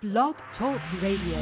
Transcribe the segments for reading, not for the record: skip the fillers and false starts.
Blog Talk Radio.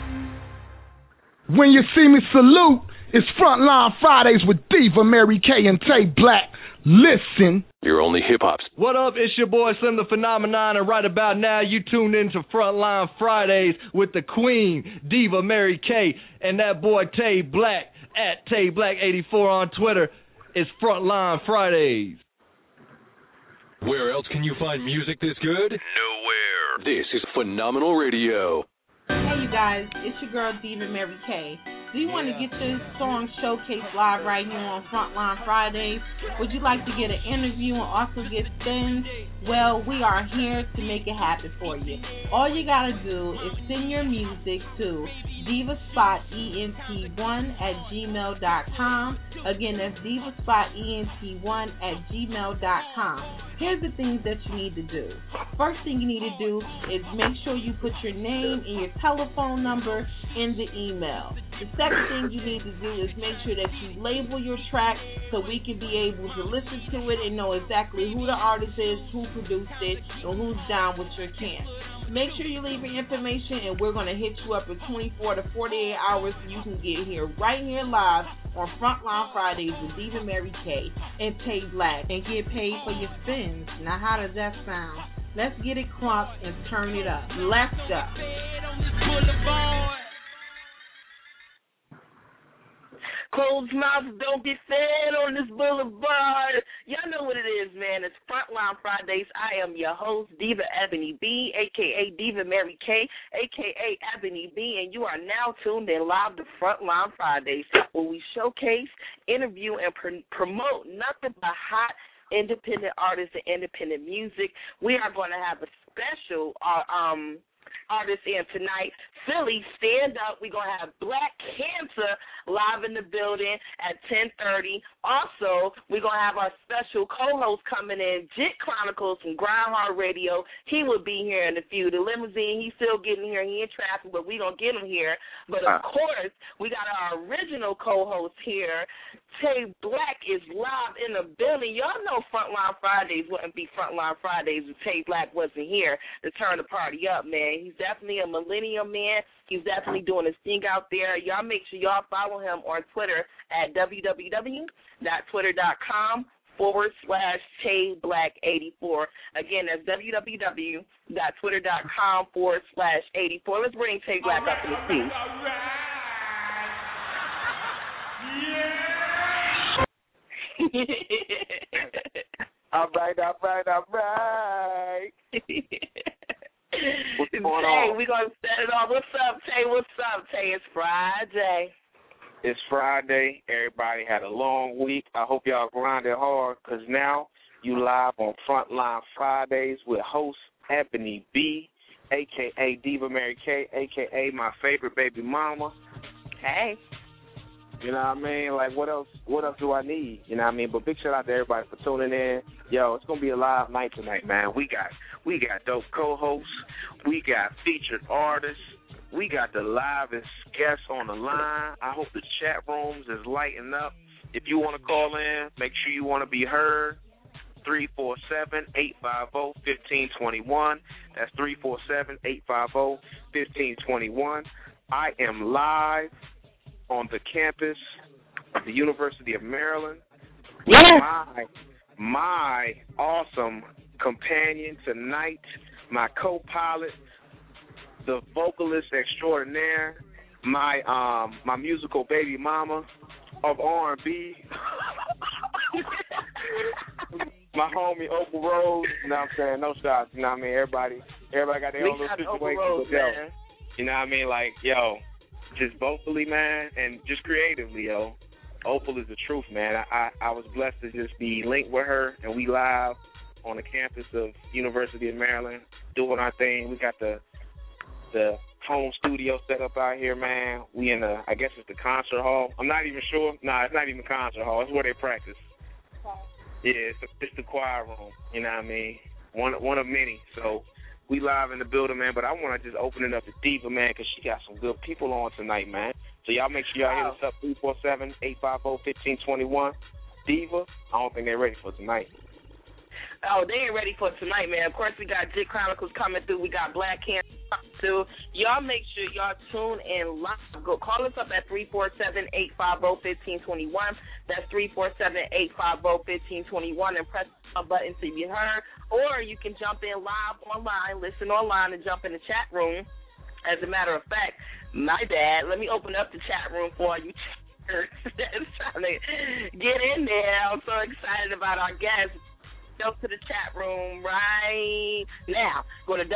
When you see me salute, it's Frontline Fridays with Diva Mary K and Tay Black. Listen. You're only hip-hops. What up? It's your boy Slim the Phenomenon, and right about now you tuned in to Frontline Fridays with the Queen, Diva Mary K, and that boy Tay Black at Tay Black 84 on Twitter. It's Frontline Fridays. Where else can you find music this good? Nowhere. This is Phenomenal Radio. Hey, you guys. It's your girl, Diva Mary K. Do you want to get your song showcased live right here on Frontline Fridays? Would you like to get an interview and also get spins? Well, we are here to make it happen for you. All you got to do is send your music to divaspotent1@gmail.com. Again, that's divaspotent1@gmail.com. Here's the things that you need to do. First thing you need to do is make sure you put your name and your telephone number in the email. The second thing you need to do is make sure that you label your track so we can be able to listen to it and know exactly who the artist is, who produced it, and who's down with your camp. Make sure you leave your information, and we're going to hit you up in 24 to 48 hours so you can get here right here live on Frontline Fridays with Diva Mary K and Tay Black and get paid for your spins. Now, how does that sound? Let's get it crunked and turn it up. Let's go. Closed mouths don't get fed on this boulevard. Y'all know what it is, man. It's Frontline Fridays. I am your host, Diva Ebony B, a.k.a. Diva Mary K, a.k.a. Ebony B, and you are now tuned in live to Frontline Fridays, where we showcase, interview, and promote nothing but hot independent artists and independent music. We are going to have a special artist in tonight. Philly, stand up. We're going to have Black Cancer live in the building at 10:30. Also, we're going to have our special co-host coming in, Jit Chronicles from Grindhard Radio. He will be here in a few. The limousine, he's still getting here. He in traffic, but we're going to get him here. But, of course, we got our original co-host here. Tay Black is live in the building. Y'all know Frontline Fridays wouldn't be Frontline Fridays if Tay Black wasn't here to turn the party up, man. He's definitely a millennium man. He's definitely doing his thing out there. Y'all make sure y'all follow him on Twitter at www.twitter.com/TayBlack84. Again, that's www.twitter.com/84. Let's bring Tay Black up in the scene. All right. What's going on? We're going to set it off. What's up, Tay? It's Friday. It's Friday. Everybody had a long week. I hope y'all grinded hard because now you live on Frontline Fridays with host Ebony B, a.k.a. Diva Mary K, a.k.a. my favorite baby mama. Hey. You know what I mean? Like, what else do I need? You know what I mean? But big shout out to everybody for tuning in. Yo, it's going to be a live night tonight, man. We got dope co-hosts. We got featured artists. We got the livest guests on the line. I hope the chat rooms is lighting up. If you want to call in, make sure you want to be heard. 347-850-1521. That's 347-850-1521. I am live on the campus of the University of Maryland. Yeah. My awesome companion tonight, my co-pilot, the vocalist extraordinaire, my musical baby mama of R&B, my homie Opal Rose. You know what I'm saying? No shots. You know what I mean? Everybody got their own little situation. You know what I mean? Like, yo, just vocally, man, and just creatively, yo. Opal is the truth, man. I was blessed to just be linked with her, and we live on the campus of University of Maryland doing our thing. We got the home studio set up out here, man. We in I guess it's the concert hall. I'm not even sure. Nah, it's not even the concert hall. It's where they practice. Yeah, it's the choir room. You know what I mean? One of many. So we live in the building, man. But I want to just open it up to Diva, man, because she got some good people on tonight, man. So y'all make sure y'all hit us up 347-850-1521. Diva, I don't think they're ready for tonight. Oh, they ain't ready for tonight, man. Of course, we got Jit Chronicles coming through. We got Black Cancer coming through. Y'all make sure y'all tune in live. Go call us up at 347-850-1521. That's 347-850-1521 and press a button to be heard. Or you can jump in live online, listen online, and jump in the chat room. As a matter of fact, my bad. Let me open up the chat room for you. That's trying to get in there. I'm so excited about our guests. Go to the chat room right now. Go to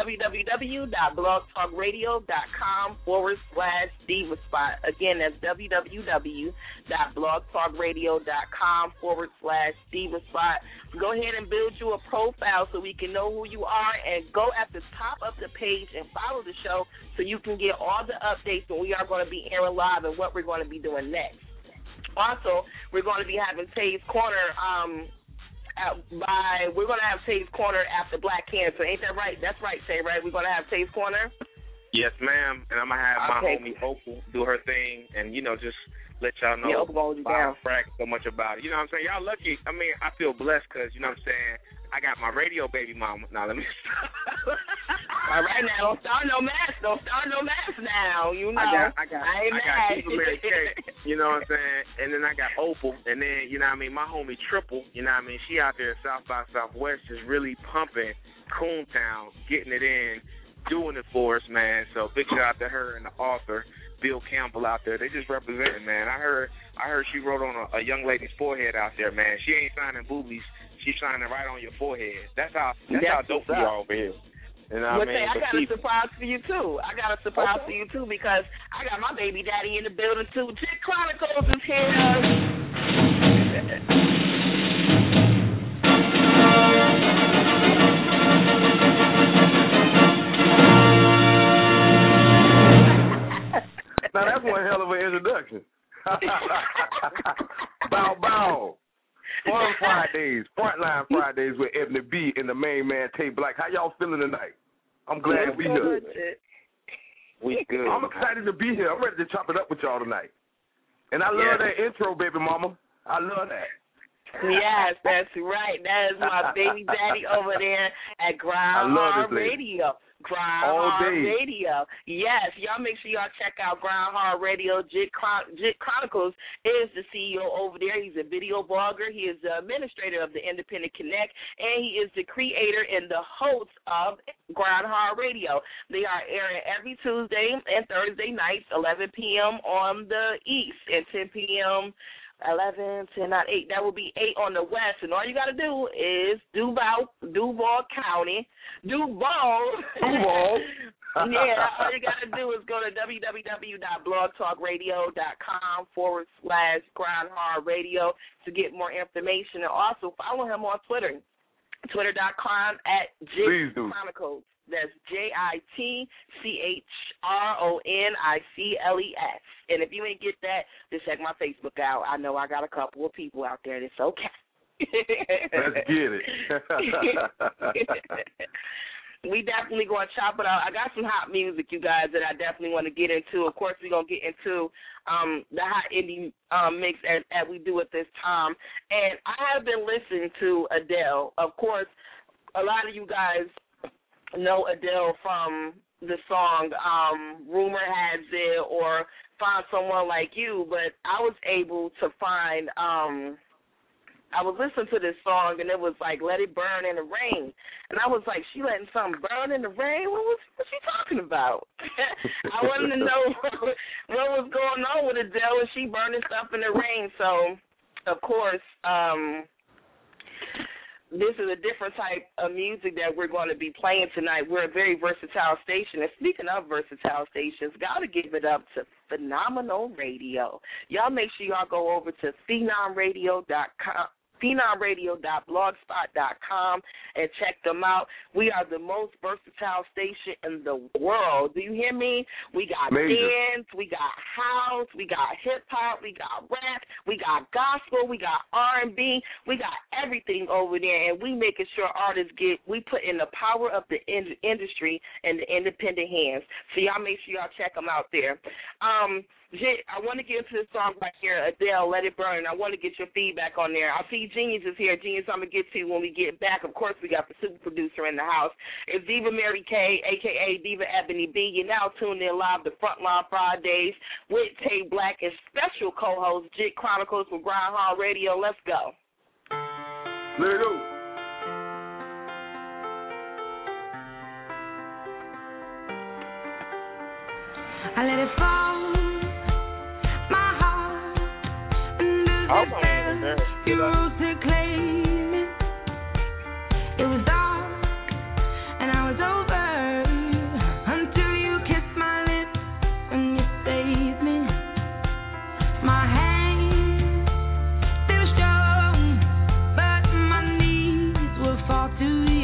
www.blogtalkradio.com/DivaSpot. Again, that's www.blogtalkradio.com/DivaSpot. Go ahead and build you a profile so we can know who you are, and go at the top of the page and follow the show so you can get all the updates when we are going to be airing live and what we're going to be doing next. Also, we're going to be having Tay's Corner we're going to have Tay's Corner after Black Cancer. Ain't that right? That's right, Tay, right? We're going to have Tay's Corner? Yes, ma'am. And I'm going to have my homie Opal do her thing and, just let y'all know so much about it. You know what I'm saying? Y'all lucky. I mean, I feel blessed because, you know what I'm saying, I got my radio baby mama. Now, let me stop. All right, now, don't start no mess. Don't start no mess now. You know, I got Diva Mary Kay, you know what I'm saying? And then I got Opal. And then, you know what I mean, my homie Triple, you know what I mean? She out there at South by Southwest just really pumping Coontown, getting it in, doing it for us, man. So big shout out to her and the author, Bill Campbell, out there. They just representing, man. I heard she wrote on a young lady's forehead out there, man. She ain't signing boobies. She's signing right on your forehead. That's how dope we are over here. You know what I mean? I got a surprise for you, too. For you, too, because I got my baby daddy in the building, too. Jit Chronicles is here. Now, that's one hell of an introduction. Bow, bow. Fun Fridays, Frontline Fridays with Ebony B and the main man, Tay Black. How y'all feeling tonight? I'm glad to be here. We good. I'm excited to be here. I'm ready to chop it up with y'all tonight. And I love that intro, baby mama. I love that. Yes, that's right. That is my baby daddy over there at Groundhog Radio. Groundhog Radio. Yes, y'all make sure y'all check out Groundhog Radio. Jit Chronicles is the CEO over there. He's a video blogger. He is the administrator of the Independent Connect, and he is the creator and the host of Groundhog Radio. They are airing every Tuesday and Thursday nights, 11 p.m. on the East and 10 p.m. 11, 10, not 8. That will be 8 on the West. And all you got to do is Duval County. Duval. Yeah, all you got to do is go to www.blogtalkradio.com/Groundhog Radio to get more information. And also follow him on Twitter, twitter.com @Jit Chronicles. That's JITCHRONICLES. And if you ain't get that, just check my Facebook out. I know I got a couple of people out there that's okay. Let's get it. We definitely going to chop it out. I got some hot music, you guys, that I definitely want to get into. Of course, we're going to get into the hot indie mix as we do at this time. And I have been listening to Adele. Of course, a lot of you guys know Adele from the song Rumor Has It or Find Someone Like You, but I was able to find I was listening to this song and it was like Let It Burn in the Rain, and I was like, she letting something burn in the rain? What's she talking about? I wanted to know what was going on with Adele and she burning stuff in the rain. So of course this is a different type of music that we're going to be playing tonight. We're a very versatile station. And speaking of versatile stations, got to give it up to Phenomenal Radio. Y'all make sure y'all go over to phenomradio.blogspot.com and check them out. We are the most versatile station in the world. Do you hear me? We got dance, we got house, we got hip-hop, we got rap, we got gospel, we got R&B, we got everything over there, and we making sure artists we put in the power of the industry in the independent hands. So y'all make sure y'all check them out there. Jit, I want to get into this song right here, Adele, Let It Burn. I want to get your feedback on there. I see Genius is here. Genius, I'm going to get to you when we get back. Of course, we got the super producer in the house. It's Diva Mary K, a.k.a. Diva Ebony B. You're now tuned in live to Frontline Fridays with Tay Black and special co-host Jit Chronicles from Groundhog Radio. Let's go. Let it go. I let it fall, my heart, under the you wrote to claim it. It was dark, and I was over, until you kissed my lips, and you saved me. My hands, they were strong, but my knees were far too weak.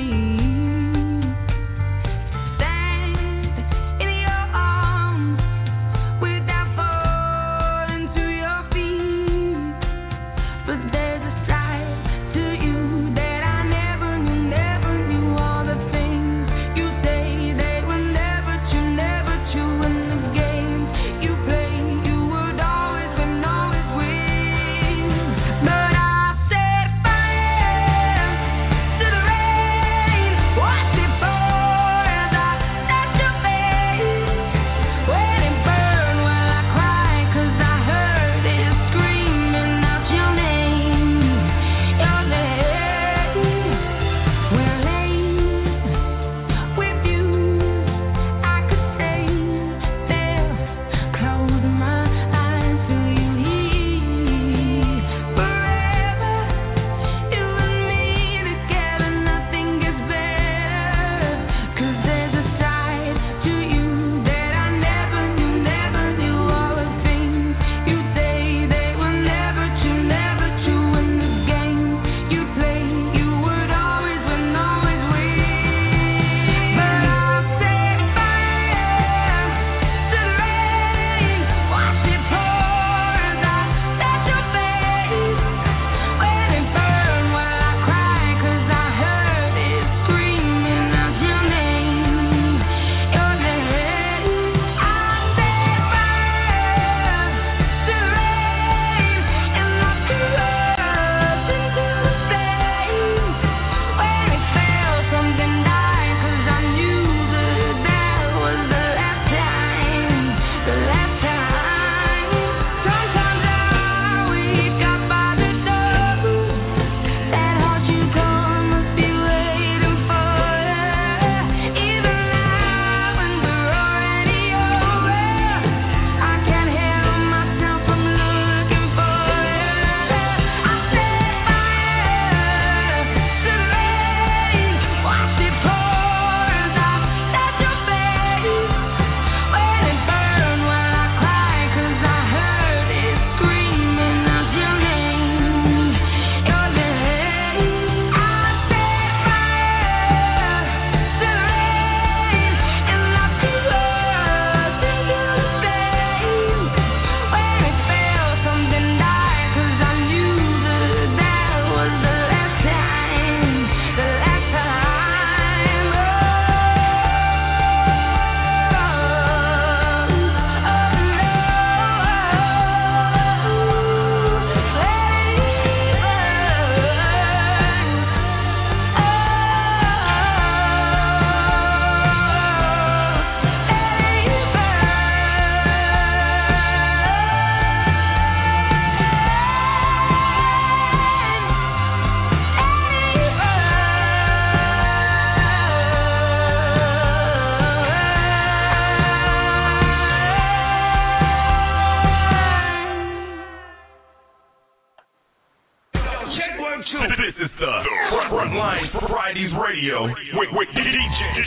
Radio with DJ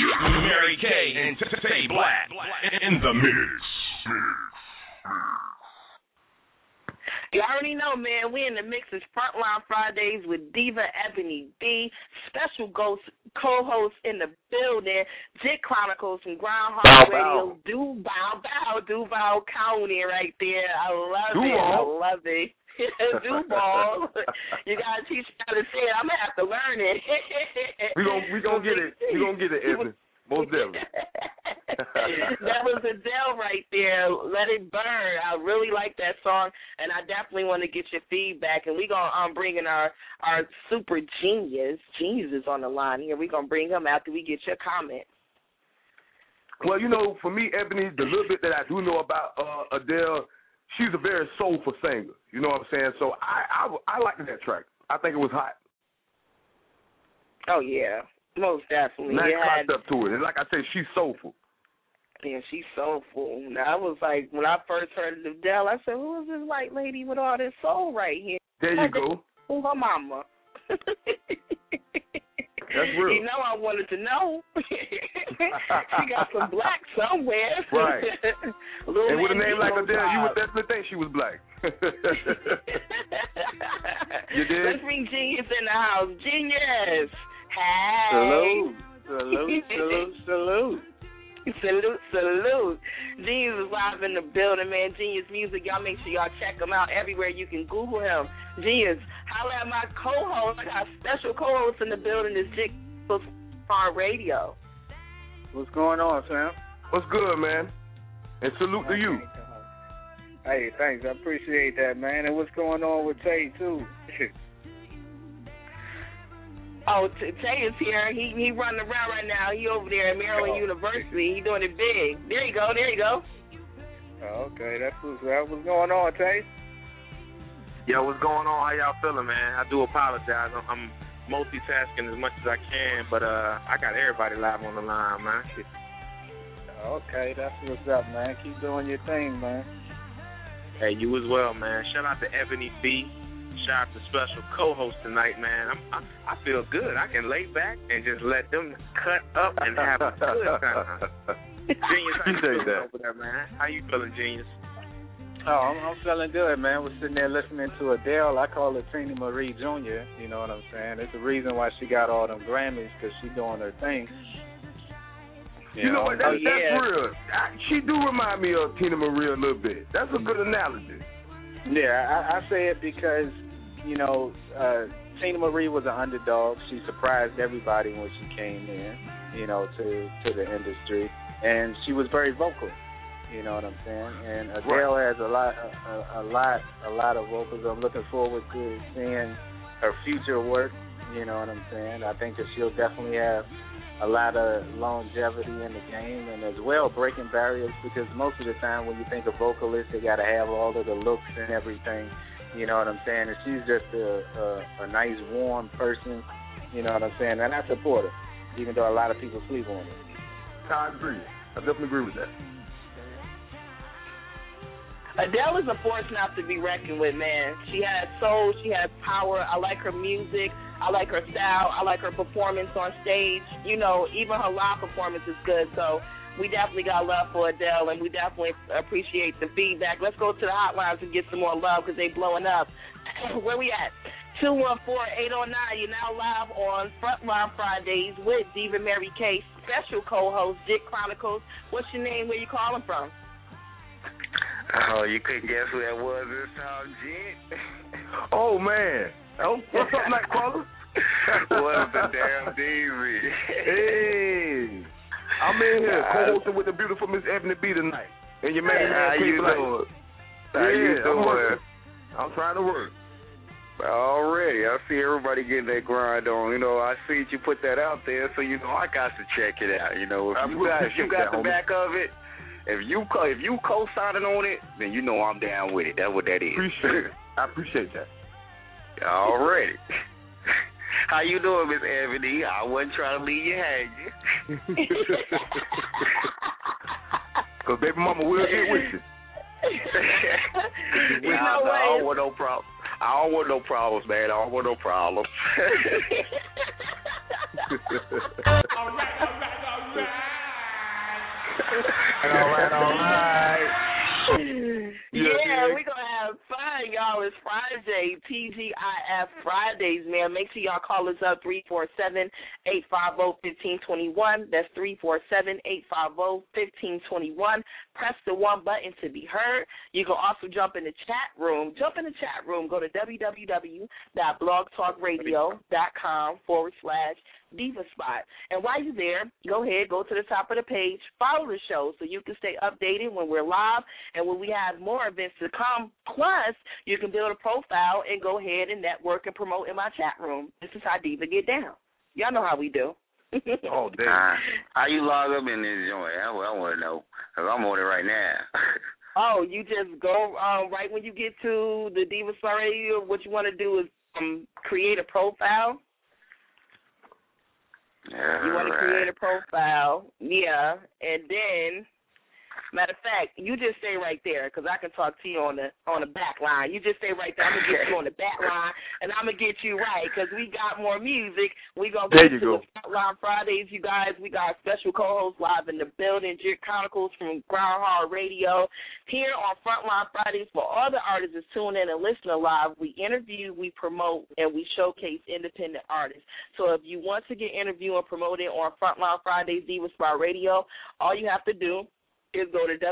Mary K and Tay Black in the mix. You already know, man, we in the mix. It's Frontline Fridays with Diva Ebony B, special ghost co-host in the building, Jit Chronicles from Groundhog Radio, Duval County right there. I love it. Duval. You gotta teach me how to say it. I'm gonna have to learn it. we gonna get it. We gonna get it, Evan. Most definitely. That was Adele right there. Let It Burn. I really like that song, and I definitely want to get your feedback. And we're going to bring in our super genius. Genius is on the line here. We're going to bring him after we get your comment. Well, you know, for me, Ebony, the little bit that I do know about Adele, she's a very soulful singer. You know what I'm saying? So I liked that track. I think it was hot. Oh, yeah. Most definitely. Nice concept to it. And like I said, she's soulful. Yeah, she's soulful. Now, I was like, when I first heard of Adele, I said, who is this white lady with all this soul right here? There you go. Who's her mama? That's real. You know, I wanted to know. She got some black somewhere. Right. And with a name like Adele, you would vibe. definitely think she was black. You did? Let's bring Genius in the house. Genius. Hey. Salute. Salute, salute, salute. Salute, salute. Genius is live in the building, man. Genius Music. Y'all make sure y'all check him out everywhere. You can Google him. Genius, holla at my co-host. I got a special co-host in the building. This Dick on radio. What's going on, Sam? What's good, man? And salute to you. Hey, thanks. I appreciate that, man. And what's going on with Tay, too? Oh, Tay is here. He running around right now. He over there at Maryland University. He doing it big. There you go. There you go. Oh, okay, that's what's up. What's going on, Tay? Yo, what's going on? How y'all feeling, man? I do apologize. I'm multitasking as much as I can, but I got everybody live on the line, man. Okay, that's what's up, man. Keep doing your thing, man. Hey, you as well, man. Shout out to Ebony B. Shout out to special co-host tonight, man. I feel good. I can lay back and just let them cut up and have a good time. Genius, how you feeling over there, man? How you feeling, Genius? Oh, I'm feeling good, man. We're sitting there listening to Adele. I call her Tina Marie Jr., you know what I'm saying? It's the reason why she got all them Grammys, because she doing her thing. You know what? That's real. She do remind me of Tina Marie a little bit. That's a good analogy. Yeah, I say it because, you know, Tina Marie was an underdog. She surprised everybody when she came in, you know, to the industry, and she was very vocal. You know what I'm saying? And Adele has a lot of vocals. I'm looking forward to seeing her future work. You know what I'm saying? I think that she'll definitely have a lot of longevity in the game, and as well breaking barriers, because most of the time when you think of vocalists, they got to have all of the looks and everything. You know what I'm saying? And she's just a nice, warm person. You know what I'm saying? And I support her, even though a lot of people sleep on her. I agree. I definitely agree with that. Adele is a force not to be reckoned with, man. She has soul. She has power. I like her music. I like her style. I like her performance on stage. You know, even her live performance is good. So we definitely got love for Adele, and we definitely appreciate the feedback. Let's go to the hotlines and get some more love because they blowing up. Where we at? 214-809. You're now live on Frontline Fridays with Diva Mary K, special co-host Dick Chronicles. What's your name? Where you calling from? Oh, you couldn't guess who that was this time, Jet? Oh, man. Oh, what's up, Nightcrawler? What's the damn DV? Hey. I'm in here co-hosting with the beautiful Miss Ebony B tonight. And your man, how you doing? How you doing? I'm trying to work. Already. I see everybody getting that grind on. You know, I see you put that out there, so, you know, I got to check it out. You know, if you got the back of it, if you co-signing on it, then you know I'm down with it. That's what that is. Appreciate it. I appreciate that. Already. How you doing, Miss Ebony? I wasn't trying to leave you hanging. Because baby mama will get with you. I don't want no problem. I don't want no problems, man. I don't want no problems. All right. Yeah, we're going to have fun, y'all. It's Friday, TGIF Fridays, man. Make sure y'all call us up, 347-850-1521. That's 347-850-1521. Press the 1 button to be heard. You can also jump in the chat room. Go to www.blogtalkradio.com/DivaSpot. And while you're there, go ahead, go to the top of the page, follow the show so you can stay updated when we're live and when we have more events to come. Plus, you can build a profile and go ahead and network and promote in my chat room. This is how Diva get down. Y'all know how we do. Oh, damn. How you log up in this joint? I want to know, because I'm on it right now. Oh, you just go right when you get to the Diva Spot Radio. What you want to do is create a profile. You want to create a profile, yeah, and then, matter of fact, you just stay right there because I can talk to you on the back line. You just stay right there. I'm going to get you on the back line, and I'm going to get you right because we got more music. We're going to get to the Frontline Fridays, you guys. We got special co-hosts live in the building, Jit Chronicles from Groundhog Radio. Here on Frontline Fridays, for all the artists that tune in and listen live, we interview, we promote, and we showcase independent artists. So if you want to get interviewed and promoted on Frontline Fridays, Diva Spot Radio, all you have to do is go to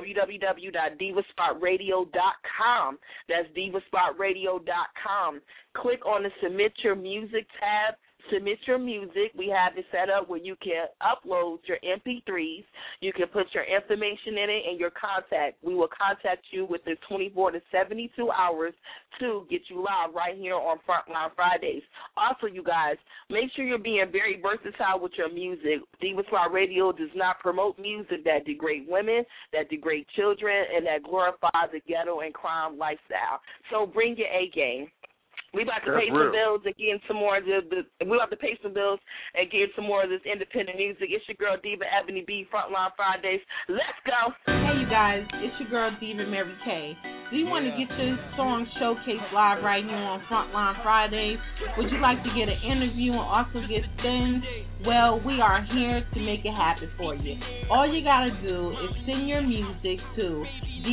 www.divaspotradio.com. That's divaspotradio.com. Click on the Submit Your Music tab. Submit your music. We have it set up where you can upload your MP3s. You can put your information in it and your contact. We will contact you within 24 to 72 hours to get you live right here on Frontline Fridays. Also, you guys, make sure you're being very versatile with your music. Diva Spot Radio does not promote music that degrade women, that degrade children, and that glorifies the ghetto and crime lifestyle. So bring your A game. We about to pay some bills and get some more of we about to pay some bills and get some more of this independent music. It's your girl Diva Ebony B, Frontline Fridays. Let's go. Hey you guys, it's your girl Diva Mary K. Do you want to get your song showcased live right here on Frontline Fridays? Would you like to get an interview and also get spins? Well, we are here to make it happen for you. All you got to do is send your music to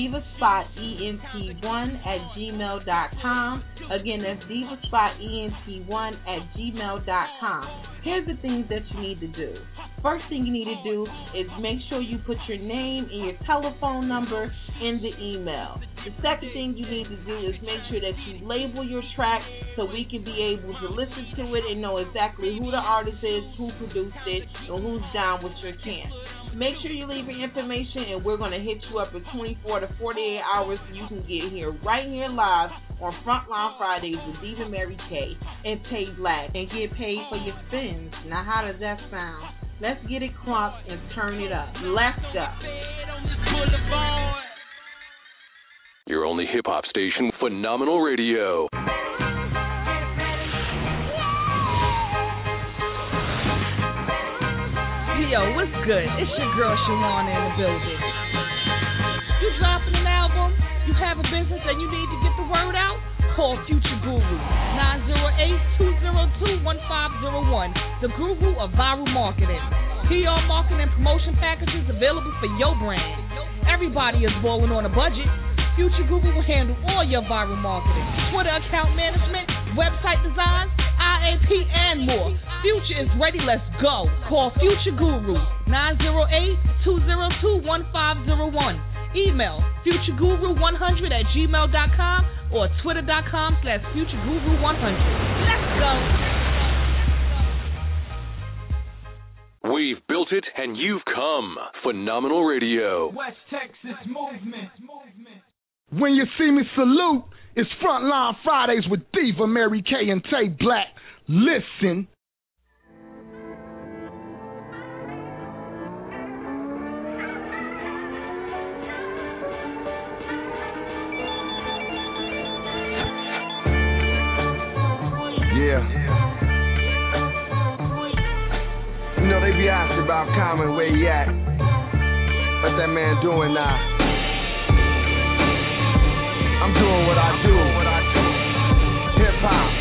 divaspotent1@gmail.com. Again, that's divaspotent1@gmail.com. Here's the things that you need to do. First thing you need to do is make sure you put your name and your telephone number in the email. The second thing you need to do is make sure that you label your track so we can be able to listen to it and know exactly who the artist is, who produced it, and who's down with your camp. Make sure you leave your information, and we're going to hit you up in 24 to 48 hours so you can get here right here live on Frontline Fridays with Diva Mary K and Tay Black and get paid for your spins. Now, how does that sound? Let's get it clumped and turn it up. Let's go. Your only hip-hop station, Phenomenal Radio. Yo, what's good? It's your girl Shawana in the building. You dropping an album? You have a business and you need to get the word out? Call Future Guru, 908-202-1501, the guru of viral marketing. PR marketing and promotion packages available for your brand. Everybody is balling on a budget. Future Guru will handle all your viral marketing, Twitter account management, website design, IAP, and more. Future is ready. Let's go. Call Future Guru, 908-202-1501. Email futureguru100@gmail.com or twitter.com/futureguru100. Let's go. We've built it and you've come. Phenomenal Radio. West Texas movement. When you see me salute, it's Frontline Fridays with Diva Mary K and Tay Black. Listen. Yeah. You know, they be asking about Common, where he at. What that man doing now? I'm doing what I do. Hip hop.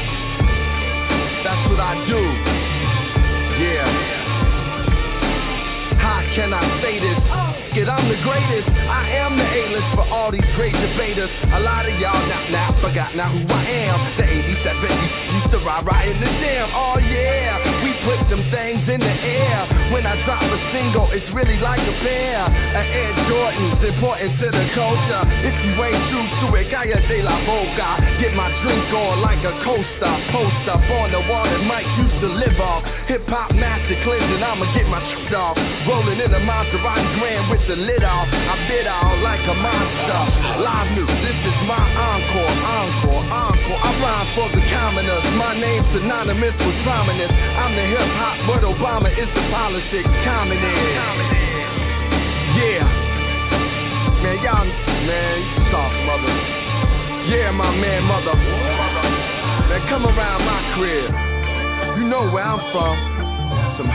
That's what I do. Yeah. Hot can I say this? I'm the greatest. I am the A-list for all these great debaters. A lot of y'all now forgot now who I am. The 87 used to ride in the jam. Oh yeah, we put them things in the air. When I drop a single, it's really like a pair of Air Jordans, important to the culture. If you ain't true to it, Gaya de la Boca. Get my drink on like a coaster. Post up on the wall that Mike used to live off. Hip-hop master cleansing, I'ma get my shit off. Rolling in a Maserati Grand with the lid off. I bid out like a monster. Live news, this is my encore. I rhyme for the commoners. My name's synonymous with prominence. I'm the hip-hop, but Obama is the politics communist. Yeah. Man, y'all, man, you soft mother. Yeah, my man, mother. Man, come around my crib. You know where I'm from. Some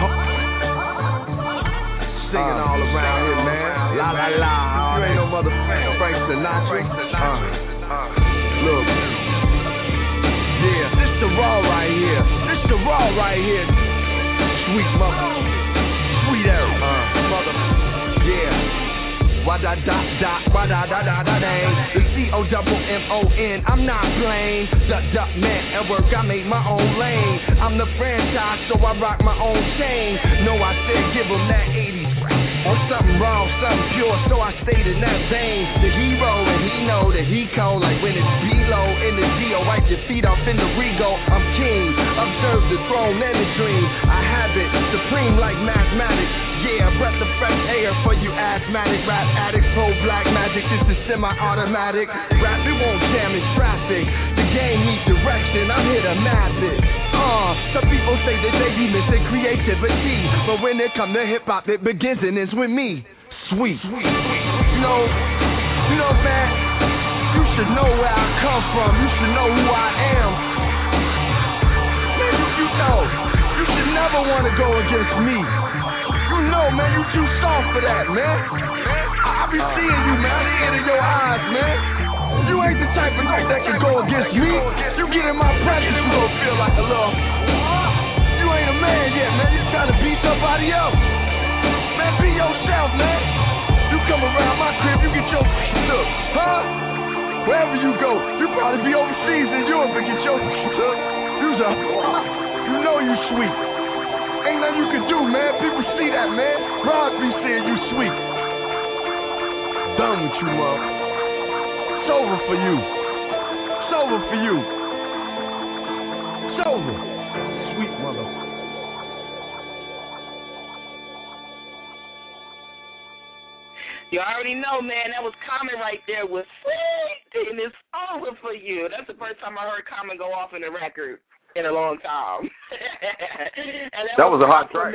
singing all around here, man. La la la. You ain't no motherfucker Frank Sinatra. Look. Yeah, this the raw right here. Sweet mother. Sweet air. Mother. Yeah. The COMMON, I'm not playing. Duck man, at work I make my own lane. I'm the franchise, so I rock my own chain. No, I said give them that 80s. On something wrong, something pure, so I stayed in that vein. The hero, and he know that he cold. Like when it's below in the G.O. Wipe your feet off in the Rego. I'm king, observe the throne and the dream. I have it, supreme like mathematics. Yeah, breath of fresh air for you asthmatic rap addicts. Pro-black magic, this is semi-automatic. Rap, it won't jam in traffic. The game needs direction, I'm here to map it. Some people say that they be missing creativity, but when it come to hip-hop, it begins and ends with me. Sweet. You know, man, you should know where I come from. You should know who I am. Man, you know, you should never want to go against me. You know, man, you too soft for that, man. I be seeing you, man. I see it in your eyes, man. You ain't the type of nigga that can go against me. You get in my presence, you gon' feel like a little. You ain't a man yet, man. You trying to beat somebody else. Man, be yourself, man. You come around my crib, you get your took, huh? Wherever you go, you probably be overseas in Europe and get your took. You know you sweet. Ain't nothing you can do, man. People see that, man. Rod be saying you sweet. Done with you, mom. It's over for you. It's over for you. It's over. Sweet mother. You already know, man, that was Common right there with sweet, and it's over for you. That's the first time I heard Common go off in the record in a long time. And that was a hot track.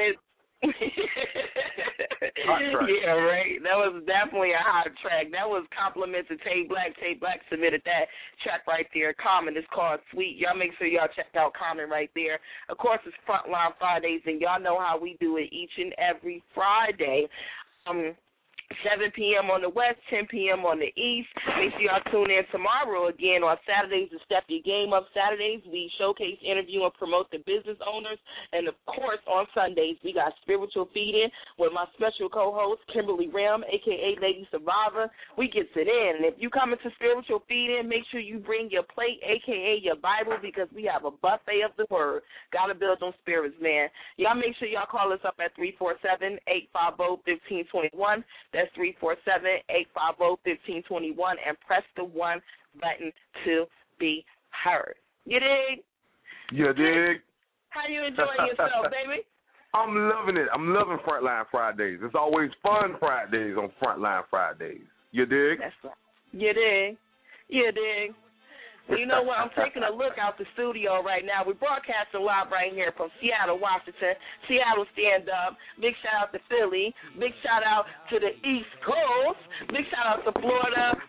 Yeah, right. That was definitely a hot track. That was compliment to Tay Black. Tay Black submitted that track right there. Common is called Sweet. Y'all make sure y'all check out Common right there. Of course, it's Frontline Fridays, and y'all know how we do it each and every Friday. 7 p.m. on the west, 10 p.m. on the east. Make sure y'all tune in tomorrow again on Saturdays to Step Your Game Up Saturdays. We showcase, interview, and promote the business owners. And, of course, on Sundays, we got Spiritual Feeding with my special co-host, Kimberly Rim, a.k.a. Lady Survivor. We gets it in. And if you come into Spiritual Feeding, make sure you bring your plate, a.k.a. your Bible, because we have a buffet of the word. Got to build on spirits, man. Y'all make sure y'all call us up at 347-850-1521. That's 347-850-1521, and press the 1 button to be heard. You dig? You dig? How you enjoying yourself, baby? I'm loving it. I'm loving Frontline Fridays. It's always fun Fridays on Frontline Fridays. You dig? That's right. You dig? You dig? You know what? I'm taking a look out the studio right now. We're broadcasting live right here from Seattle, Washington. Seattle Stand Up. Big shout out to Philly. Big shout out to the East Coast. Big shout out to Florida. Big shout out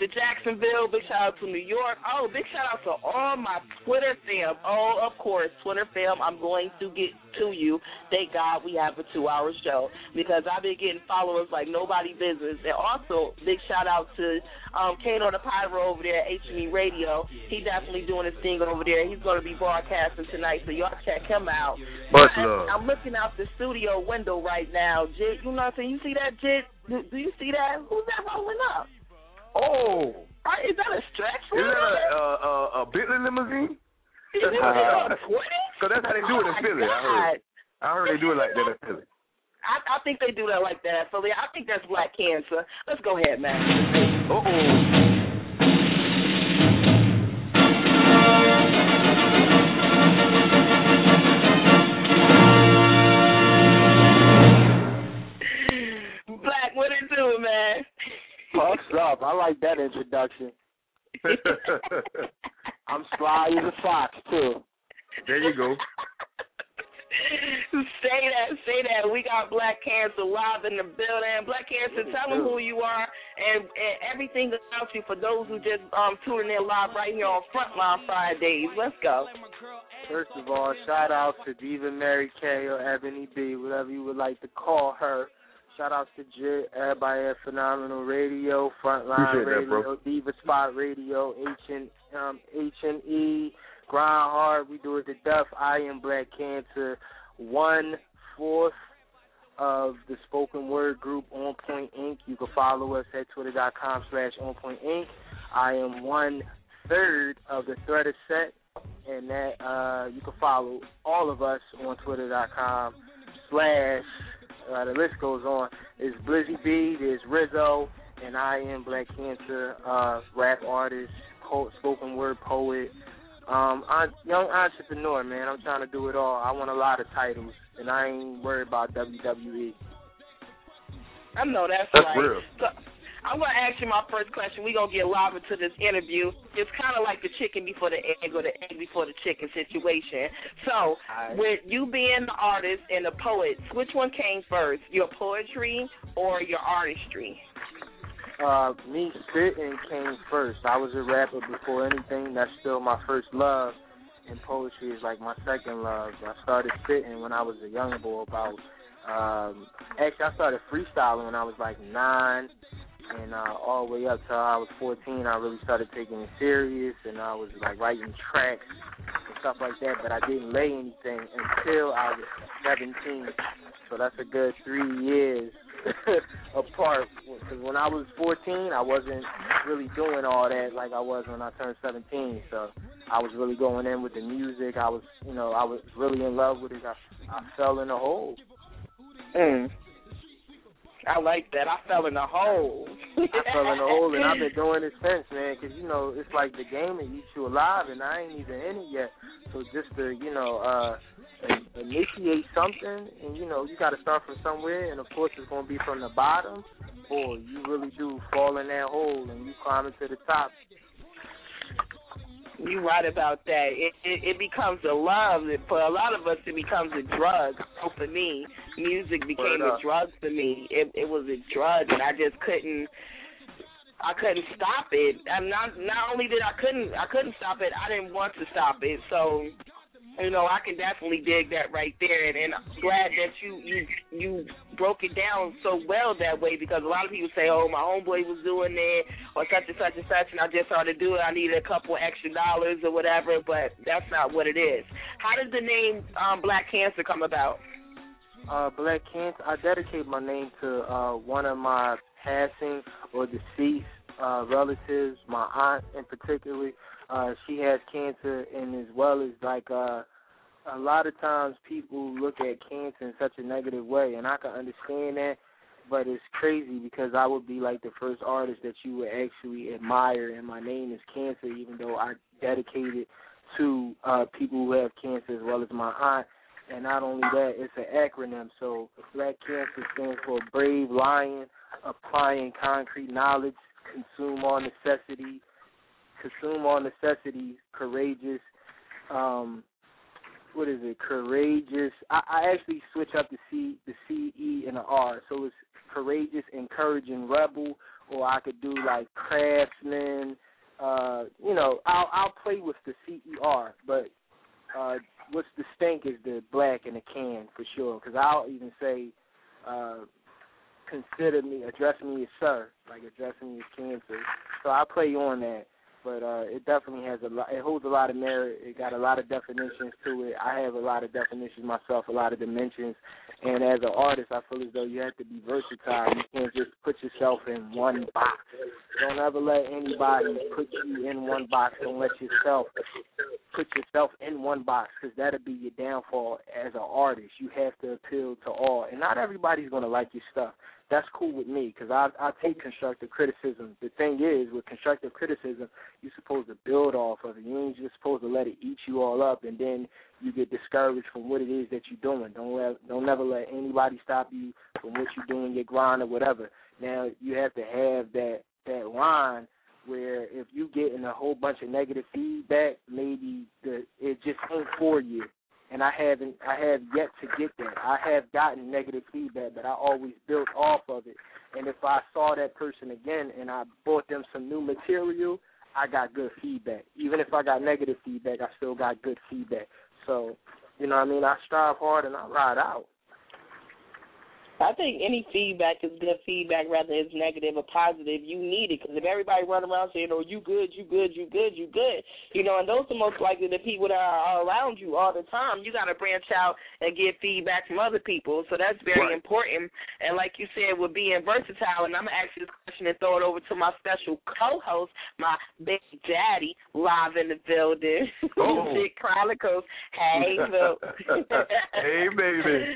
to Jacksonville. Big shout out to New York. Oh, big shout out to all my Twitter fam. Oh, of course, Twitter fam, I'm going to get to you. Thank God we have a 2-hour show because I've been getting followers like nobody business. And also, big shout out to Kano the Pyro over there at HME Radio. He definitely doing his thing over there. He's going to be broadcasting tonight, so y'all check him out. Much love. I'm looking out the studio window right now. Jit, you know what I'm saying? You see that, Jit? Do you see that? Who's that rolling up? Oh. Is that a stretch? Is that a Bentley limousine? Is it on 20? So that's how they do it in Philly. I heard they do it like that in Philly. I think they do that like that in Philly. I think that's Black Cancer. Let's go ahead, man. Black, what it do, man? What's up? I like that introduction. I'm sly as a fox, too. There you go. Say that. We got Black Cancer live in the building. Black Cancer, tell them who you are and everything about you for those who just tuning in live right here on Frontline Fridays. Let's go. First of all, shout out to Diva Mary K or Ebony B, whatever you would like to call her. Shout out to Jit, everybody at Phenomenal Radio, Frontline Radio, Diva Spot Radio, HNE, Grind Hard, we do it to death. I am Black Cancer, 1/4 of the spoken word group On Point Inc. You can follow us at twitter.com/OnPointInc. I am 1/3 of the Threader Set, and that you can follow all of us on twitter.com/ the list goes on. There's Blizzy B, there's Rizzo, and I am Black Cancer, rap artist, spoken word poet, young entrepreneur, man. I'm trying to do it all. I want a lot of titles, and I ain't worried about WWE. I know that's right. Real. So, I'm going to ask you my first question. We're going to get live into this interview. It's kind of like the chicken before the egg or the egg before the chicken situation. So, with you being the artist and the poet, which one came first, your poetry or your artistry? Me spitting came first. I was a rapper before anything. That's still my first love, and poetry is like my second love. I started spitting when I was a young boy actually, I started freestyling when I was like 9. And all the way up till I was 14, I really started taking it serious, and I was like writing tracks and stuff like that. But I didn't lay anything until I was 17. So that's a good 3 years apart. Because when I was 14, I wasn't really doing all that like I was when I turned 17. So I was really going in with the music. I was really in love with it. I fell in a hole. I like that. I fell in a hole. I fell in a hole, and I've been doing it since, man, because, it's like the game that eats you alive, and I ain't even in it yet. So just to, initiate something, and, you got to start from somewhere, and, of course, it's going to be from the bottom, or you really do fall in that hole, and you climb to the top. You're right about that. It becomes a love. For a lot of us, it becomes a drug. So for me, music became a drug for me. It was a drug, and I just couldn't stop it. And not only did I couldn't stop it, I didn't want to stop it. So, I can definitely dig that right there, and I'm glad that you broke it down so well that way, because a lot of people say, oh, my homeboy was doing it, or such and such and such, and I just started to do it. I needed a couple extra dollars or whatever, but that's not what it is. How did the name Black Cancer come about? Black Cancer, I dedicate my name to one of my passing or deceased relatives, my aunt in particular. She has cancer, and as well as a lot of times people look at cancer in such a negative way, and I can understand that, but it's crazy because I would be like the first artist that you would actually admire, and my name is Cancer, even though I dedicate it to people who have cancer as well as my aunt. And not only that, it's an acronym. So Black Cancer stands for Brave Lion, Applying Concrete Knowledge, Consume all necessities, courageous, what is it? Courageous. I actually switch up the C-E, and the R. So it's courageous, encouraging, rebel, or I could do like craftsman. I'll play with the C-E-R, but what's distinct is the black and the can for sure. Because I'll even say, address me as sir, like address me as cancer. So I play on that. But it definitely has it holds a lot of merit. It got a lot of definitions to it. I have a lot of definitions myself, a lot of dimensions. And as an artist, I feel as though you have to be versatile. You can't just put yourself in one box. Don't ever let anybody put you in one box. Don't let yourself put yourself in one box, because that'll be your downfall as an artist. You have to appeal to all. And not everybody's going to like your stuff. That's cool with me, because I take constructive criticism. The thing is, with constructive criticism, you're supposed to build off of it. You ain't just supposed to let it eat you all up, and then you get discouraged from what it is that you're doing. Don't never let anybody stop you from what you're doing, your grind or whatever. Now, you have to have that line where if you getting a whole bunch of negative feedback, maybe it just ain't for you. And I have yet to get that. I have gotten negative feedback, but I always built off of it. And if I saw that person again and I brought them some new material, I got good feedback. Even if I got negative feedback, I still got good feedback. So, you know what I mean? I strive hard and I ride out. I think any feedback is good feedback, rather it's negative or positive. You need it, because if everybody run around saying, "Oh, you good, you good, you good, you good," and those are most likely the people that are around you all the time. You got to branch out and get feedback from other people, so that's very important. And like you said, with being versatile, and I'm gonna ask you this question and throw it over to my special co-host, my big daddy, live in the building, Music Chronicles. Hey, Bill. Hey, baby.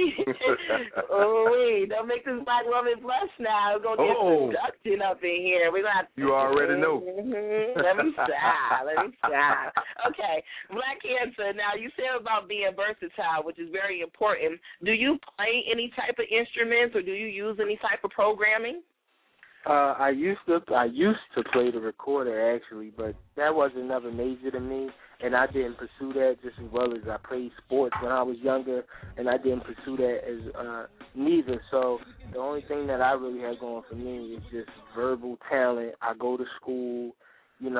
Don't make this black woman blush now. We're going to get production up in here. We're gonna you already know. Let me stop. Okay, Black Cancer. Now, you said about being versatile, which is very important. Do you play any type of instruments, or do you use any type of programming? I used to play the recorder, actually, but that wasn't never major to me. And I didn't pursue that just as well as I played sports when I was younger, and I didn't pursue that as neither. So the only thing that I really had going for me is just verbal talent. I go to school, and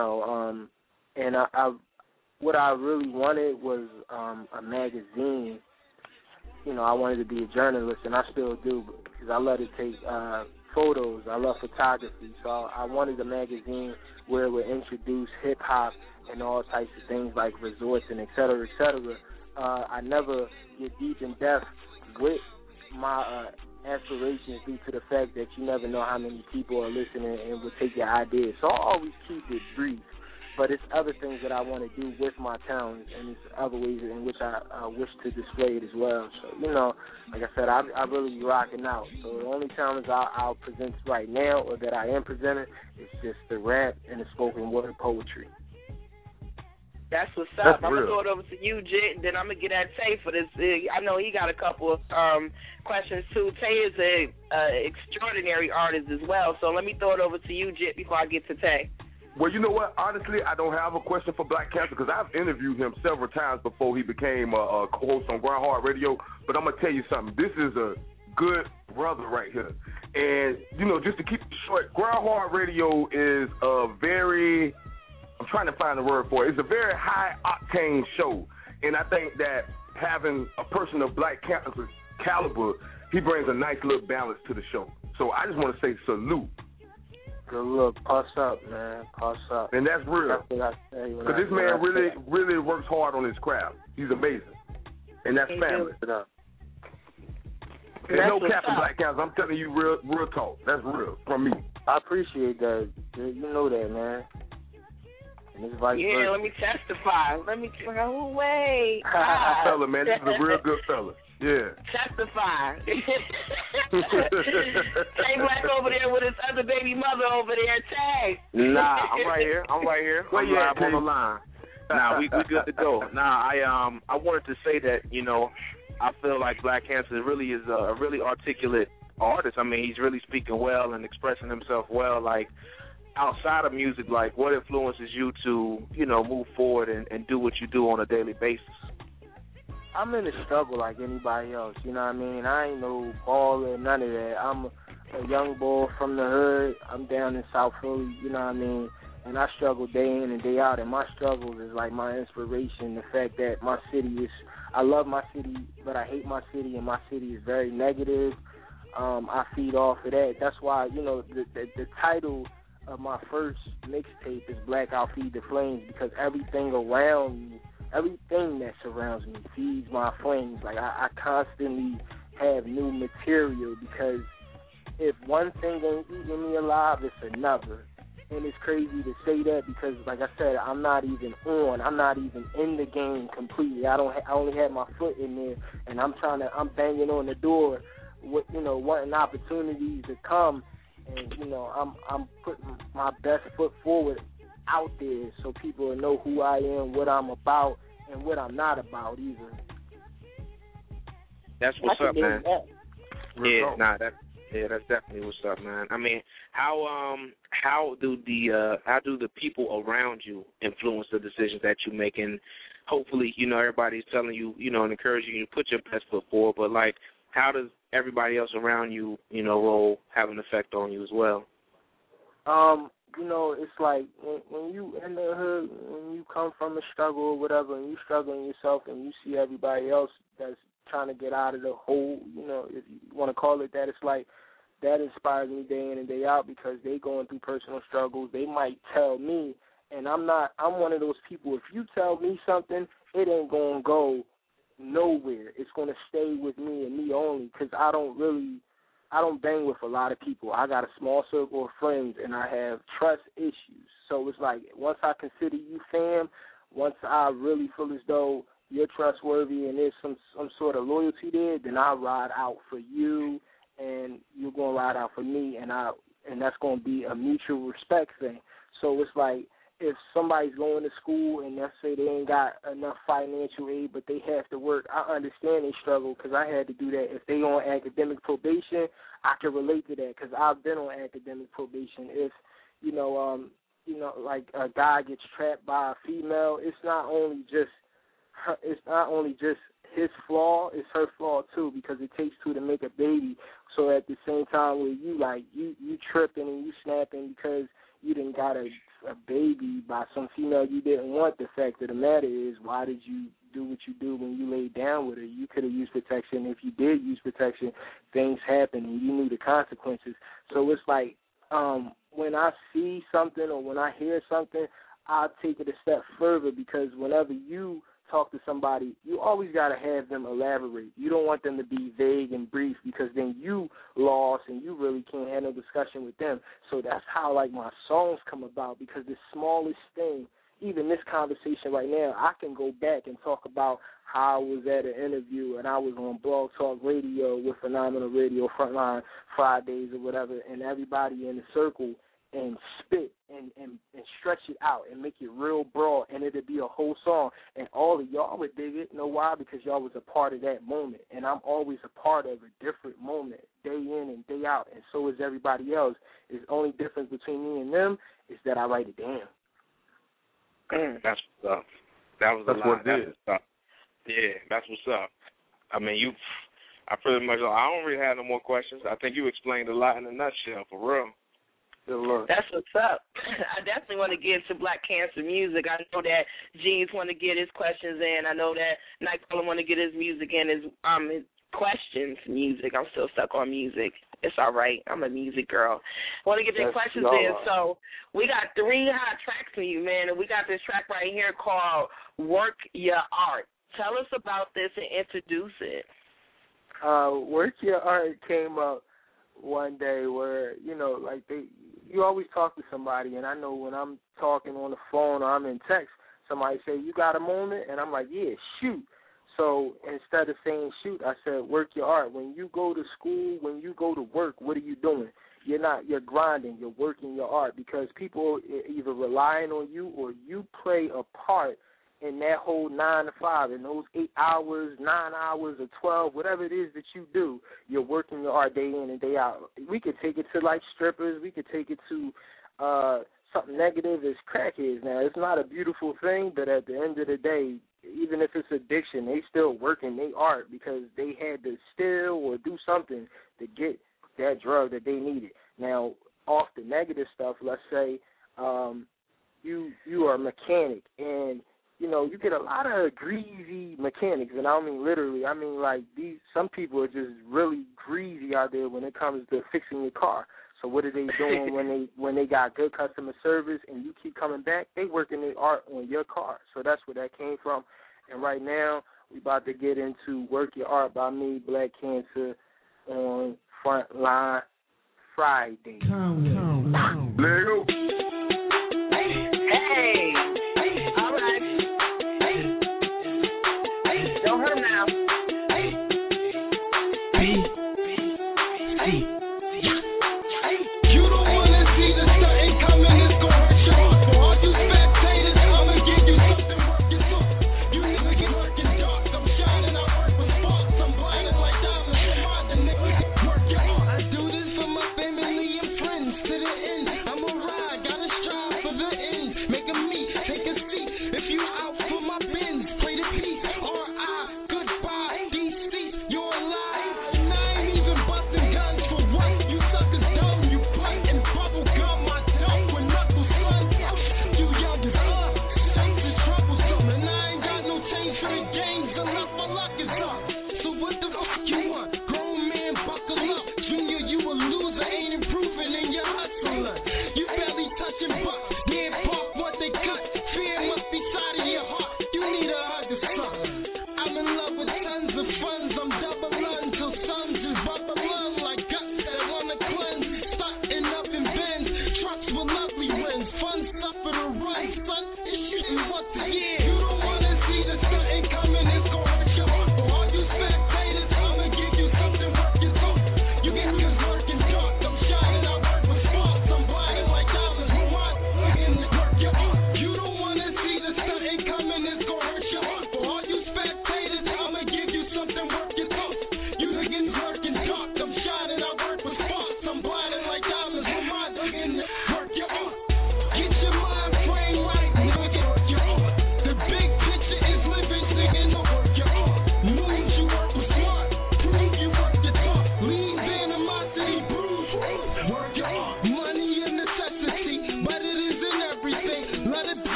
I what I really wanted was a magazine. I wanted to be a journalist, and I still do, because I love to take photos. I love photography, so I wanted a magazine where it would introduce hip-hop and all types of things like resorts and et cetera, et cetera. I never get deep in depth with my aspirations due to the fact that you never know how many people are listening and will take your ideas. So I always keep it brief. But it's other things that I want to do with my talent, and it's other ways in which I wish to display it as well. So, like I said, I really be rocking out. So the only talents I'll present right now, or that I am presenting, is just the rap and the spoken word poetry. That's what's up. I'm going to throw it over to you, Jit, and then I'm going to get at Tay for this. I know he got a couple of questions, too. Tay is an extraordinary artist as well, so let me throw it over to you, Jit, before I get to Tay. Well, you know what? Honestly, I don't have a question for Black Cancer, because I've interviewed him several times before he became a co-host on Grind Hard Radio. But I'm going to tell you something. This is a good brother right here. And, just to keep it short, Grind Hard Radio is a very, I'm trying to find the word for it. It's a very high-octane show. And I think that having a person of Black Cancer's caliber, he brings a nice little balance to the show. So I just want to say salute. Good look. Puss up, man. Puss up. And that's real. Because this man really works hard on his craft. He's amazing. And that's family. There's no cap in Black Cancer. I'm telling you real talk. That's real from me. I appreciate that. You know that, man. And it's vice versa. Let me testify. Wait. Fella, man. This is a real good fella. Yeah. Testify. Tay Black over there with his other baby mother over there. Tay. Nah, I'm right here. I'm live on the line. Nah, we good to go. Nah, I wanted to say that, I feel like Black Cancer really is a really articulate artist. I mean, he's really speaking well and expressing himself well. Like, outside of music, like, what influences you to, move forward and do what you do on a daily basis? I'm in a struggle like anybody else. You know what I mean? I ain't no baller, none of that. I'm a young boy from the hood. I'm down in South Philly. You know what I mean? And I struggle day in and day out. And my struggles is like my inspiration. The fact that my city is, I love my city, but I hate my city, and my city is very negative. I feed off of that. That's why, you know, the title of my first mixtape is Black I'll Feed the Flames, because everything around me, everything that surrounds me feeds my flames. Like, I constantly have new material, because if one thing ain't eating me alive, it's another. And it's crazy to say that because, like I said, I'm not even in the game completely. I only have my foot in there, and I'm banging on the door, wanting opportunities to come, and I'm putting my best foot forward out there so people will know who I am, what I'm about, and what I'm not about either. That's what's up, man. That's definitely what's up, man. I mean, how do the people around you influence the decisions that you make? And hopefully, everybody's telling you, and encouraging you to put your best foot forward. But like, how does everybody else around you, role have an effect on you as well? It's like when you in the hood, when you come from a struggle or whatever, and you struggling yourself, and you see everybody else that's trying to get out of the hole, if you want to call it that, it's like that inspires me day in and day out, because they going through personal struggles. They might tell me, and I'm one of those people, if you tell me something, it ain't going to go nowhere. It's going to stay with me and me only, because I don't bang with a lot of people. I got a small circle of friends, and I have trust issues. So it's like, once I consider you fam, once I really feel as though you're trustworthy and there's some sort of loyalty there, then I'll ride out for you, and you're going to ride out for me, and that's going to be a mutual respect thing. So it's like, if somebody's going to school and let's say they ain't got enough financial aid, but they have to work, I understand they struggle, because I had to do that. If they on academic probation, I can relate to that, because I've been on academic probation. If like a guy gets trapped by a female, it's not only just his flaw, it's her flaw too, because it takes two to make a baby. So at the same time, where you tripping and you snapping because you didn't got a baby by some female you didn't want, the fact of the matter is, why did you do what you do when you laid down with her? You could have used protection. If you did use protection, things happen and you knew the consequences. So it's like, when I see something or when I hear something, I'll take it a step further, because whenever you talk to somebody, you always got to have them elaborate. You don't want them to be vague and brief, because then you lost and you really can't have no discussion with them. So that's how, like, my songs come about, because the smallest thing, even this conversation right now, I can go back and talk about how I was at an interview and I was on Blog Talk Radio with Phenomenal Radio, Frontline Fridays or whatever, and everybody in the circle, and spit and stretch it out and make it real broad, and it'd be a whole song, and all of y'all would dig it. Know why? Because y'all was a part of that moment, and I'm always a part of a different moment, day in and day out, and so is everybody else. The only difference between me and them is that I write it down. That's what's up. That was that's what it is. Yeah, that's what's up. I mean, I pretty much, I don't really have no more questions. I think you explained a lot in a nutshell, for real. That's what's up. I definitely want to get to Black Cancer music. I know that Jeans want to get his questions in. I know that Nightcrawler want to get his music in, his questions music. I'm still stuck on music. It's all right. I'm a music girl. I want to get their questions in. So we got 3 hot tracks from you, man, and we got this track right here called Work Your Art. Tell us about this and introduce it. Work Your Art came up one day where, you always talk to somebody, and I know when I'm talking on the phone or I'm in text, somebody say, you got a moment? And I'm like, yeah, shoot. So instead of saying shoot, I said work your art. When you go to school, when you go to work, what are you doing? You're grinding, you're working your art, because people are either relying on you or you play a part in that whole 9 to 5, in those 8 hours, 9 hours, or 12, whatever it is that you do, you're working your art day in and day out. We could take it to like strippers. We could take it to something negative is crackheads. Now, it's not a beautiful thing, but at the end of the day, even if it's addiction, they still working their art because they had to steal or do something to get that drug that they needed. Now, off the negative stuff, let's say you are a mechanic, and you get a lot of greasy mechanics, and I don't mean literally. I mean like some people are just really greasy out there when it comes to fixing your car. So what are they doing when they got good customer service and you keep coming back? They working their art on your car. So that's where that came from. And right now we about to get into Work Your Art by me, Black Cancer, on Frontline Friday. There you go. Hey. All right. Don't hurt him now. You don't wanna see the stunting coming, it's gonna hurt your heart. For all you spectators, I'ma give you something working for. You niggas get working dark, I'm shining, I work with sparks, I'm blinded like diamonds. Smart, the niggas work your heart. I do this for my family and friends to the end. I'ma ride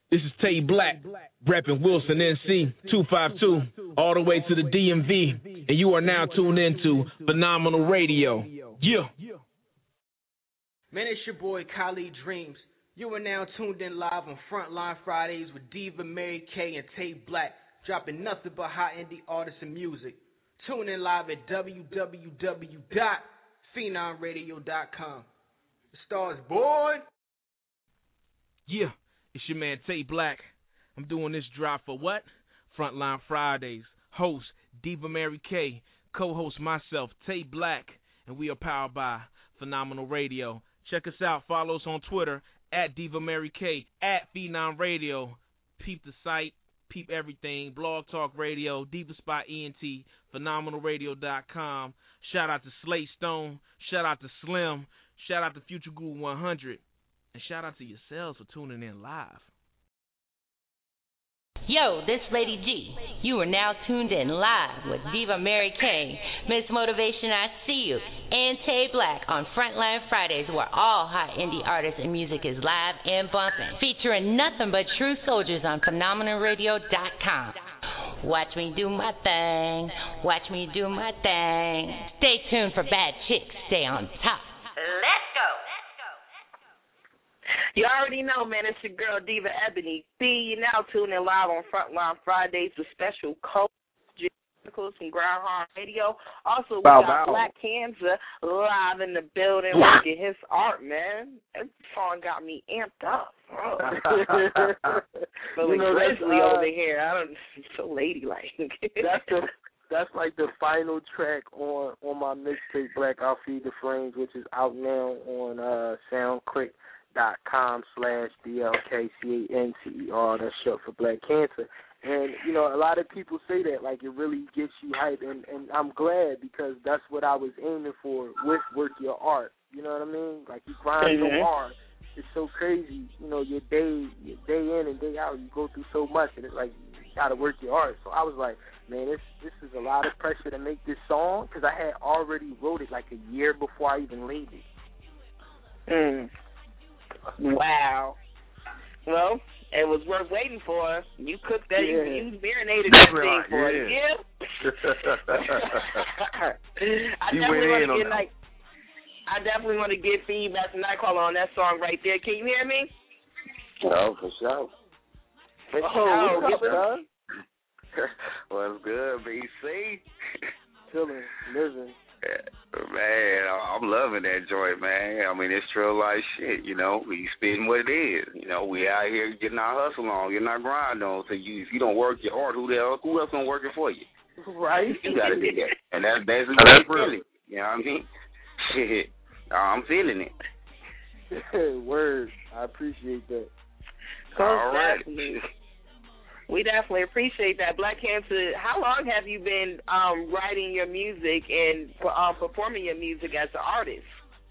This is Tay Black, repping Wilson, NC 252, all the way to the DMV, and you are now tuned into Phenomenal Radio. Yeah. Man, it's your boy Khalid Dreams. You are now tuned in live on Frontline Fridays with Diva Mary K and Tay Black, dropping nothing but hot indie artists and music. Tune in live at www.phenomradio.com. The stars born. Yeah. It's your man Tay Black. I'm doing this drop for what? Frontline Fridays. Host Diva Mary K. Co-host myself, Tay Black. And we are powered by Phenomenal Radio. Check us out. Follow us on Twitter at Diva Mary K. At Phenom Radio. Peep the site. Peep everything. Blog Talk Radio. Diva Spot ENT. PhenomenalRadio.com. Shout out to Slate Stone. Shout out to Slim. Shout out to Future Guru 100. And shout out to yourselves for tuning in live. Yo, this Lady G. You are now tuned in live with Diva Mary K, Miss Motivation I See You, and Tay Black on Frontline Fridays, where all hot indie artists and music is live and bumping. Featuring nothing but true soldiers on PhenomenalRadio.com. Watch me do my thing. Watch me do my thing. Stay tuned for Bad Chicks. Stay on top. Let's go. You already know, man, it's your girl, Diva Ebony B. You're now tuning live on Frontline Fridays with special co-chronicles from Groundhog Radio. Also, we got Black Cancer live in the building working his art, man. That song got me amped up, bro. Feeling grizzly over here. I'm so ladylike. That's like the final track on my mixtape, Black I'll Feed the Flames, which is out now on SoundClick.com/BLKCANCER. That's short for Black Cancer. And, you know, a lot of people say that, like, it really gets you hyped. And I'm glad, because that's what I was aiming for with Work Your Art. You know what I mean? Like, you grind so hard. It's so crazy. You know, your day in and day out, you go through so much. And it's like, you got to work your art. So I was like, man, this is a lot of pressure to make this song, because I had already wrote it like a year before I even laid it. Wow. Well, it was worth waiting for. You cooked that. Yeah. You marinated that thing for it. Yeah. I definitely want to get feedback from Nightcrawler on that song right there. Can you hear me? Oh, for sure. What's good, BC? Chilling, living. Man, I'm loving that joint, man. I mean, it's true life shit, you know. We spitting what it is. You know, we out here getting our hustle on, getting our grind on. So if you don't work your art, who else gonna work it for you? Right. You gotta do that. And that's basically what I'm feeling. You know what I mean? Shit. I'm feeling it. Word. I appreciate that. All right. We definitely appreciate that. Black Cancer, how long have you been writing your music and performing your music as an artist?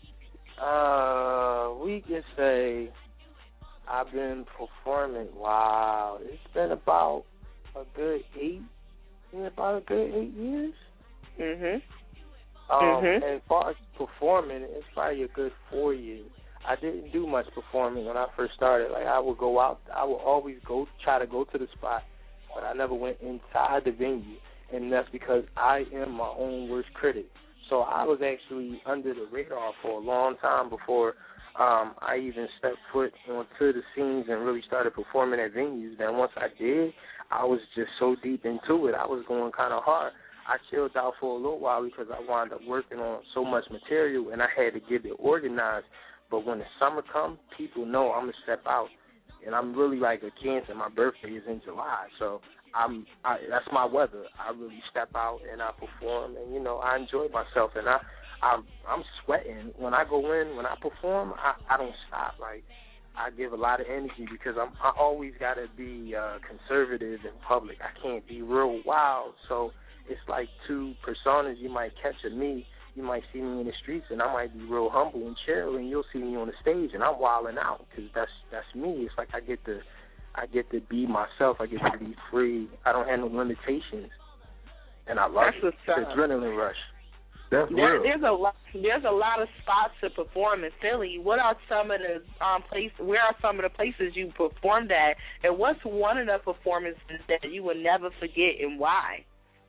We can say I've been performing. Wow, it's been about a good 8 years. And as far as performing, it's probably a good 4 years. I didn't do much performing when I first started. Like, I would go out, I would always try to go to the spot, but I never went inside the venue, and that's because I am my own worst critic. So I was actually under the radar for a long time before I even stepped foot onto the scenes and really started performing at venues. Then once I did, I was just so deep into it. I was going kind of hard. I chilled out for a little while because I wound up working on so much material, and I had to get it organized. But when the summer comes, people know I'm going to step out. And I'm really like a Cancer. My birthday is in July. So that's my weather. I really step out and I perform. And, you know, I enjoy myself. And I'm sweating. When I go in, when I perform, I don't stop. Like, I give a lot of energy because I always got to be conservative in public. I can't be real wild. So it's like two personas you might catch of me. You might see me in the streets, and I might be real humble and chill, and you'll see me on the stage, and I'm wilding out because that's me. It's like I get to be myself. I get to be free. I don't have no limitations, and I love it. It's an adrenaline rush. That's real. There's a lot of spots to perform in Philly. What are some of the where are some of the places you performed at, and what's one of the performances that you will never forget, and why?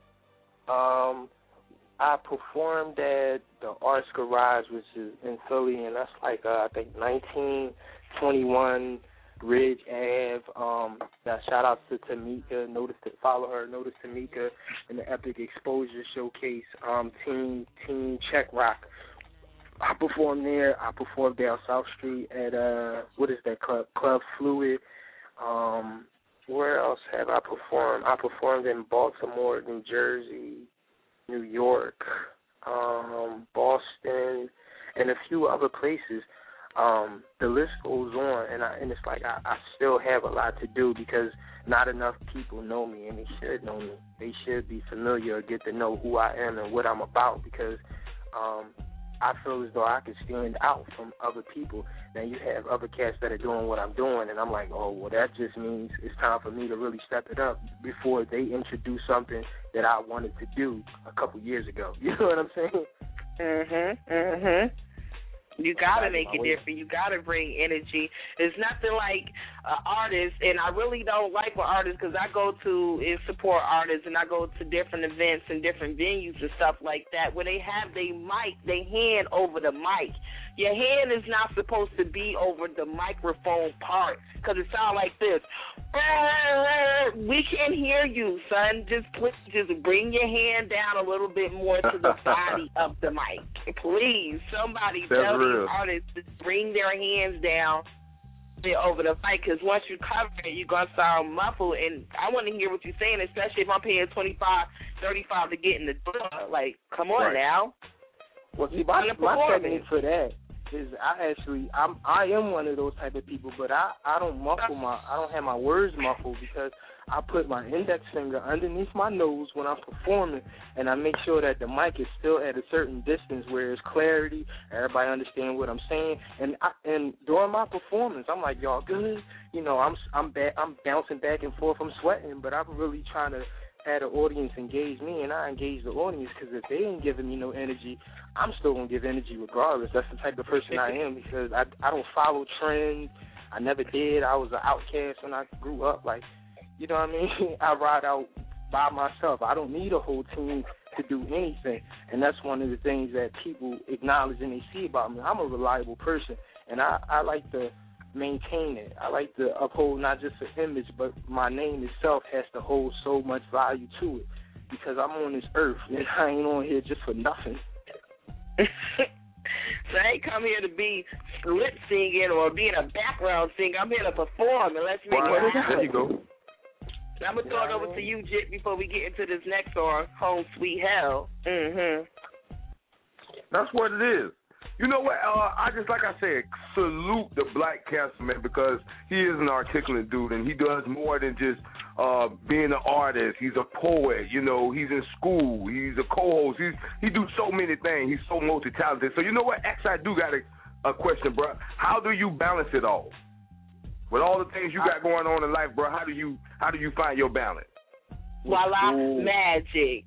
I performed at the Arts Garage, which is in Philly, and that's like I think 1921 Ridge Ave. That shout out to Tamika. Follow her. Notice Tamika in the Epic Exposure Showcase. Team Czech Rock. I performed there. I performed down South Street at what is that club? Club Fluid. Where else have I performed? I performed in Baltimore, New Jersey, New York, Boston, and a few other places. The list goes on, and it's like I still have a lot to do because not enough people know me, and they should know me. They should be familiar or get to know who I am and what I'm about because I feel as though I can stand out from other people. Now you have other cats that are doing what I'm doing, and I'm like, oh, well, that just means it's time for me to really step it up before they introduce something that I wanted to do a couple years ago. You know what I'm saying? You gotta make it different. You gotta bring energy. It's nothing like an artist, and I really don't like an artist because I go to and support artists, and I go to different events and different venues and stuff like that where they have their hand over the mic. Your hand is not supposed to be over the microphone part because it sounds like this. We can't hear you, son. Just bring your hand down a little bit more to the body of the mic. Please, somebody tell these artists to bring their hands down over the mic because once you cover it, you're going to sound muffled. And I want to hear what you're saying, especially if I'm paying $25, $35 to get in the door. Like, come on now. Well, see, my technique for that is I am one of those type of people, but I don't I don't have my words muffled because I put my index finger underneath my nose when I'm performing, and I make sure that the mic is still at a certain distance where it's clarity, everybody understand what I'm saying, and during my performance, I'm like, y'all good? You know, I'm bouncing back and forth, I'm sweating, but I'm really trying to have the audience engage me, and I engage the audience because if they ain't giving me no energy, I'm still going to give energy regardless. That's the type of person I am because I don't follow trends. I never did. I was an outcast when I grew up. Like, you know what I mean? I ride out by myself. I don't need a whole team to do anything, and that's one of the things that people acknowledge and they see about me. I'm a reliable person, and I like to maintain it. I like to uphold not just an image, but my name itself has to hold so much value to it because I'm on this earth, and I ain't on here just for nothing. So I ain't come here to be lip singing or being a background singer. I'm here to perform, and let's make it happen. There you go. I'm going to throw it over to you, Jit, before we get into this next song, Home Sweet Hell. That's what it is. You know what? I just, like I said, salute the Black Cancer Man because he is an articulate dude, and he does more than just being an artist. He's a poet. You know, he's in school. He's a co-host. He do so many things. He's so multi-talented. So you know what? Actually, I do got a question, bro. How do you balance it all? With all the things you got going on in life, bro, how do you find your balance? Voila, magic.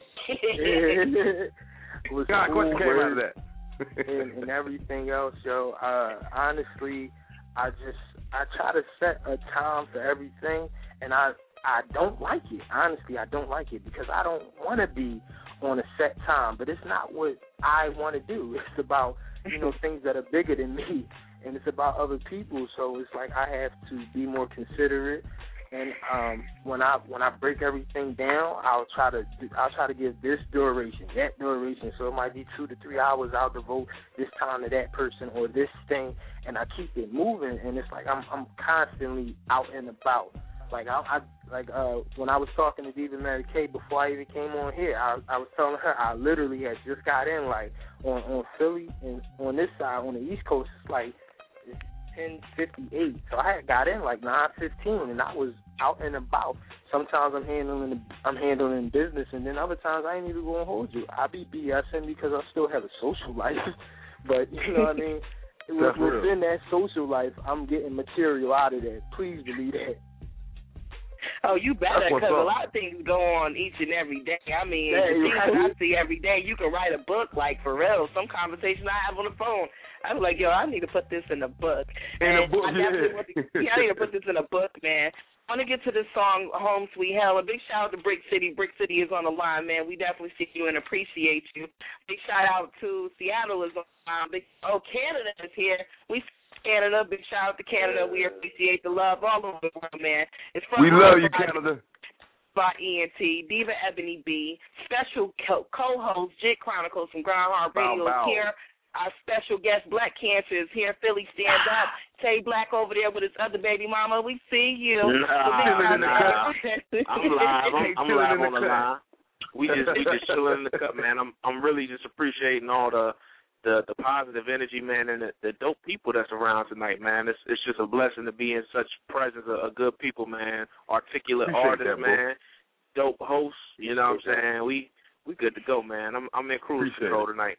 God, question came out of that. and everything else, yo. Honestly, I try to set a time for everything, and I don't like it. Honestly, I don't like it because I don't want to be on a set time, but it's not what I want to do. It's about, you know, things that are bigger than me, and it's about other people. So it's like I have to be more considerate. And when I break everything down, I'll try to give this duration, that duration. So it might be 2 to 3 hours. I'll devote this time to that person or this thing, and I keep it moving. And it's like I'm constantly out and about. Like when I was talking to Diva Mary K before I even came on here, I was telling her I literally had just got in. Like on Philly and on this side on the East Coast, it's like 10:58. So I had got in like 9:15, and I was out and about. Sometimes I'm handling business, and then other times I ain't even gonna hold you. I be BSing because I still have a social life, but you know what I mean. Within that social life, I'm getting material out of that. Please believe that. Oh, you better, because a lot of things go on each and every day. I mean, the things that I see every day, you can write a book, like, for real. Some conversations I have on the phone, I'm like, yo, I need to put this in a book. I need to put this in a book, man. I want to get to this song, Home Sweet Hell. A big shout out to Brick City. Brick City is on the line, man. We definitely see you and appreciate you. Big shout out to Seattle is on the line. Canada is here. We Canada. Big shout out to Canada. We appreciate the love all over the world, man. We love you, Canada. By ENT, Diva Ebony B, special co-host Jit Chronicles from Groundhog Radio is here. Our special guest, Black Cancer, is here. Philly Stand Up. Tay Black over there with his other baby mama. We see you. I'm live. I'm live on the line. We just chilling in the cup, man. I'm really just appreciating all the positive energy, man, and the dope people that's around tonight, man. It's just a blessing to be in such presence of good people, man. Articulate artists, man. Dope hosts, you know what I'm saying? We good to go, man. I'm in cruise control tonight.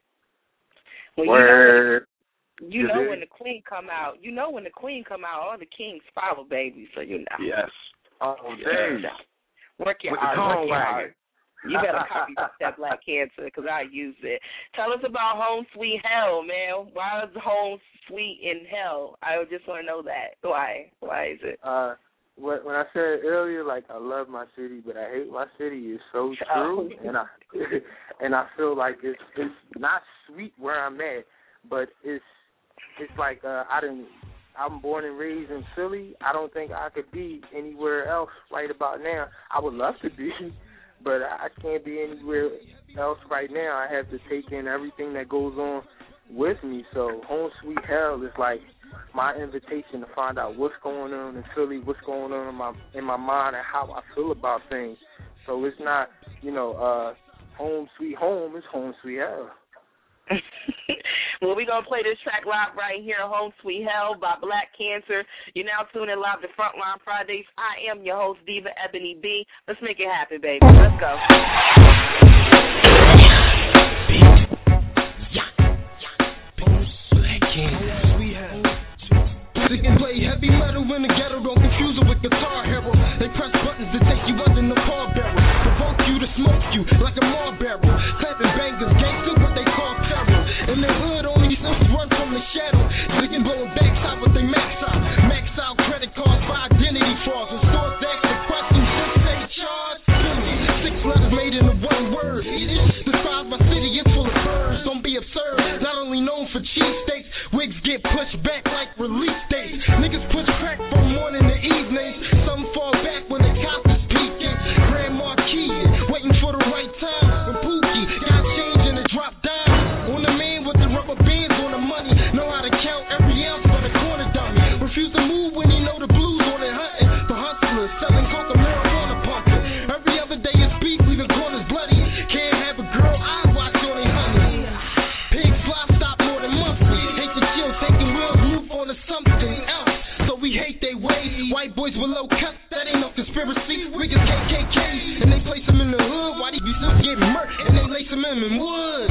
Well, you know when the queen come out. You know when the queen come out, all the kings follow, baby. So you know. Yes. Oh, dang. Work your art. You better copy that Black Cancer because I use it. Tell us about Home Sweet Hell, man. Why is Home Sweet in Hell? I just want to know that. Why? Why is it? When I said earlier, like, I love my city, but I hate my city, is so true. And I feel like it's not sweet where I'm at, but it's like I'm born and raised in Philly. I don't think I could be anywhere else right about now. I would love to be, but I can't be anywhere else right now. I have to take in everything that goes on with me. So Home Sweet Hell is like my invitation to find out what's going on in Philly, what's going on in my mind, and how I feel about things. So it's not, home sweet home, it's Home Sweet Hell. Well, we're going to play this track live right here, Home Sweet Hell by Black Cancer. You're now tuning live to Frontline Fridays. I am your host, Diva Ebony B. Let's make it happen, baby. Let's go. They can play heavy metal in the ghetto, don't confuse it with Guitar Hero. They press buttons to take you under the car barrel, provoke you to smoke you like a Marlboro. Clapping bangers, gangsters, what they call terror. In the hood, only simps run from the shadow. Zigging, blowing backside with they max out credit cards for identity frauds. And stores that for questions, just say charge. 6 letters made into one word. Describe my city, it's full of birds. Don't be absurd. Not only known for cheesesteaks, wigs get pushed back like release dates. Niggas push crack from morning to evening. Some fall back when the cops is peeking. Grandma keying, waiting for the right time. When Pookie got change and it dropped down. On the man with the rubber bands on the money. Know how to count every ounce for the corner dummy. Refuse to move when he know the blues on it hunting. For hustlers, selling coke and marijuana pumping. Every other day is beef, leaving corners bloody. Can't have a girl eye watch on they honey. Pigs fly stop more than monthly. Hate the chill, taking wheels, move on to something else. So we hate they ways. White boys with low cuts, that ain't no conspiracy. We just KKK, and they place them in the hood. Why these bitches get murked, and they lace them in wood.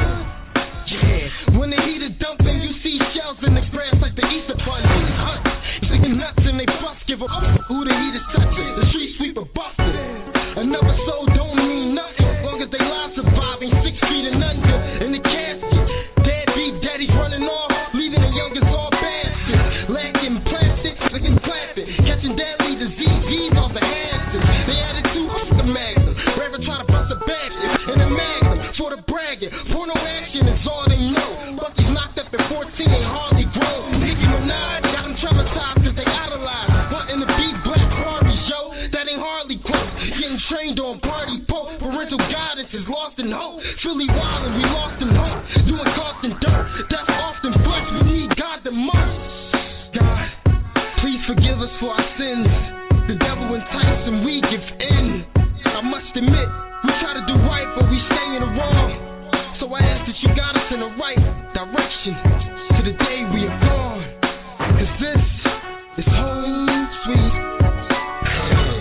Yeah, when the heat is dumping, you see shells in the grass like the Easter bunny. Singing nuts and they bust, give a who the heat is touching. The street sweeper busted. Another soul don't mean nothing, as long as they live surviving 6 feet and under in the casket. Deadbeat daddies running off, leaving the youngest all bastards. Lacking plastic, looking clapping, catching deadly diseases off the hazards. They added 2 up the magnum, rather try to bust a basket in a magnum for the bragging. Porno action is all they know. Bucky's knocked up at 14, ain't hardly grown. Nicki Minaj got them traumatized cause they idolize. Wanting to be Black Barbie, yo, that ain't hardly close. Getting trained on party poke, parental guidance is lost in hope. Philly wildin', we lost in hope. Doing cost and dirt, that's often flesh. We need God the most. God, please forgive us for our sins. The devil entices and we give in. I must admit, we try to do right, but we stay in the wrong. So I ask that you guide us in the right direction to the day we are gone. Cause this is Home Sweet Hell.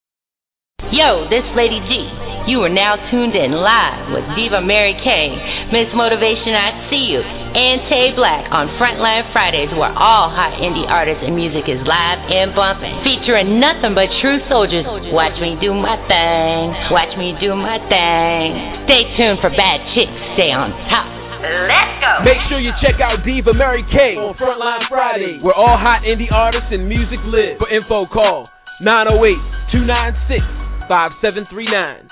Yo, this Lady G. You are now tuned in live with Diva Mary K. Miss Motivation, I See You, and Tay Black on Frontline Fridays, where all hot indie artists and music is live and bumping. Featuring nothing but true soldiers. Watch me do my thing. Watch me do my thing. Stay tuned for Bad Chicks. Stay on top. Let's go. Make sure you check out Diva Mary K on Frontline Fridays, where all hot indie artists and music live. For info, call 908-296-5739.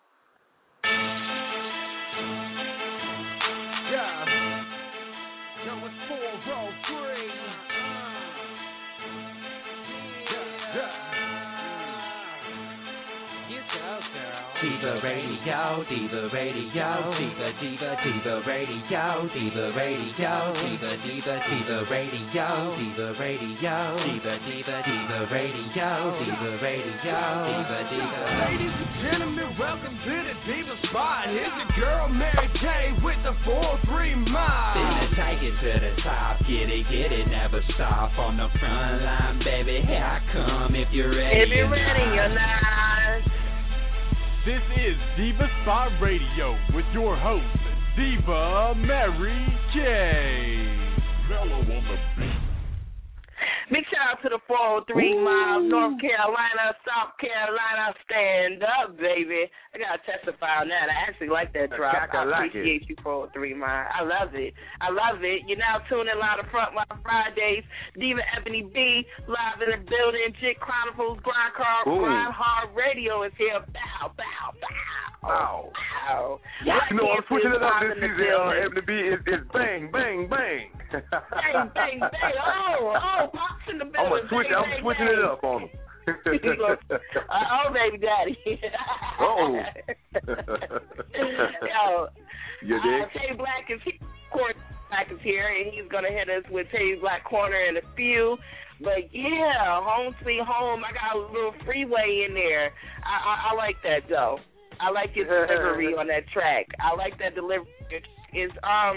Diva Radio, Diva Radio, Diva, Diva, Diva Radio, Diva Radio, Diva, Diva, Diva Radio, Diva Radio, Diva, Diva, Diva Radio, Diva Radio, Diva, Diva. Ladies and gentlemen, welcome to the Diva Spot. Here's your girl Mary K with the 4-3 mile. Finna take it to the top, get it, never stop on the front line, baby. Here I come if you're ready. If you're ready, you're not. This is Diva Spot Radio with your host, Diva Mary K. Mellow on the beat. Big shout out to the 403 Mile, North Carolina, South Carolina. Stand up, baby. I got to testify on that. I actually like that drop. I appreciate you, 403 Mile. I love it. I love it. You're now tuning live to Frontline Fridays. Diva Ebony B, live in the building. Chick Chronicles, Grind Hard Radio is here. Bow, bow, bow. Wow. Wow. You know, I'm switching it up this season. Ebony B is bang, bang, bang. Bang, bang, bang. Oh, pops in the building. I'm switching it up on him. Oh, baby daddy. Oh. Yo, you dig? Tay Black is here. Black is here, and he's gonna hit us with Tay Black Corner in a few. But yeah, Home Sweet Home. I got a little freeway in there. I like that though. I like your delivery on that track. I like that delivery. Is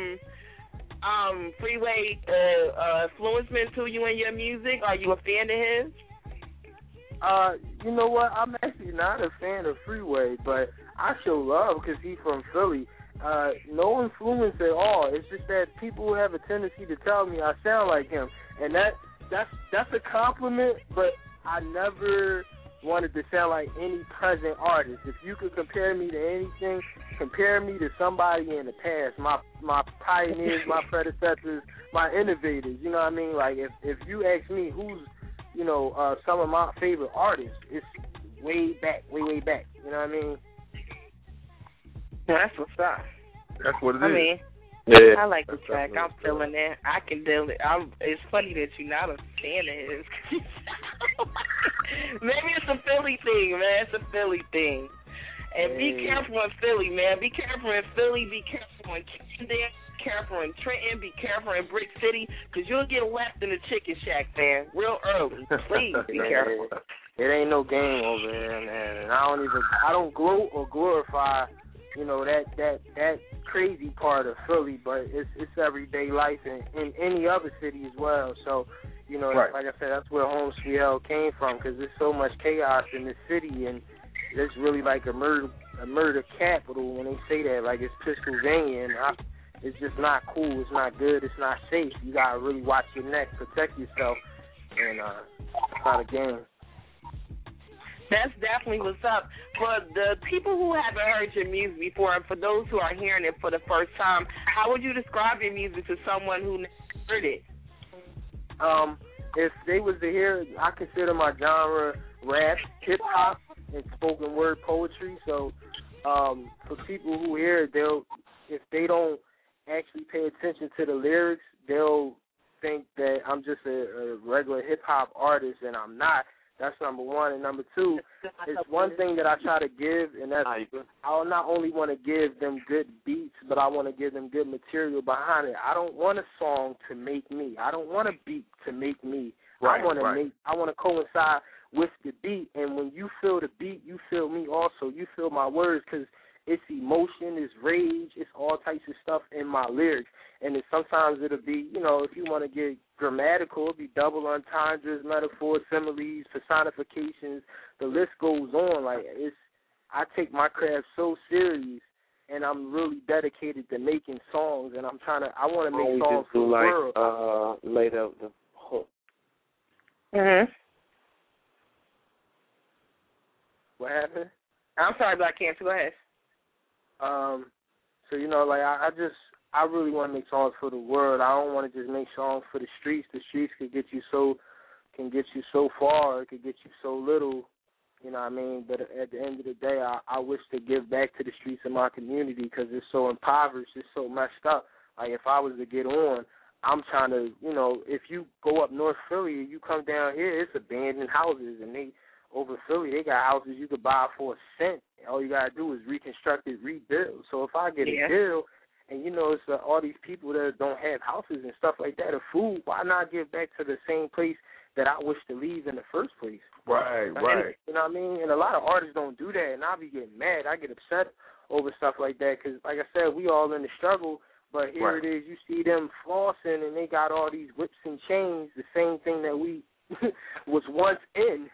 Freeway influencement to you in your music? Are you a fan of his? You know what? I'm actually not a fan of Freeway, but I show love because he's from Philly. No influence at all. It's just that people have a tendency to tell me I sound like him, and that's a compliment. But I never wanted to sound like any present artist. If you could compare me to anything, compare me to somebody in the past, my pioneers, my predecessors, my innovators. You know what I mean? Like if you ask me who's, you know, some of my favorite artists, it's way back. You know what I mean? That's what's up. That's what it is. I mean, yeah, I like the track. I'm feeling it. I can deal it. It's funny that you're not a fan of his. Maybe it's a Philly thing, man. It's a Philly thing. And be careful in Philly, man. Be careful in Philly. Be careful in Camden. Be careful in Trenton. Be careful in Brick City, because you'll get left in the chicken shack, man, real early. Please be careful. It ain't no game over there, man. And I don't gloat or glorify, you know, that crazy part of Philly, but it's everyday life in any other city as well. So, you know, like I said, that's where Home Sweet Home came from, because there's so much chaos in the city, and it's really like a murder capital when they say that, like it's Pennsylvania, and it's just not cool. It's not good. It's not safe. You gotta really watch your neck, protect yourself, and it's not a game. That's definitely what's up. For the people who haven't heard your music before, and for those who are hearing it for the first time, how would you describe your music to someone who never heard it? If they was to hear, I consider my genre rap, hip hop, and spoken word poetry. So for people who hear it, if they don't actually pay attention to the lyrics, they'll think that I'm just a regular hip hop artist, and I'm not. That's number one. And number two, it's one thing that I try to give, and that's I not only want to give them good beats, but I want to give them good material behind it. I don't want a song to make me. I don't want a beat to make me. I want to coincide with the beat, and when you feel the beat, you feel me also. You feel my words, because it's emotion, it's rage, it's all types of stuff in my lyrics. And sometimes it'll be, you know, if you want to get grammatical, it'll be double entendres, metaphors, similes, personifications. The list goes on. Like I take my craft so serious, and I'm really dedicated to making songs, and I want to make songs for the world. Laid out the hook. What happened? I'm sorry, Black Cancer. Go ahead. So like I really want to make songs for the world. I don't want to just make songs for the streets. The streets can get you so far. It could get you so little. You know what I mean? But at the end of the day, I wish to give back to the streets of my community because it's so impoverished. It's so messed up. Like, if I was to get on, I'm trying to, if you go up North Philly, you come down here, it's abandoned houses. And over Philly, they got houses you could buy for $0.01. All you got to do is reconstruct it, rebuild. So if I get a deal, and, it's all these people that don't have houses and stuff like that, or food, why not give back to the same place that I wish to leave in the first place? Right. You know what I mean? And a lot of artists don't do that, and I be getting mad. I get upset over stuff like that because, like I said, we all in the struggle, but here it is. You see them flossing, and they got all these whips and chains, the same thing that we was once in.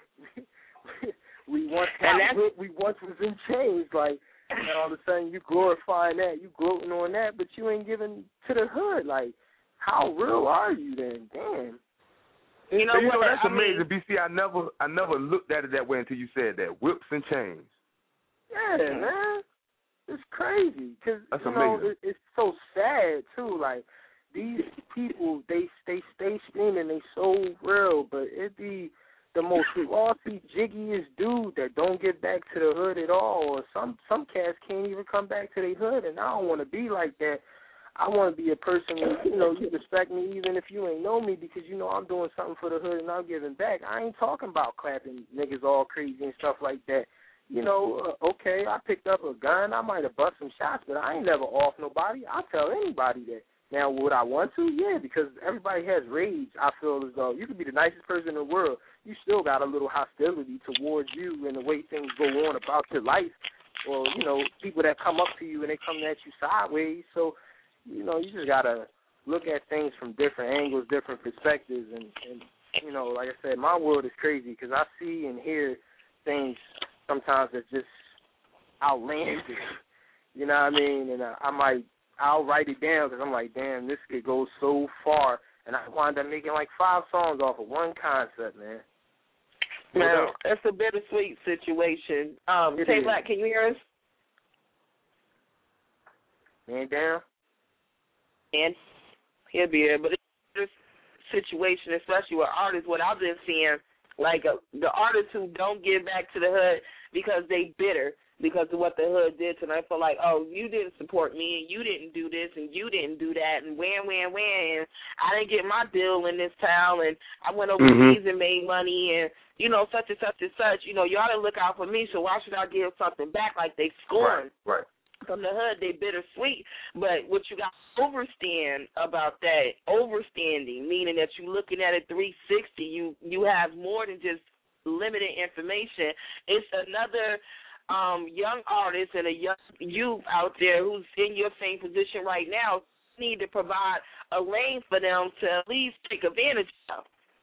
we once was in chains, like, and all of a sudden you glorifying that, you gloating on that, but you ain't giving to the hood. Like, how real are you then? Damn. That's amazing, BC. I never looked at it that way until you said that. Whips and chains. Yeah, man. It's crazy because it's so sad too. Like, these people, they stay screaming, they so real, but it be the most flossy, jiggiest dude that don't get back to the hood at all. Or some cats can't even come back to their hood, and I don't want to be like that. I want to be a person where, you respect me even if you ain't know me because, I'm doing something for the hood and I'm giving back. I ain't talking about clapping niggas all crazy and stuff like that. Okay, I picked up a gun. I might have bust some shots, but I ain't never off nobody. I'll tell anybody that. Now, would I want to? Yeah, because everybody has rage. I feel as though you could be the nicest person in the world. You still got a little hostility towards you and the way things go on about your life. Or, people that come up to you and they come at you sideways. So, you just got to look at things from different angles, different perspectives. And like I said, my world is crazy because I see and hear things sometimes that's just outlandish. You know what I mean? And I'll write it down because I'm like, damn, this could go so far. And I wound up making like 5 songs off of one concept, man. Now, it's a bittersweet situation. Tay Black, can you hear us? Man down? And he'll be there. But it's this situation, especially with artists, what I've been seeing, like the artists who don't give back to the hood because they bitter because of what the hood did to them. I feel like, oh, you didn't support me, and you didn't do this, and you didn't do that, and and I didn't get my deal in this town, and I went overseas and made money, and, such and such and such. Y'all didn't look out for me, so why should I give something back? Like, they scorn. Right. From the hood, they bittersweet. But what you got to understand about that, overstanding, meaning that you're looking at it 360, you have more than just limited information. It's another young artist and a young youth out there who's in your same position right now need to provide a lane for them to at least take advantage of.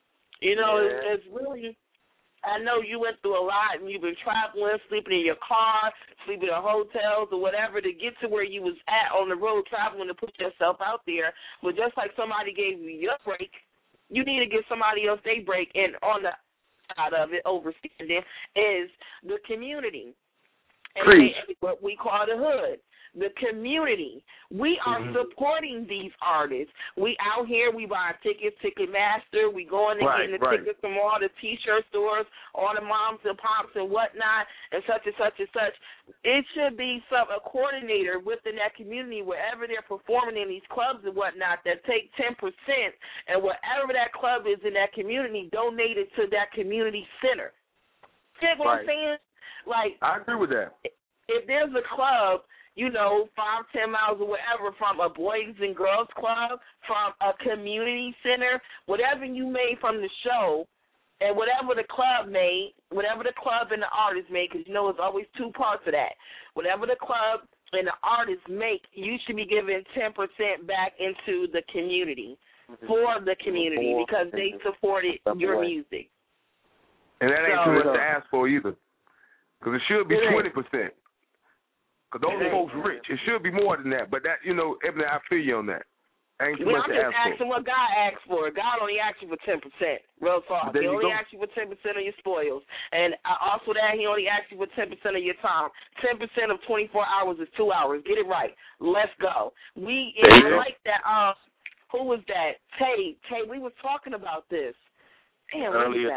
It's really, I know you went through a lot and you've been traveling, sleeping in your car, sleeping in hotels or whatever to get to where you was at on the road traveling to put yourself out there. But just like somebody gave you your break, you need to give somebody else their break. And on the side of it, overstanding, is the community. And what we call the hood, the community. We are supporting these artists. We out here, we buy tickets, Ticketmaster. We going and getting the tickets from all the T-shirt stores, all the moms and pops and whatnot, and such and such and such. It should be a coordinator within that community, wherever they're performing in these clubs and whatnot, that take 10%, and whatever that club is in that community, donate it to that community center. See what I'm saying? Like, I agree with that. If there's a club, 5-10 miles or whatever from a boys and girls club, from a community center, whatever you made from the show, and whatever the club made, whatever the club and the artist made, because it's always 2 parts of that. Whatever the club and the artist make, you should be giving 10% back into the community, for the community, because they supported your music. And that ain't too much to ask for either. Because it should be 20%. Because Because those folks rich. It should be more than that. But that, Ebony, I feel you on that. Ain't too much I'm to just ask for. asking what God asks for. God only asks you for 10%. Real talk. He only asks you for 10% of your spoils. And also that, he only asks you for 10% of your time. 10% of 24 hours is 2 hours. Get it right. Let's go. Like that. Who was that? Tay, we was talking about this. Damn, earlier.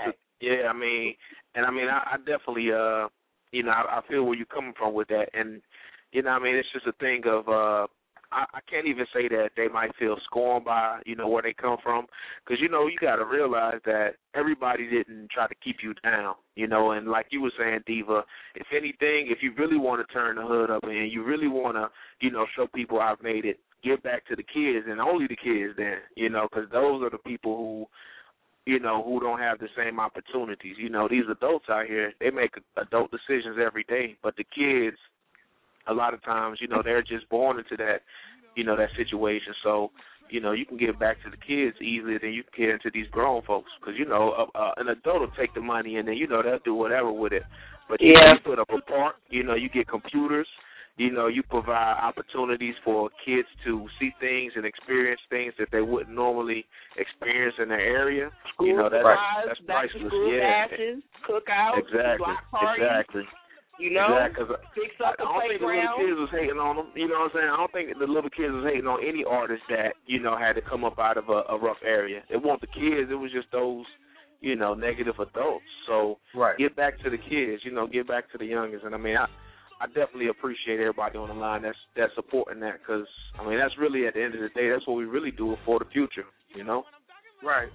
I definitely, I feel where you're coming from with that. And, it's just a thing of, I can't even say that they might feel scorned by, where they come from. Because, you got to realize that everybody didn't try to keep you down, And like you were saying, Diva, if anything, if you really want to turn the hood up and you really want to, show people I've made it, give back to the kids and only the kids then, because those are the people who don't have the same opportunities. These adults out here, they make adult decisions every day. But the kids, a lot of times, they're just born into that, that situation. So, you can give back to the kids easier than you can get into these grown folks. Because, an adult will take the money and then, they'll do whatever with it. But you put up a park, you get computers, you provide opportunities for kids to see things and experience things that they wouldn't normally experience in their area. That's priceless. Bashes, cookouts, block parties. Exactly. Fix up the playground. I don't think the little kids was hating on them. You know what I'm saying? I don't think the little kids was hating on any artist that, had to come up out of a rough area. It wasn't the kids. It was just those, negative adults. So get back to the kids, get back to the youngest. And, I definitely appreciate everybody on the line that's supporting that because, that's really, at the end of the day, that's what we really do it for the future, Right.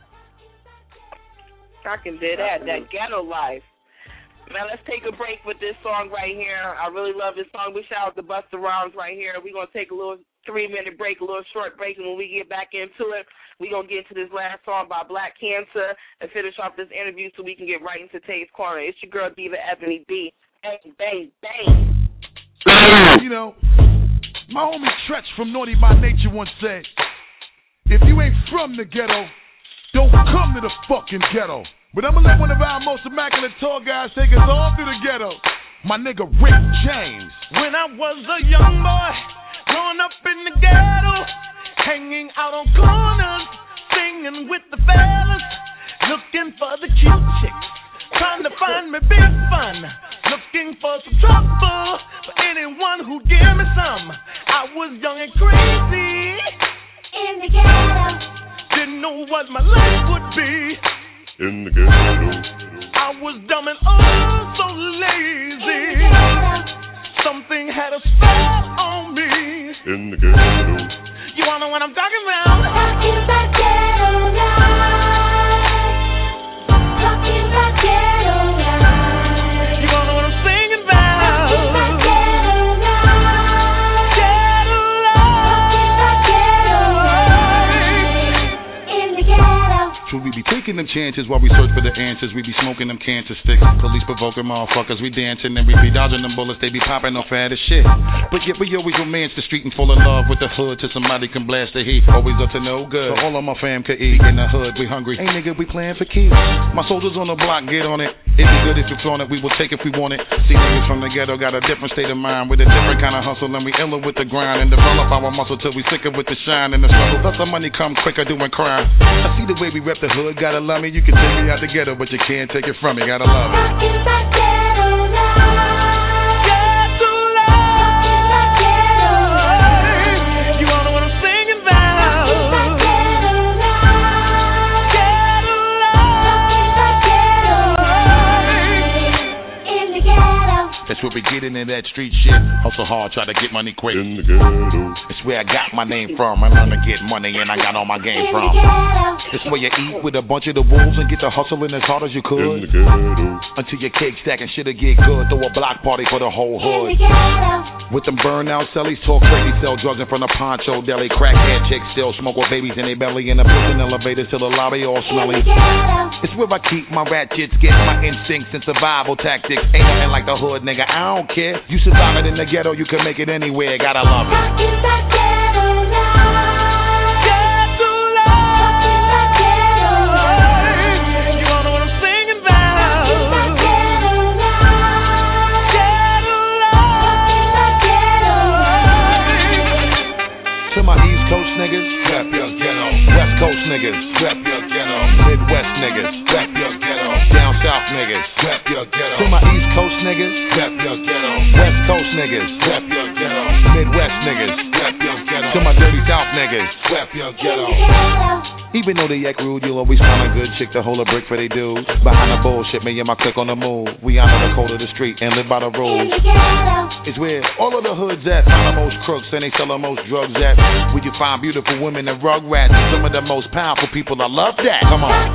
I can do that ghetto life. Now, let's take a break with this song right here. I really love this song. We shout out to Busta Rhymes right here. We're going to take a little 3-minute break, a little short break, and when we get back into it, we're going to get into this last song by Black Cancer and finish off this interview so we can get right into Tay's Corner. It's your girl, Diva Ebony B. Bang, bang, bang. My homie Tretch from Naughty by Nature once said, if you ain't from the ghetto, don't come to the fucking ghetto. But I'm gonna let one of our most immaculate tall guys take us all through the ghetto. My nigga Rick James. When I was a young boy, growing up in the ghetto, hanging out on corners, singing with the fellas, looking for the cute chicks, trying to find me big fun, looking for some trouble, for anyone who'd give me some. I was young and crazy in the ghetto, didn't know what my life would be. In the ghetto, I was dumb and oh so lazy. Something had a spell on me. In the ghetto, you wanna know what I'm talking about? Talking about ghetto life. Talking about ghetto life. You wanna know what I'm singing about? Talking about ghetto life. Ghetto life. Talking about ghetto life. In the ghetto. should we be taking them chances while we search for the answers? We be smoking them cancer sticks. Police provoking motherfuckers. We dancing and we be dodging them bullets. They be popping off fat as shit. But yet we always romance the street and fall in love with the hood till somebody can blast the heat. Always up to no good. So all of my fam could eat in the hood. We hungry. Hey nigga, we playing for keeps. My soldiers on the block, get on it. It be good if you flaunt it. We will take if we want it. See niggas from the ghetto got a different state of mind with a different kind of hustle, and we iller with the grind and develop our muscle till we sicker with the shine and the struggle. Thus the money come quicker doing crime. I see the way we rep the hood. Gotta love me. You can take me out the ghetto, but you can't take it from me. Gotta love me. You wanna know what I'm singing about? That's where we get into that street shit. Hustle hard, try to get money quick. In the ghetto. It's where I got my name from. I learned to get money and I got all my game from. It's where you eat with a bunch of the wolves and get the hustling as hard as you could. In the ghetto. Until your cake stacking shit'll get good. Throw a block party for the whole hood. With them burnout cellies, talk crazy, sell drugs in front of Poncho Deli. Crackhead chicks still smoke with babies in their belly. In the prison elevators till the lobby all smelly. It's where I keep my ratchets, get my instincts and survival tactics. Ain't nothing like the hood, nigga. I don't care. You survive it in the ghetto, you can make it anywhere. Gotta love it. your ghetto. To my East Coast niggas, rep your ghetto. West Coast niggas, rep your ghetto. Midwest niggas, rep your ghetto. To my dirty South niggas, rep your ghetto. Even though they act rude, you'll always find a good chick to hold a brick for they dudes. Behind the bullshit, me and my clique on the move. We honor the code of the street and live by the rules. It's where all of the hoods at, find the most crooks and they sell the most drugs at. Where you find beautiful women and rug rats, and some of the most powerful people. I love that. Come on.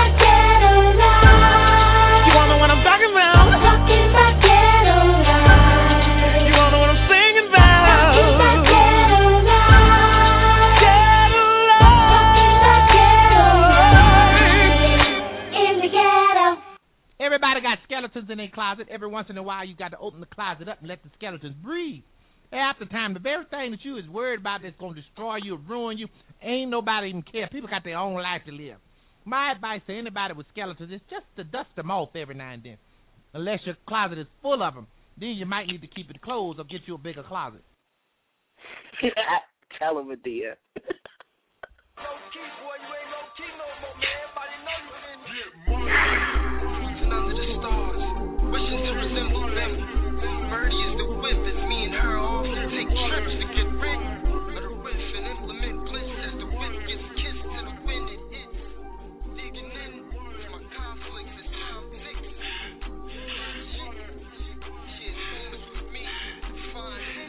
You wanna know what I'm talking about? Talking about ghetto life. You wanna know what I'm singing about? Talking about ghetto life. Ghetto life. In the ghetto. Everybody got skeletons in their closet. Every once in a while, you got to open the closet up and let the skeletons breathe. Half the time, the very thing that you is worried about that's going to destroy you or ruin you, ain't nobody even care. People got their own life to live. My advice to anybody with skeletons is just to dust them off every now and then. Unless your closet is full of them, then you might need to keep it closed or get you a bigger closet. Tell him, Adia. Under the stars, wishing to resemble them. Birdie is the whip, it's me and her often take trips to get rid of the whiff and implement bliss as the whip gets kissed to the wind it hits. Digging in to my conflicts is how fixed. Shit moves with me, fine.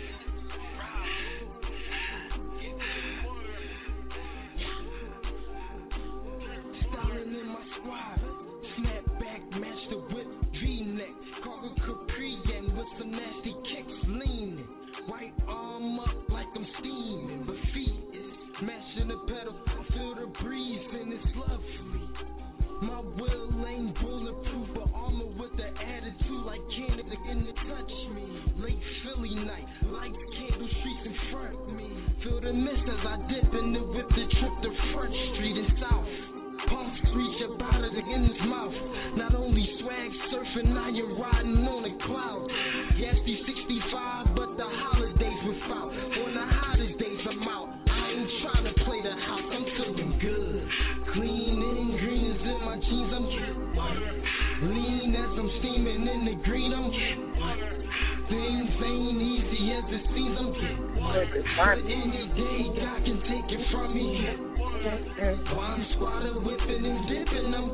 Styling in my squad. Snapback, match the whip, V-neck, cargo capri, and with some nasty kicks, leaning. Right arm up like I'm steaming, but feet is smashing the pedal, feel the breeze, and it's lovely. My will ain't bulletproof, but armor with the attitude like candy begin to touch me. Late Philly night, lights, candle streets in front of me. Feel the mist as I dip in the whip to trip the Front Street and South. Puffs reach about it in his mouth. Not only swag surfing, I am riding on a cloud. Gassy 65, but the holidays without. On the hottest days I'm out. I ain't trying to play the house, I'm feeling good. Clean and green is in my jeans, I'm getting white. Lean as I'm steaming in the green, I'm getting white. Things ain't easy as it seems, I'm getting white. But any day, God can take it from me. While I'm squatting, whipping and dipping, I'm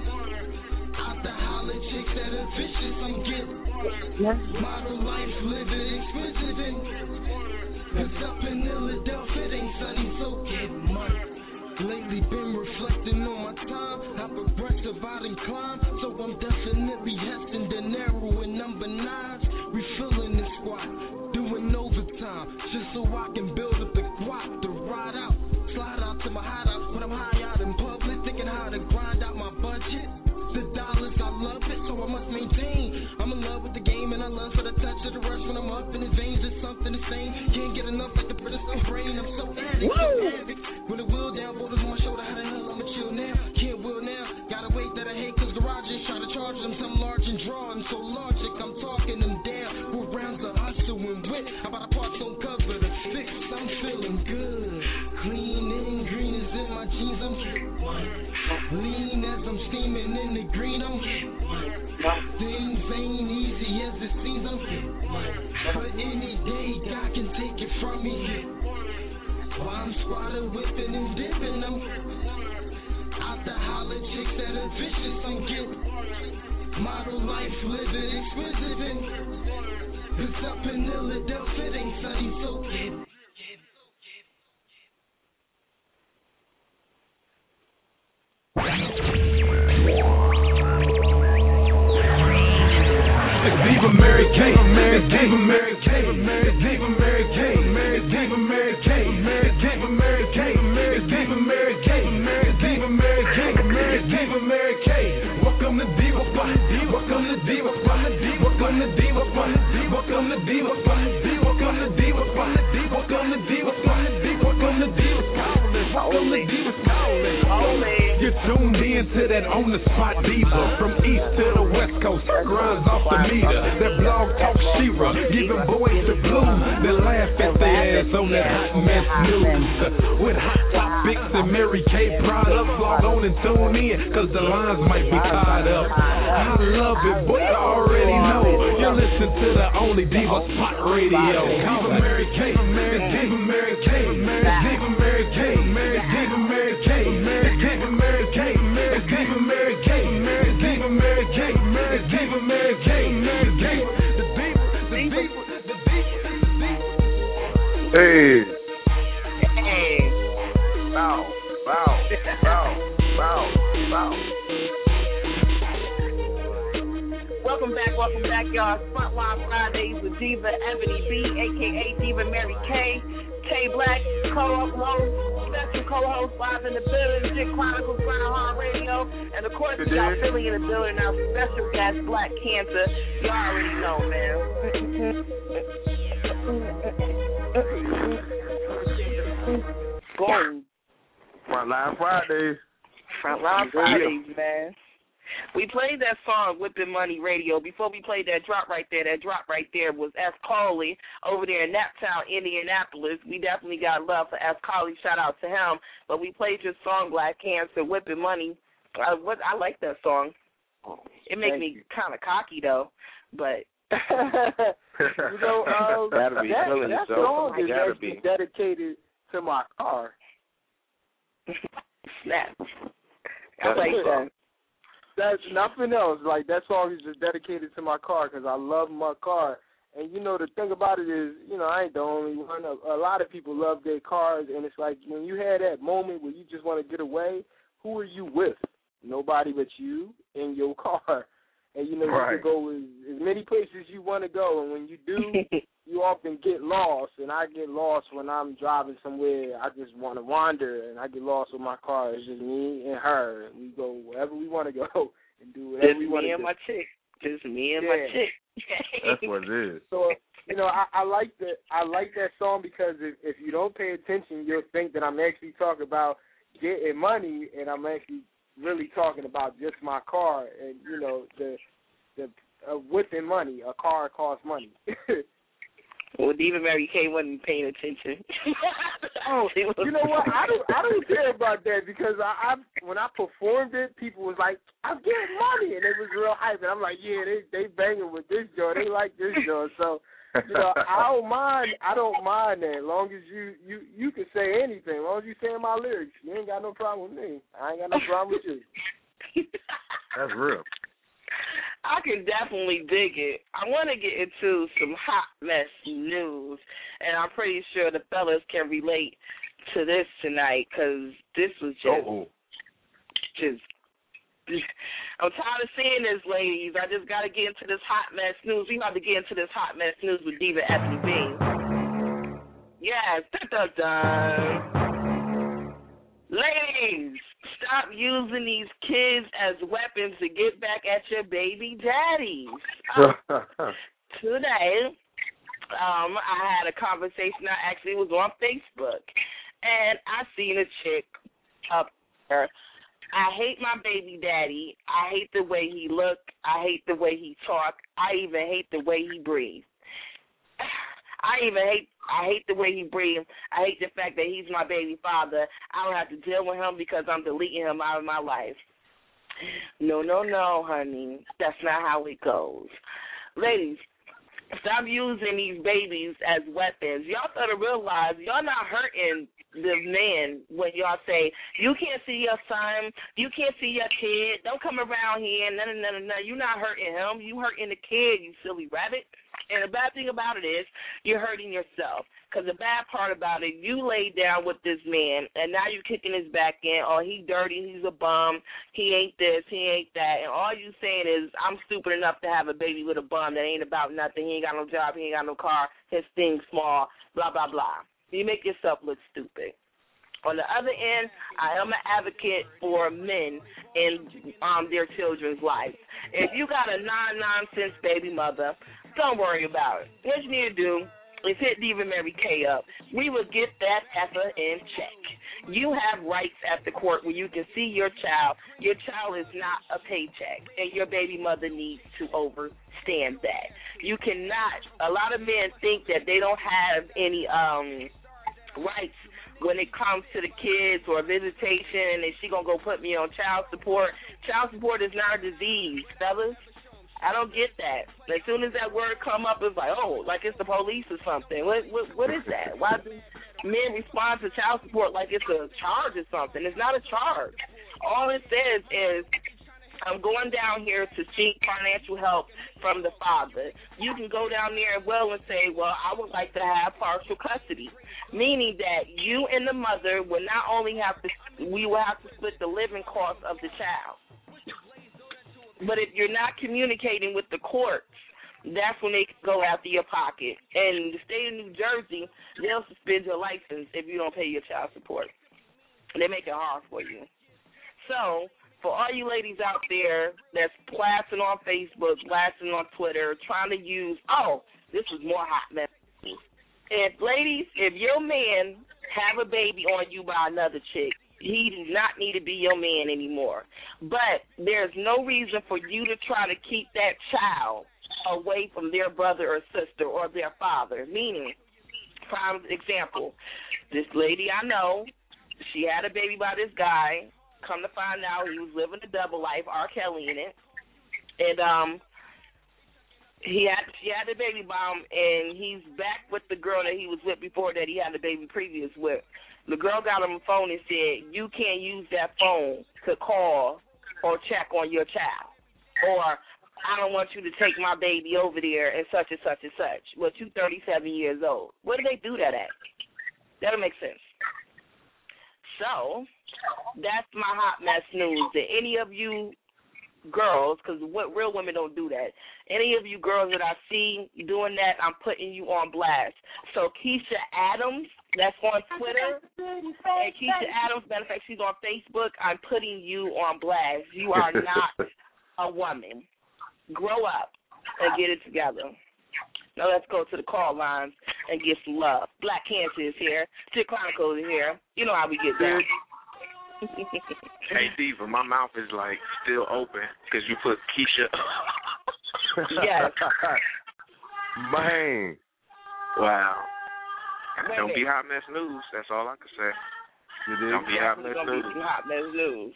out the holler chicks that are vicious, I'm getting model life, living expensive, and it's up in Philadelphia, it ain't sunny, so get money. Lately been reflecting on my time, how progressive I done climb, so I'm definitely Heston De Niro and number 9s, refilling the squad, doing overtime, just so I can build up the guap to ride out. Slide out to my hideout when I'm high out in public, thinking how to grind out my budget. The dollars, I love it, so I must maintain. I'm in love with the game and I love for the touch of the rush when I'm up in his veins. It's something the same. Can't get enough like the British brain. I'm so addict, so addict. When the wheel down, borders on my shoulder, how the hell I'ma chill now? Can't will now. Gotta wait that I hate cause garages try to charge them some large and draw. I'm so logic, I'm talking them down. With rounds of hustle and wit. How about a parts on cover the 6? I'm feeling good. Clean and green is in my jeans, I'm getting white. Lean as I'm steaming in the green, I'm getting white. Things ain't easy as it seems, I'm getting white. But any day, God can take it from me. While I'm squatting, whipping and dipping, I'm out the holler chicks that are vicious, I'm getting model life, living exquisite, and it's up in Philadelphia, it ain't sunny, so get Diva Mary K, it's Diva Mary K, it's Diva Mary K, it's Diva Mary K, it's Diva Mary K, it's Diva Mary K, it's Diva Mary K, it's Diva Mary K. Welcome to Diva Spot, welcome to Diva Spot, welcome to Diva Spot, welcome to Diva Spot, welcome to Diva Spot, welcome to Diva Spot, welcome to Diva Spot, welcome to Diva Spot. You're tuned in to that on the spot diva from east to the west coast, grinds off the meter. That blog talk Shira, giving boys the blues. They laugh at their ass on that hot mess news. With hot topics and Mary K products, log on and tune in, cause the lines might be tied up. I love it, boy, you already know. You listen to the only Diva Spot Radio. Diva Mary K, Diva Mary K, Diva Mary K, Diva Mary K, Diva Mary K, Diva Mary K, Diva Mary K, Diva Mary K, Hey. Hey. Bow. Welcome back, y'all. Frontline Fridays with Diva Ebony B, a.k.a. Diva Mary K. Tay Black, co-host, special co-host, live in the building, Dick Chronicles, Grind Hard Radio. And, of course, we got Philly in the building, our special guest, Black Cancer. You already know, man. Boom. Frontline Fridays. Frontline Fridays, man. We played that song, Whipping Money Radio. Before we played that drop right there was S. Coley over there in Naptown, Indianapolis. We definitely got love for S. Coley. Shout out to him. But we played your song, Black Cancer, Whipping Money. I like that song. It makes me kind of cocky, though. But, you know, that song is actually dedicated to my car. Snap. I like that. That's nothing else. Like, that song is just dedicated to my car because I love my car. And, you know, the thing about it is, you know, I ain't the only one. A lot of people love their cars, and it's like when you had that moment where you just want to get away, who are you with? Nobody but you and your car. And, you know, you can go as many places you want to go, and when you do, you often get lost. And I get lost when I'm driving somewhere. I just want to wander, and I get lost with my car. It's just me and her, and we go wherever we want to go and do whatever we want to do. Just me and my chick. Just me and my chick. That's what it is. So, you know, I like that song because if you don't pay attention, you'll think that I'm actually talking about getting money, and I'm actually really talking about just my car, and you know the whipping money. A car costs money. Well, Diva Mary K wasn't paying attention. Oh, you know what? I don't care about that because I when I performed it, people was like, "I'm getting money," and it was real hype. And I'm like, "Yeah, they banging with this joint. They like this joint." So, you know, I don't mind that. As long as you can say anything. As long as you saying my lyrics, you ain't got no problem with me. I ain't got no problem with you. That's real. I can definitely dig it. I want to get into some hot mess news, and I'm pretty sure the fellas can relate to this tonight because this was just. I'm tired of seeing this, ladies. I just got to get into this hot mess news. We about to get into this hot mess news with Diva Ebony B. Yes, ladies, stop using these kids as weapons to get back at your baby daddies. Today, I had a conversation. I actually was on Facebook, and I seen a chick up there. I hate my baby daddy. I hate the way he look. I hate the way he talk. I even hate the way he breathes. I hate the way he breathes. I hate the fact that he's my baby father. I don't have to deal with him because I'm deleting him out of my life. No, honey. That's not how it goes. Ladies, stop using these babies as weapons. Y'all got to realize y'all not hurting the man when y'all say, you can't see your son, you can't see your kid, don't come around here, no. You're not hurting him. You hurting the kid, you silly rabbit. And the bad thing about it is you're hurting yourself. Because the bad part about it, you laid down with this man, and now you're kicking his back in. Oh, he dirty, he's a bum, he ain't this, he ain't that. And all you saying is, I'm stupid enough to have a baby with a bum that ain't about nothing. He ain't got no job, he ain't got no car, his thing's small, blah, blah, blah. You make yourself look stupid. On the other end, I am an advocate for men in their children's lives. If you got a non-nonsense baby mother, don't worry about it. What you need to do is hit Diva Mary K up. We will get that heifer in check. You have rights at the court where you can see your child. Your child is not a paycheck, and your baby mother needs to understand that. You cannot, a lot of men think that they don't have any rights when it comes to the kids or visitation, and she gonna go put me on child support. Child support is not a disease, fellas. I don't get that. As soon as that word come up, it's like, oh, like it's the police or something. What is that? Why do men respond to child support like it's a charge or something? It's not a charge. All it says is, I'm going down here to seek financial help from the father. You can go down there and say, well, I would like to have partial custody, meaning that you and the mother will not only we will have to split the living costs of the child. But if you're not communicating with the courts, that's when they go after your pocket. And the state of New Jersey, they'll suspend your license if you don't pay your child support. They make it hard for you. So, for all you ladies out there that's blasting on Facebook, blasting on Twitter, trying to use, this was more hot mess. If your man have a baby on you by another chick, he does not need to be your man anymore. But there's no reason for you to try to keep that child away from their brother or sister or their father. Meaning, prime example, this lady I know, she had a baby by this guy. Come to find out, he was living a double life, R. Kelly in it. And she had the baby by him, and he's back with the girl that he was with before that he had the baby previous with. The girl got him a phone and said, you can't use that phone to call or check on your child. Or, I don't want you to take my baby over there and such and such and such. Well, you're 37 years old. Where do they do that at? That'll make sense. So, that's my hot mess news. That any of you girls, because real women don't do that, any of you girls that I see doing that, I'm putting you on blast. So, Keisha Adams, that's on Twitter, and Keisha Adams, matter of fact, she's on Facebook, I'm putting you on blast. You are not a woman. Grow up and get it together. Now let's go to the call lines and get some love. Black Cancer is here. Chick Chronicles is here. You know how we get down. Hey, Diva, my mouth is, like, still open because you put Keisha. Yes. Man. Wow. Don't be hot mess news. That's all I can say. Don't be hot mess news. Hot mess news.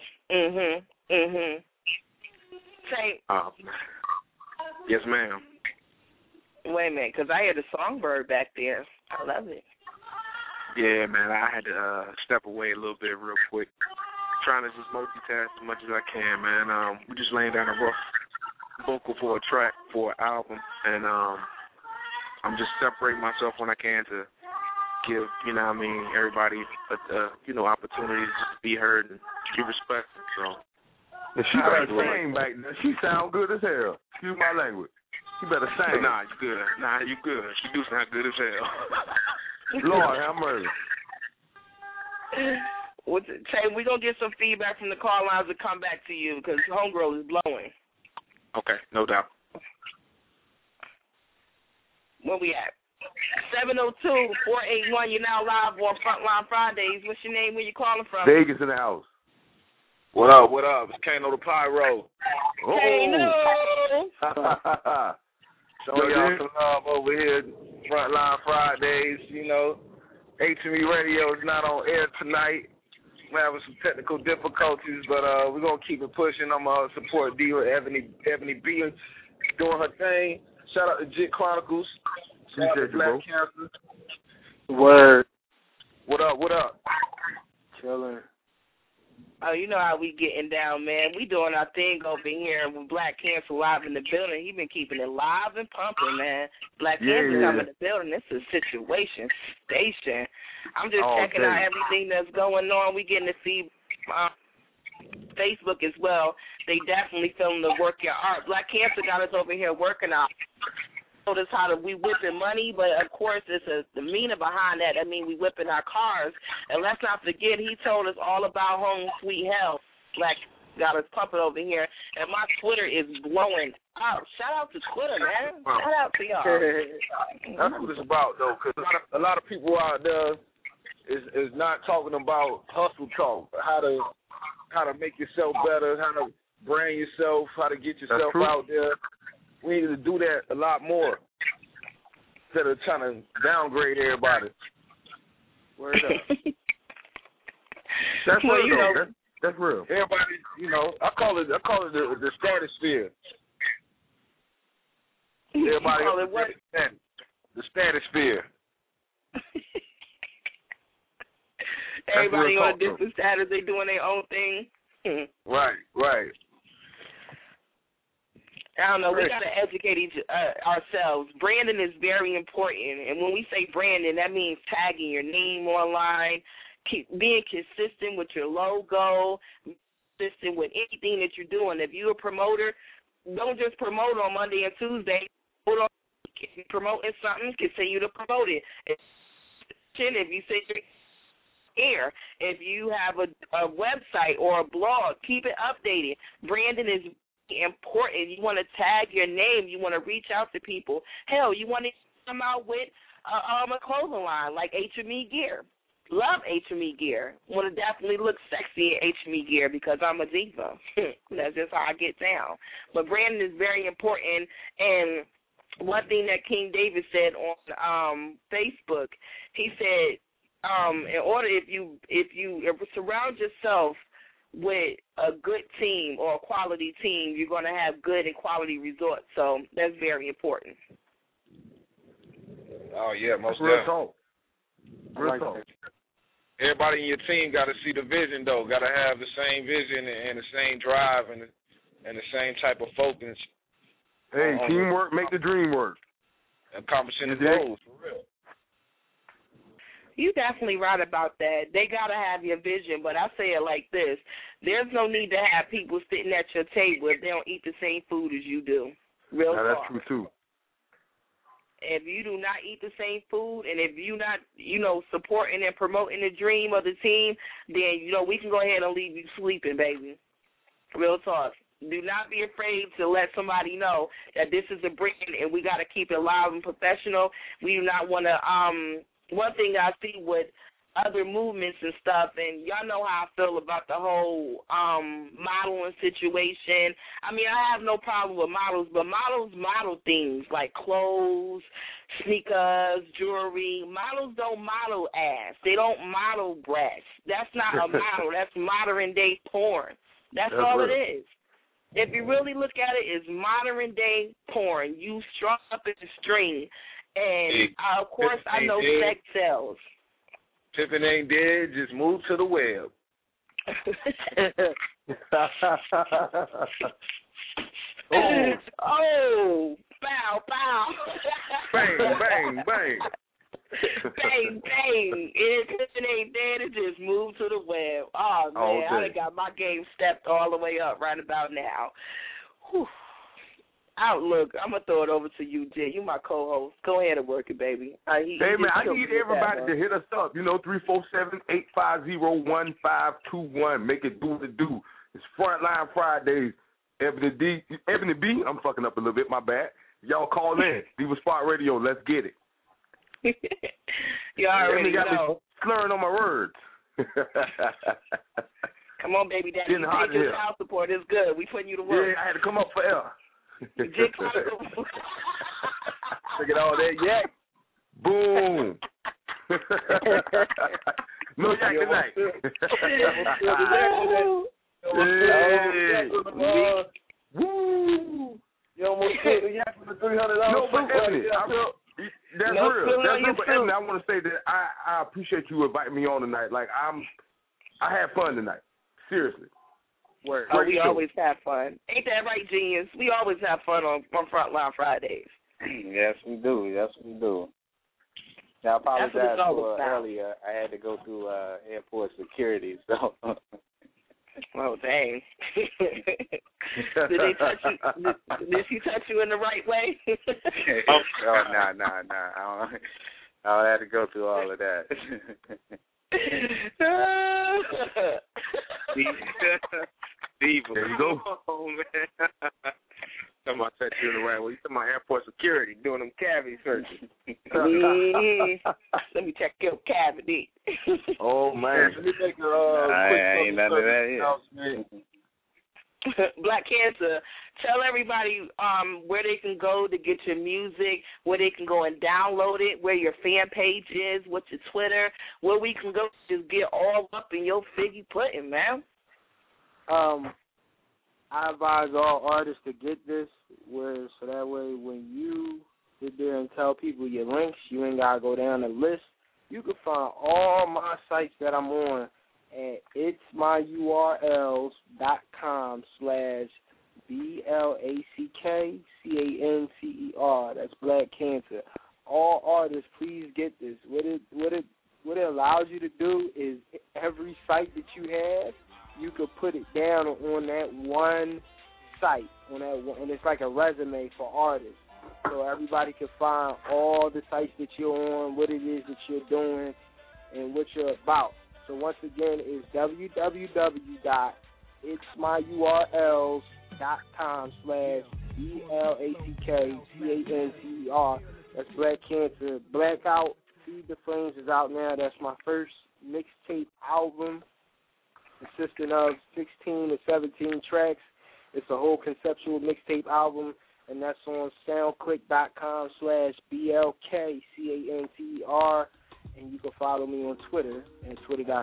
Say. Yes, ma'am. Wait a minute, because I hear the songbird back there. I love it. Yeah, man, I had to step away a little bit real quick. Trying to just multitask as much as I can, man. We're just laying down a rough vocal for a track, for an album, and I'm just separating myself when I can to give, everybody, opportunities to be heard and be respected. So, if she better sing back there, she sound good as hell. Excuse my language. She better sing. Nah, you good. You good. She do sound good as hell. Lord have mercy. Tay, we're going to get some feedback from the call lines to come back to you because Homegirl is blowing. Okay, no doubt. Where we at? 702-481. You're now live on Frontline Fridays. What's your name? Where you calling from? Vegas in the house. What up? It's Kano the Pyro. Kano! Showing y'all some love over here. Frontline Fridays, HME Radio is not on air tonight. We're having some technical difficulties, but we're going to keep it pushing. I'm going to support Diva Ebony B doing her thing. Shout out to Jit Chronicles. Shout out to Black Cancer. Word. What up? Chilling. Oh, you know how we getting down, man. We doing our thing over here with Black Cancer live in the building. He been keeping it live and pumping, man. Black Cancer come in the building. This is a situation station. I'm just checking out everything that's going on. We getting to see Facebook as well. They definitely feeling the work your art. Black Cancer got us over here working out. Told us how we whipping money, but of course it's the meaning behind that. I mean, we whipping our cars, and let's not forget he told us all about Home Sweet Health. Black got us pumping over here, and my Twitter is blowing up. Shout out to Twitter, man. Shout out to y'all. That's what it's about, though, because a lot of people out there is not talking about hustle talk, how to make yourself better, how to brand yourself, how to get yourself out there. We need to do that a lot more instead of trying to downgrade everybody. Word up. That's well, real, though. That's real. Everybody, I call it the stratosphere. Everybody call it what? The stratosphere. Everybody on a different status, they doing their own thing. Right. I don't know. We got to educate ourselves. Branding is very important. And when we say branding, that means tagging your name online, being consistent with your logo, consistent with anything that you're doing. If you're a promoter, don't just promote on Monday and Tuesday. If you're promoting something, continue to promote it. If you say you're here, if you have a website or a blog, keep it updated. Branding is important. You want to tag your name. You want to reach out to people. Hell, you want to come out with a clothing line like HME Gear. Love HME Gear. Want to definitely look sexy in HME Gear because I'm a diva. That's just how I get down. But branding is very important. And one thing that King David said on Facebook, he said, in order if you surround yourself with a good team or a quality team, you're going to have good and quality results. So that's very important. Oh yeah, most real definitely. Real talk. Everybody in your team got to see the vision, though. Got to have the same vision and the same drive and the same type of focus. Hey, teamwork make the dream work. Accomplishing the goals, for real. You're definitely right about that. They got to have your vision, but I say it like this. There's no need to have people sitting at your table if they don't eat the same food as you do. Real talk. That's true, too. If you do not eat the same food and if you're not, supporting and promoting the dream of the team, then, we can go ahead and leave you sleeping, baby. Real talk. Do not be afraid to let somebody know that this is a brand and we got to keep it live and professional. We do not want to, one thing I see with other movements and stuff, and y'all know how I feel about the whole modeling situation. I mean, I have no problem with models, but models model things like clothes, sneakers, jewelry. Models don't model ass. They don't model breasts. That's not a model. That's modern-day porn. That's all it is. If you really look at it, it's modern-day porn. You strung up in a string. And, of course, I know sex sells. If it ain't dead, just move to the web. Oh, bow, bow. Bang, bang, bang. Bang, bang. If it ain't dead, it just moved to the web. Oh, man, I done got my game stepped all the way up right about now. Whew. Outlook, I'm going to throw it over to you, Jay. You my co-host. Go ahead and work it, baby. Hey, man, I need everybody to hit us up. 347-850-1521. Make it do what it do. It's Frontline Fridays. Ebony B, I'm fucking up a little bit, my bad. Y'all call in. Diva Spot Radio, let's get it. You already got know. me slurring on my words. Come on, baby daddy. You take your child support. It's good. We putting you to work. Yeah, I had to come up for air. Look at all that yak. Boom. No yak tonight. Woo. You almost killed the yak for the $300. No, but Ebony, that's real. But Ebony, I want to say that I appreciate you inviting me on tonight. Like I had fun tonight. Seriously. Word. Oh, we always have fun. Ain't that right, genius? We always have fun on Frontline Fridays. Yes, we do. Yes, we do. Now, I apologize for earlier. I had to go through airport security, so. Oh, dang. Did they touch you? Did she touch you in the right way? Oh, no. I don't have to go through all of that. Diva. There you go. Oh, man. Talking about touch you in the right way. You talking about airport security doing them cavity searches. Let me check your cavity. Oh, man. Let me make a I ain't none of that here. Black Cancer Tell everybody where they can go to get your music, where they can go and download it, where your fan page is, what's your Twitter, where we can go to just get all up in your figgy pudding, man. I advise all artists to get this, so that way when you sit there and tell people your links, you ain't got to go down the list. You can find all my sites that I'm on at itsmyurls.com/BLACKCANCER. That's Black Cancer. All artists, please get this. What it allows you to do is every site that you have, you could put it down on that one site, and it's like a resume for artists. So everybody can find all the sites that you're on, what it is that you're doing, and what you're about. So once again, it's www.itsmyurls.com/BLACKCANCER. That's Black Cancer. Blackout, Feed the Flames is out now. That's my first mixtape album, consisting of 16 to 17 tracks. It's a whole conceptual mixtape album, and that's on soundclick.com/BLKCANCER, and you can follow me on Twitter at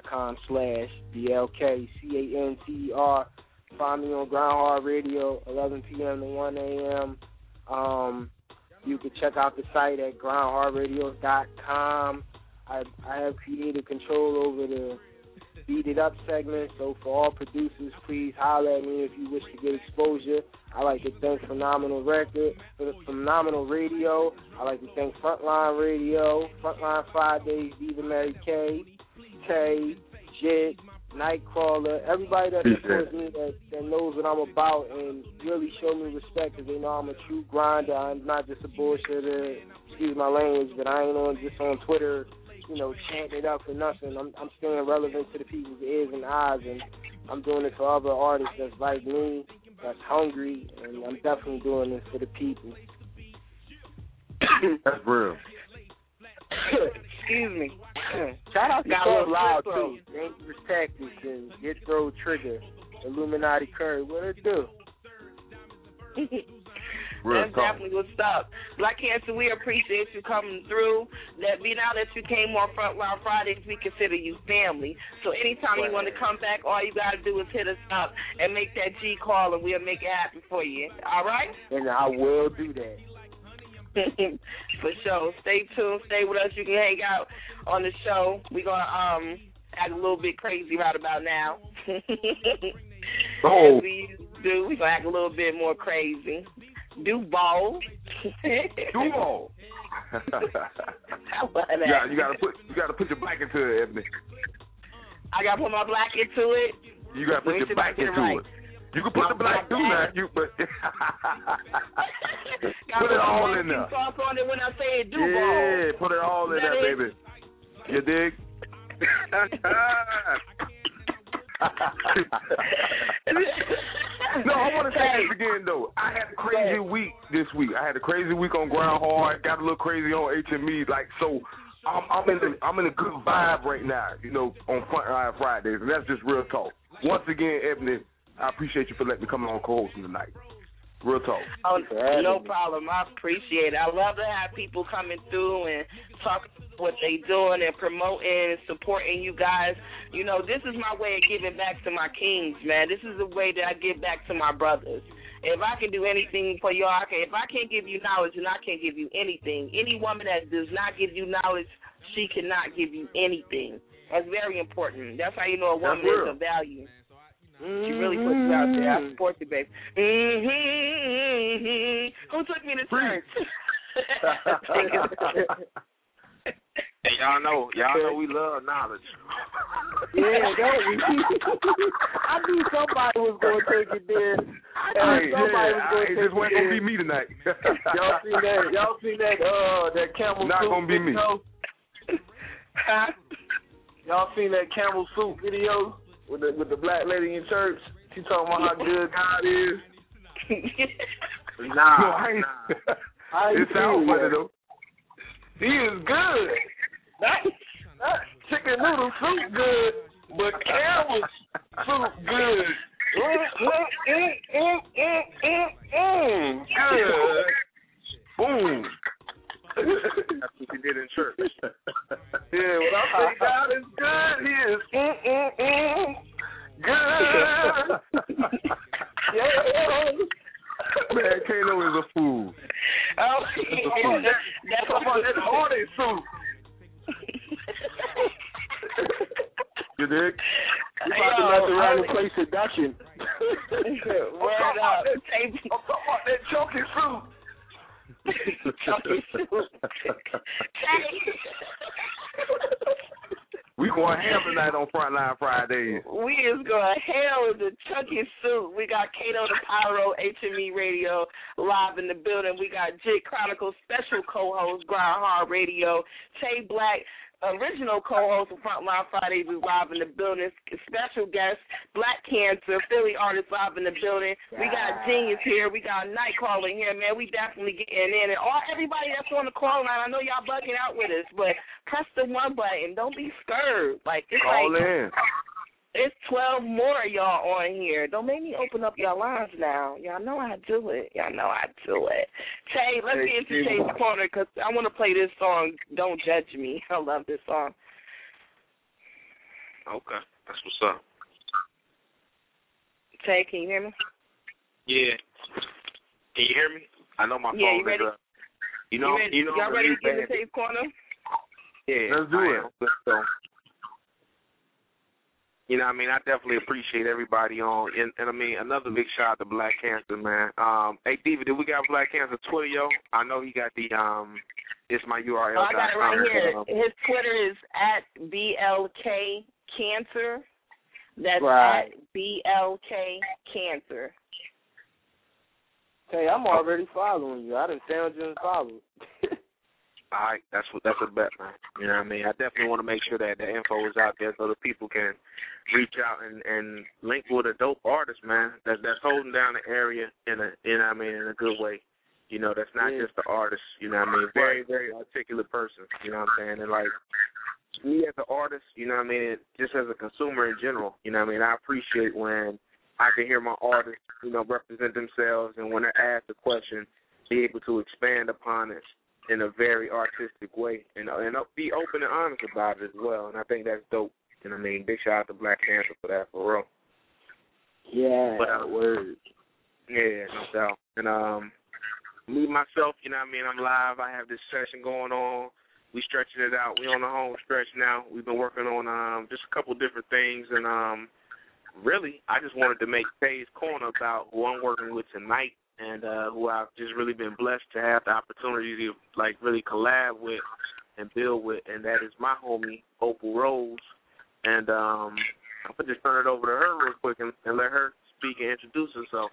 twitter.com/BLKCANCER. Find me on Groundhog Radio, 11 p.m. to 1 a.m. You can check out the site at groundhogradio.com. I have created control over the Beat It Up segment, so for all producers, please holler at me if you wish to get exposure. I like to thank Phenomenal Radio. I like to thank Frontline Radio, Frontline Fridays, Diva Mary K, Tay, Jit, Nightcrawler, everybody that supports me, that knows what I'm about and really show me respect because they know I'm a true grinder. I'm not just a bullshitter, excuse my language, but I ain't just on Twitter, chanting it up for nothing. I'm staying relevant to the people's ears and eyes, and I'm doing it for other artists that's like me, that's hungry, and I'm definitely doing this for the people. That's real. Excuse me. Shout out to Club Loud, too. Dangerous Tactics and Get Throw Trigger, Illuminati Curry. What it do? That's definitely what's up. Black Cancer, we appreciate you coming through. Now that you came on Frontline Fridays, we consider you family. So anytime you want to come back, all you got to do is hit us up and make that G call, and we'll make it happen for you. All right? And I will do that. For sure. Stay tuned. Stay with us. You can hang out on the show. We're going to act a little bit crazy right about now. As we used to do. We're going to act a little bit more crazy. Do ball. Do ball. You gotta put your black into it, Ebony. I gotta put my black into it. You gotta put your black into it. You can put the black too now. Put it all in there. Talk on it when I say it. Do ball. Yeah, put it all in there, baby. You dig? No, I want to say this again, though. I had a crazy week this week. I had a crazy week on Groundhog. Got a little crazy on HME. So I'm in a good vibe right now, on Frontline Fridays, and that's just real talk. Once again, Ebony, I appreciate you for letting me come on co-hosting tonight. Real talk. Oh, no problem. I appreciate it. I love to have people coming through and talking what they doing and promoting and supporting you guys. This is my way of giving back to my kings, man. This is the way that I give back to my brothers. If I can do anything for y'all, if I can't give you knowledge, then I can't give you anything. Any woman that does not give you knowledge, she cannot give you anything. That's very important. That's how you know a woman is of value. She really puts you out there. I support you, babe. Who took me to church? Hey, y'all know we love knowledge. Yeah, I knew somebody was going to take it there. It just wasn't going to be me tonight. Y'all seen that camel suit? Not going to be me. Huh? Y'all seen that camel suit video with the black lady in church? She talking about how good God is. Nah. It sounds funny though. He is good. Not chicken noodle soup good, but camel soup good. Good. Boom. That's what he did in church. Yeah, when I say God is good, he is good. Yeah. Man, Kano is a fool. Oh, that's about that Hardy suit. You dig? You about to mess around and play seduction. Word up. I'm talking about that chunky suit. Chunky suit. We going ham tonight on Frontline Fridays. We is going hell with the chunky suit. We got Kato the Pyro, HME Radio live in the building. We got Jit Chronicles special co-host, Grind Hard Radio, Tay Black, original co-host of Frontline Fridays, is live in the building. Special guest, Black Cancer, Philly artist live in the building. We got Genius here. We got Nightcrawler here, man. We definitely getting in. And everybody that's on the call line, I know y'all bugging out with us, but press the one button. Don't be scared. Like, it's call in. It's 12 more of y'all on here. Don't make me open up y'all lines now. Y'all know I do it. Tay, let's get into Tay's Corner because I want to play this song, Don't Judge Me. I love this song. Okay, that's what's up. Tay, can you hear me? Yeah. Can you hear me? I know my phone you ready? is up. Y'all ready to get into Tay's Corner? Yeah. Let's do it. Let's go. You know what I mean? I definitely appreciate everybody on. And I mean, another big shout out to Black Cancer, man. Hey, Diva, did we got Black Cancer Twitter, yo? I know he got the, it's my URL. I got it right here. His Twitter is @BLKCancer. That's right. @BLKCancer. Hey, I'm already following you. I done found you and followed. All right, that's a bet, man. You know what I mean? I definitely want to make sure that the info is out there so that people can reach out and link with a dope artist, man. That's holding down the area in a in a good way. You know, that's not just the artist. You know what I mean? Very, very articulate person. You know what I'm saying? And like me as an artist, you know what I mean? Just as a consumer in general, you know what I mean? I appreciate when I can hear my artists, you know, represent themselves, and when they're asked a question, be able to expand upon it in a very artistic way, and be open and honest about it as well. And I think that's dope. You know what I mean? Big shout out to Black Cancer for that, for real. Yeah, word. Yeah, no doubt. And me, myself, you know what I mean? I'm live. I have this session going on. We stretching it out. We on the home stretch now. We've been working on just a couple different things. And really, I just wanted to make Tay's Corner about who I'm working with tonight, and who I've just really been blessed to have the opportunity to, like, really collab with and build with, and that is my homie, Opal Rose. And I'm going to just turn it over to her real quick and let her speak and introduce herself.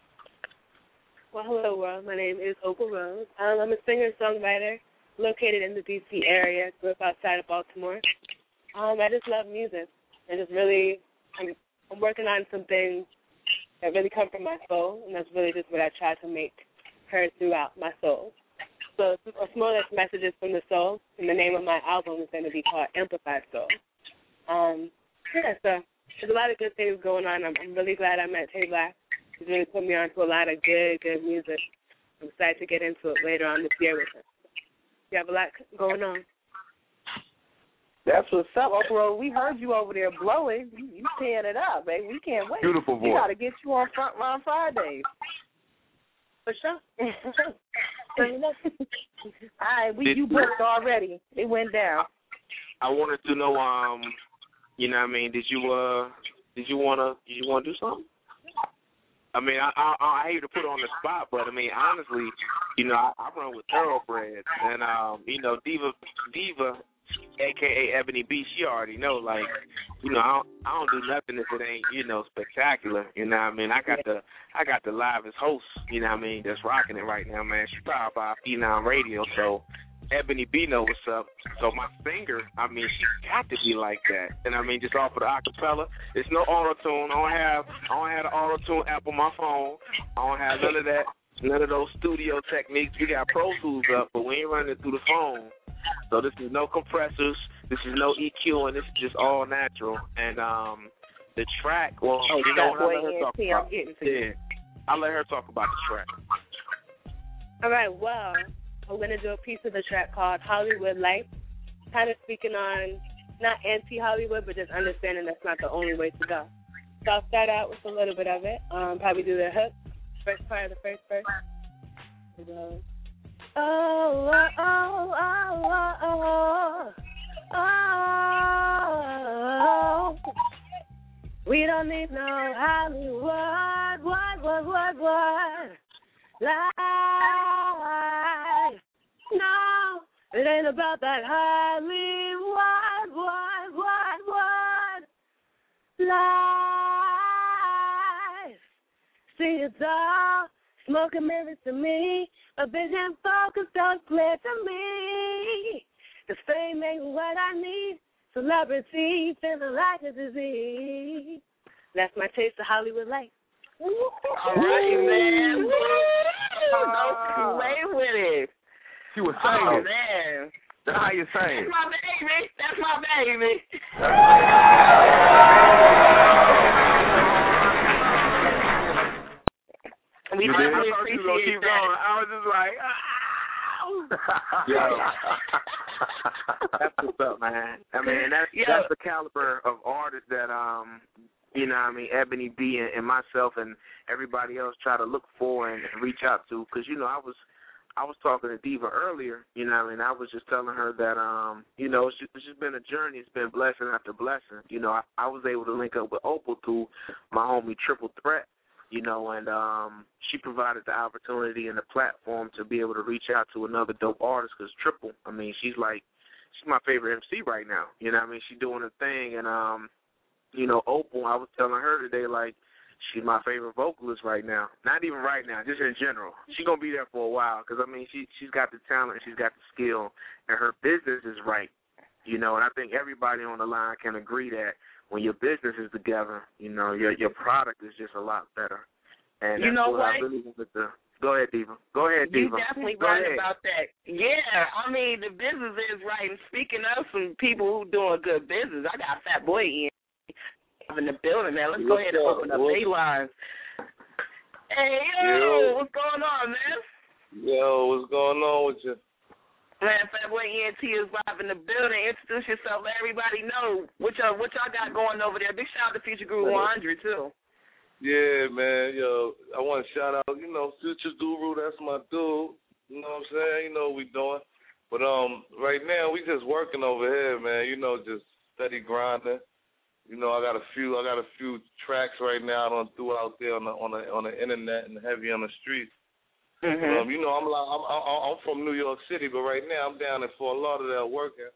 Well, hello, world. My name is Opal Rose. I'm a singer-songwriter located in the D.C. area, grew up outside of Baltimore. I just love music. I just really, I'm working on some things that really come from my soul, and that's really just what I try to make heard throughout my soul. So a small messages from the soul, and the name of my album is going to be called Amplified Soul. So there's a lot of good things going on. I'm really glad I met Tay Black. He's really put me on to a lot of good music. I'm excited to get into it later on this year with him. You have a lot going on. That's what's up, Oprah. We heard you over there blowing. You tearing it up, baby. We can't wait. Beautiful voice. We got to get you on Frontline Fridays. For sure. All right, you booked already. It went down. I wanted to know, you know what I mean, did you want to do something? I mean, I hate to put it on the spot, but I mean, honestly, you know, I run with thoroughbreds, and you know, Diva, a.k.a. Ebony B, she already know, like, you know, I don't do nothing if it ain't, you know, spectacular. You know what I mean? I got the livest host, you know what I mean, that's rocking it right now, man. She's powered by Phenom Radio, so Ebony B know what's up. So my singer, I mean, she's got to be like that. And I mean, just off of the acapella, it's no auto-tune. I don't have the auto-tune app on my phone. I don't have none of that, none of those studio techniques. We got Pro Tools up, but we ain't running it through the phone. So this is no compressors, this is no EQ, and this is just all natural. And the track. Well, I'll let her talk about the track. All right, well, I'm going to do a piece of the track called Hollywood Life, kind of speaking on not anti-Hollywood, but just understanding that's not the only way to go. So I'll start out with a little bit of it, probably do the hook, first part of the first verse. It goes, oh, oh, oh, oh, oh, oh, oh. We don't need no Hollywood, what, life. No, it ain't about that Hollywood, what, life. See it's all smoke and mirrors to me, a vision focused on clear to me. The fame ain't what I need. Celebrity, feeling like a disease. That's my taste of Hollywood life. All right, man. Don't play with it. She was saying oh, it. Man. That's how you saying. That's my baby. We definitely appreciate that. Going. I was just like, that's what's up, man. I mean, that's the caliber of artists that you know what I mean, Ebony B and myself and everybody else try to look for and reach out to. Because, you know, I was talking to Diva earlier, you know what I mean, I was just telling her that, you know, it's just been a journey. It's been blessing after blessing. You know, I was able to link up with Opal through my homie Triple Threat, you know, and she provided the opportunity and the platform to be able to reach out to another dope artist because Triple, I mean, she's my favorite MC right now. You know what I mean? She's doing her thing, and, you know, Opal, I was telling her today, like, she's my favorite vocalist right now. Not even right now, just in general. She's going to be there for a while because, I mean, she's got the talent, she's got the skill, and her business is right. You know, and I think everybody on the line can agree that when your business is together, you know, your product is just a lot better. And you know what? I really wanted to. Go ahead, Diva. Go ahead, Diva. You're definitely right about that. Yeah, I mean, the business is right. And speaking of some people who doing good business, I got Fat Boy in the building, man. Let's go ahead and open up A lines. Hey, yo, what's going on, man? Yo, what's going on with you? Man, Fat Boy ENT is live in the building. Introduce yourself. Let everybody know what y'all got going over there. Big shout out to Future Guru 100, too. Yeah, man. Yo, I want to shout out, you know, Future Guru. That's my dude. You know what I'm saying? You know what we doing. But right now we just working over here, man. You know, just steady grinding. You know, I got a few tracks right now I threw out there on the internet and heavy on the streets. Mm-hmm. You know, I'm from New York City, but right now I'm down in Fort Lauderdale working.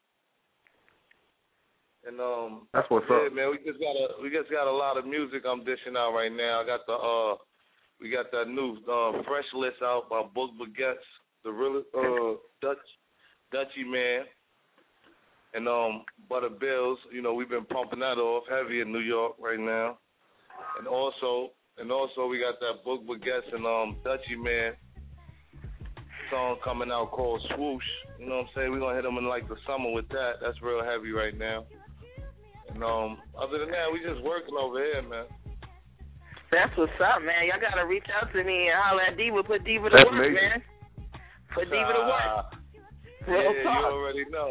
And that's what's up. Yeah, man, we just got a lot of music I'm dishing out right now. I got we got that new fresh list out by Book Baguettes, the real Dutchy Man, and Butter Bills. You know, we've been pumping that off heavy in New York right now. And also we got that Book Baguettes and Dutchy Man song coming out called Swoosh. You know what I'm saying? We're gonna hit them in like the summer with that. That's real heavy right now. And other than that, we just working over here, man. That's what's up, man. Y'all gotta reach out to me and holler at Diva. Put Diva to That's work, amazing. man. Put Diva to work. Real talk. You already know.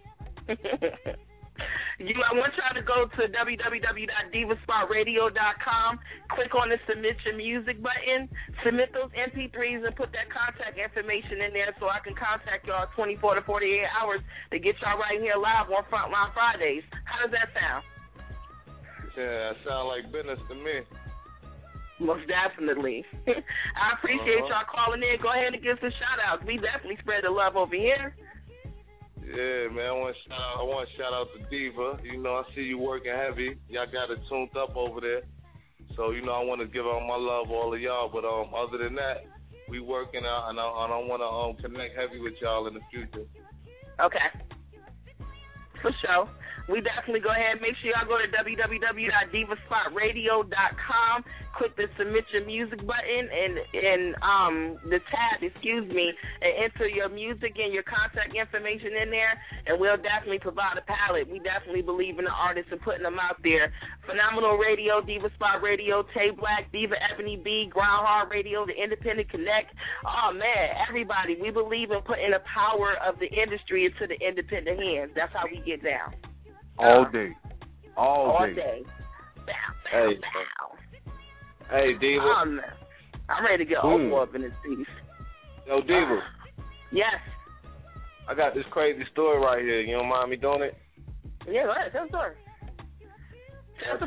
I want y'all to go to www.divaspotradio.com, click on the Submit Your Music button, submit those MP3s, and put that contact information in there so I can contact y'all 24 to 48 hours to get y'all right here live on Frontline Fridays. How does that sound? Yeah, it sounds like business to me. Most definitely. I appreciate y'all calling in. Go ahead and give some shout-outs. We definitely spread the love over here. Yeah, man, I want to shout out to Diva. You know, I see you working heavy. Y'all got it tuned up over there. So, you know, I want to give out my love, all of y'all. But other than that, we working out, and I want to connect heavy with y'all in the future. Okay. For sure. We definitely go ahead and make sure y'all go to www.divaspotradio.com, click the submit your music button and the tab, and enter your music and your contact information in there, and we'll definitely provide a palette. We definitely believe in the artists and putting them out there. Phenomenal Radio, Diva Spot Radio, Tay Black, Diva Ebony B, Groundhog Radio, The Independent Connect. Oh, man, everybody, we believe in putting the power of the industry into the independent hands. That's how we get down. All day. All day. Bow. Hey, Diva. I'm ready to get over up in this piece. Yo, Diva. Yes. I got this crazy story right here. You don't mind me doing it? Yeah, go ahead. Tell the story. Check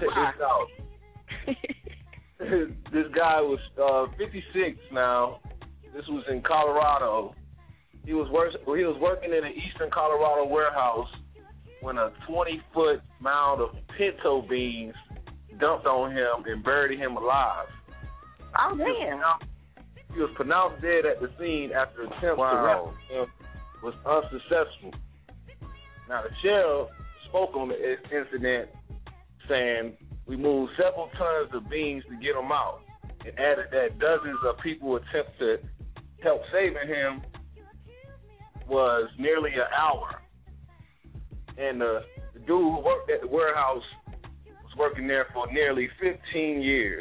this out. This guy was 56 now. This was in Colorado. He was working in an Eastern Colorado warehouse when a 20-foot mound of pinto beans dumped on him and buried him alive. Oh, damn. He was pronounced dead at the scene after attempts to rescue him was unsuccessful. Now, the sheriff spoke on the incident, saying, "We moved several tons of beans to get him out," and added that dozens of people attempt to help saving him was nearly an hour. And the dude who worked at the warehouse was working there for nearly 15 years.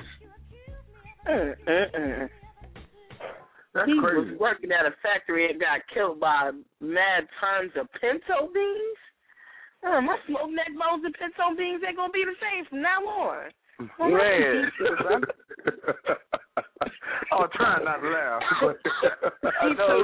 That's he crazy. was working at a factory and got killed by mad tons of pinto beans? My smoked neck bones and pinto beans ain't going to be the same from now on. Man. I'm trying not to laugh. I know.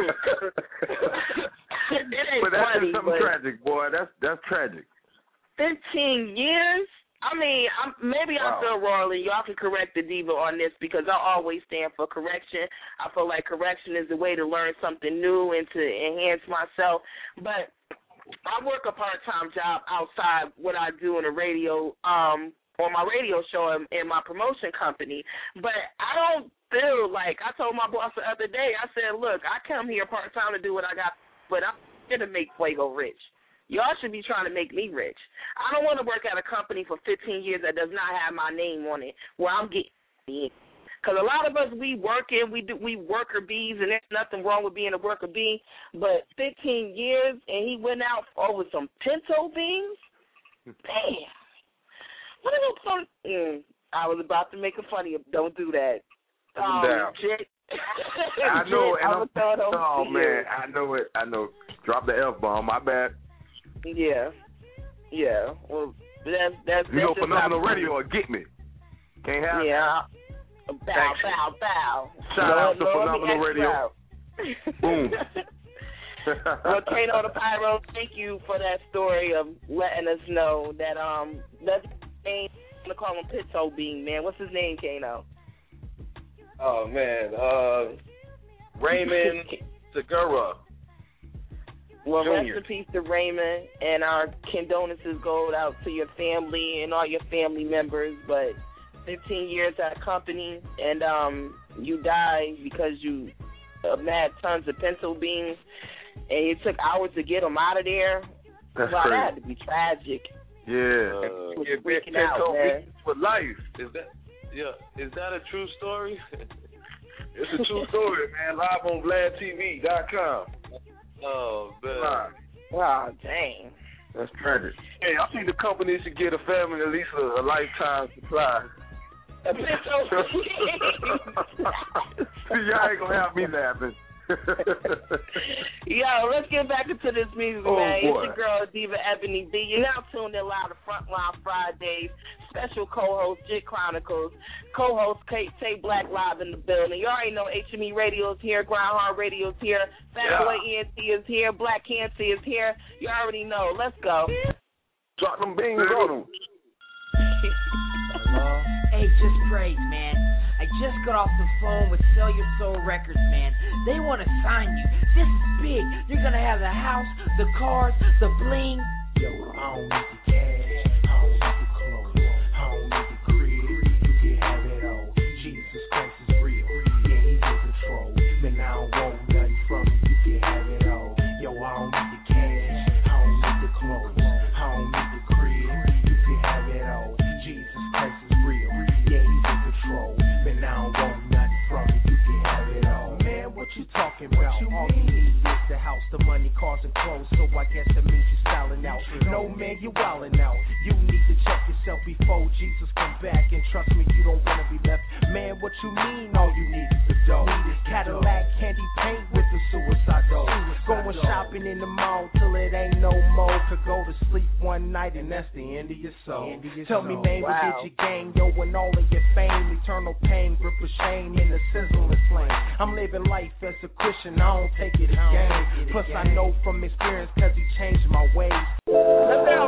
It ain't but that's funny, something tragic, boy. That's tragic. 15 years? I mean, maybe I feel wrong, and y'all can correct the Diva on this because I always stand for correction. I feel like correction is a way to learn something new and to enhance myself. But I work a part-time job outside what I do in the radio, on my radio show in my promotion company. But I don't feel like, I told my boss the other day, I said, look, I come here part-time to do what I got, but I'm here to make Fuego rich. Y'all should be trying to make me rich. I don't want to work at a company for 15 years that does not have my name on it, where I'm getting in. Because a lot of us, we working, we worker bees, and there's nothing wrong with being a worker bee. But 15 years, and he went out over some pinto beans? Damn. What are those? I was about to make a funny. Don't do that. Jit. I know it. Oh, man. I know it. I know. Drop the F-bomb. My bad. Yeah. Well, that's you know, Phenomenal Radio will get me. Can't have bow. Shout out to Phenomenal Radio. Boom. Well, Kano the Pyro, thank you for that story of letting us know that that's name. I'm gonna call him Pinto Bean, man. What's his name, Kano? Oh man, Raymond Segura. Well, Junior. rest in peace to Raymond, and our condolences go out to your family and all your family members. But 15 years at a company, and you died because you had tons of pencil beans, and it took hours to get them out of there. That's that crazy. had to be tragic. Yeah. Freaking out, man. For life. Is that a true story? It's a true story, man. Live on VladTV.com. Oh, man. Wow, dang. That's tragic. Hey, I think the company should get a family at least a lifetime supply. A pinto Y'all ain't gonna have me laughing. Yo, let's get back into this music, man. Boy. It's your girl, Diva Ebony B. You're now tuned in live to Frontline Fridays. Special co-host, Jit Chronicles. Co-host, Tay Black live in the building. You already know HME Radio's here. Groundhog Radio's here. Fat Boy ENT is here. Black Cancer is here. You already know. Let's go. Drop them beans on them. Hey, just praise, man. I just got off the phone with Sell Your Soul Records, man. They want to sign you. This is big. You're going to have the house, the cars, the bling. Yo, I don't need the cash. I don't need the clothes. I don't need the crib. You can have it all. Jesus Christ is real. Yeah, he's in control. Man, I don't want nothing from you. You can have it all. Yo, I don't need the cash. I don't need the clothes. I All you need is the house, the money, cars, and clothes. So I guess that means you're styling out. No, man, you're wildin' out. You need to check yourself before Jesus come back. And trust me, you don't wanna be left. Man, what you mean? All you need is the dough. Cadillac, candy paint with the suicide dough. Going shopping in the mall till it ain't no more. Could go to sleep one night and that's the end of your soul. Tell me, man, what did you gain? Yo, and all of your fame, eternal pain, grip of shame in the sizzling flame. I'm living life as a Christian, I don't take it as game. Plus I know from experience cause he changed my ways. Let's go!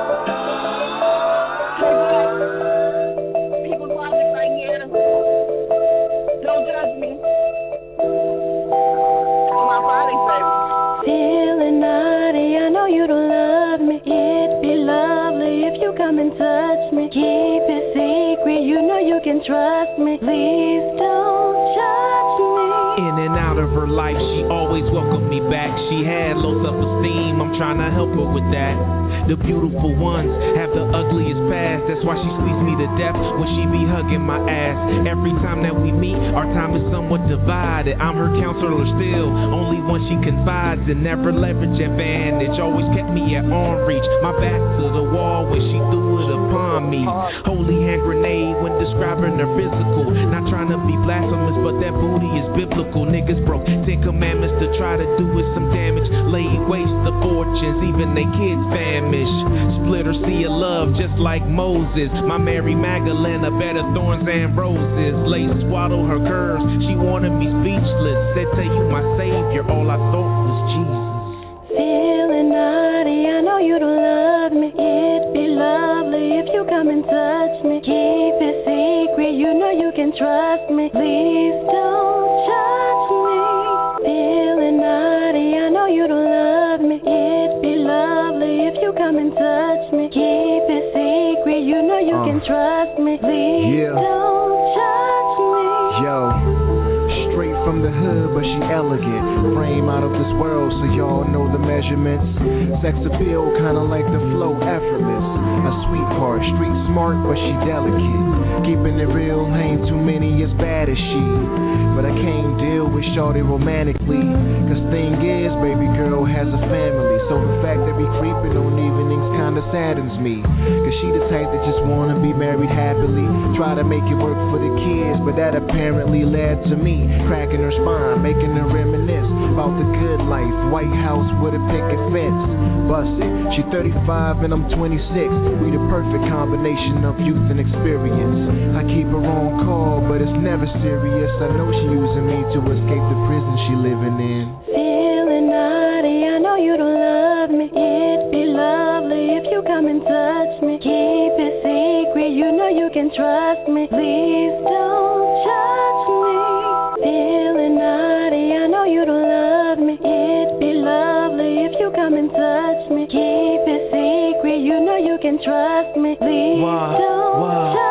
People watching right here, don't judge me. My body's baby. Feeling naughty, I know you don't love me. It'd be lovely if you come and touch me. Keep it secret, you know you can trust me. Please don't judge me. In and out of her life, she always welcomed me back. She had low self-esteem, I'm trying to help her with that. The beautiful ones have the ugliest past. That's why she squeezes me to death when she be hugging my ass. Every time that we meet, our time is somewhat divided. I'm her counselor still, only one she confides in. Never leverage advantage, always kept me at arm reach. My back to the wall when she threw it upon me. Holy hand grenade when describing her physical. Not trying to be blasphemous, but that booty is biblical. Niggas broke 10 commandments to try to do us some damage. Laid waste the fortunes, even they kids famished. Split her sea of love just like Moses. My Mary Magdalene, a bed of thorns and roses. Lace swaddle her curves, she wanted me speechless. Said to you my savior, all I thought was Jesus. Feeling naughty, I know you don't love me. It'd be lovely if you come and touch me. Keep it secret, you know you can trust me. Please don't judge me. Feeling naughty, I know you don't love me. It'd be lovely if you come and touch me. Keep it secret, you know you can trust me. Please don't judge me. Yo, straight from the hood, but she elegant. Frame out of this world, so y'all know the measurements. Sex appeal, kinda like the flow, effortless. A sweetheart, street smart, but she delicate. Keeping it real, ain't too many as bad as she. But I can't deal with shorty romantically. Cause thing is, baby girl has a family. So the fact that we creeping on evenings kinda saddens me. Cause she the type that just wanna be married happily. Try to make it work for the kids, but that apparently led to me cracking her spine, making her reminisce about the good life. White House with a picket fence. Bust it. She 35 and I'm 26. We the perfect combination of youth and experience. I keep her on call, but it's never serious. I know she using me to escape the prison she living in. Feeling naughty, I know you don't love me. It'd be lovely if you come and touch me. Keep it secret, you know you can trust me. Please don't judge me. Feeling naughty, I know you don't love me. It'd be lovely if you come and touch me. Keep it secret, you know you can trust me. Please don't judge me.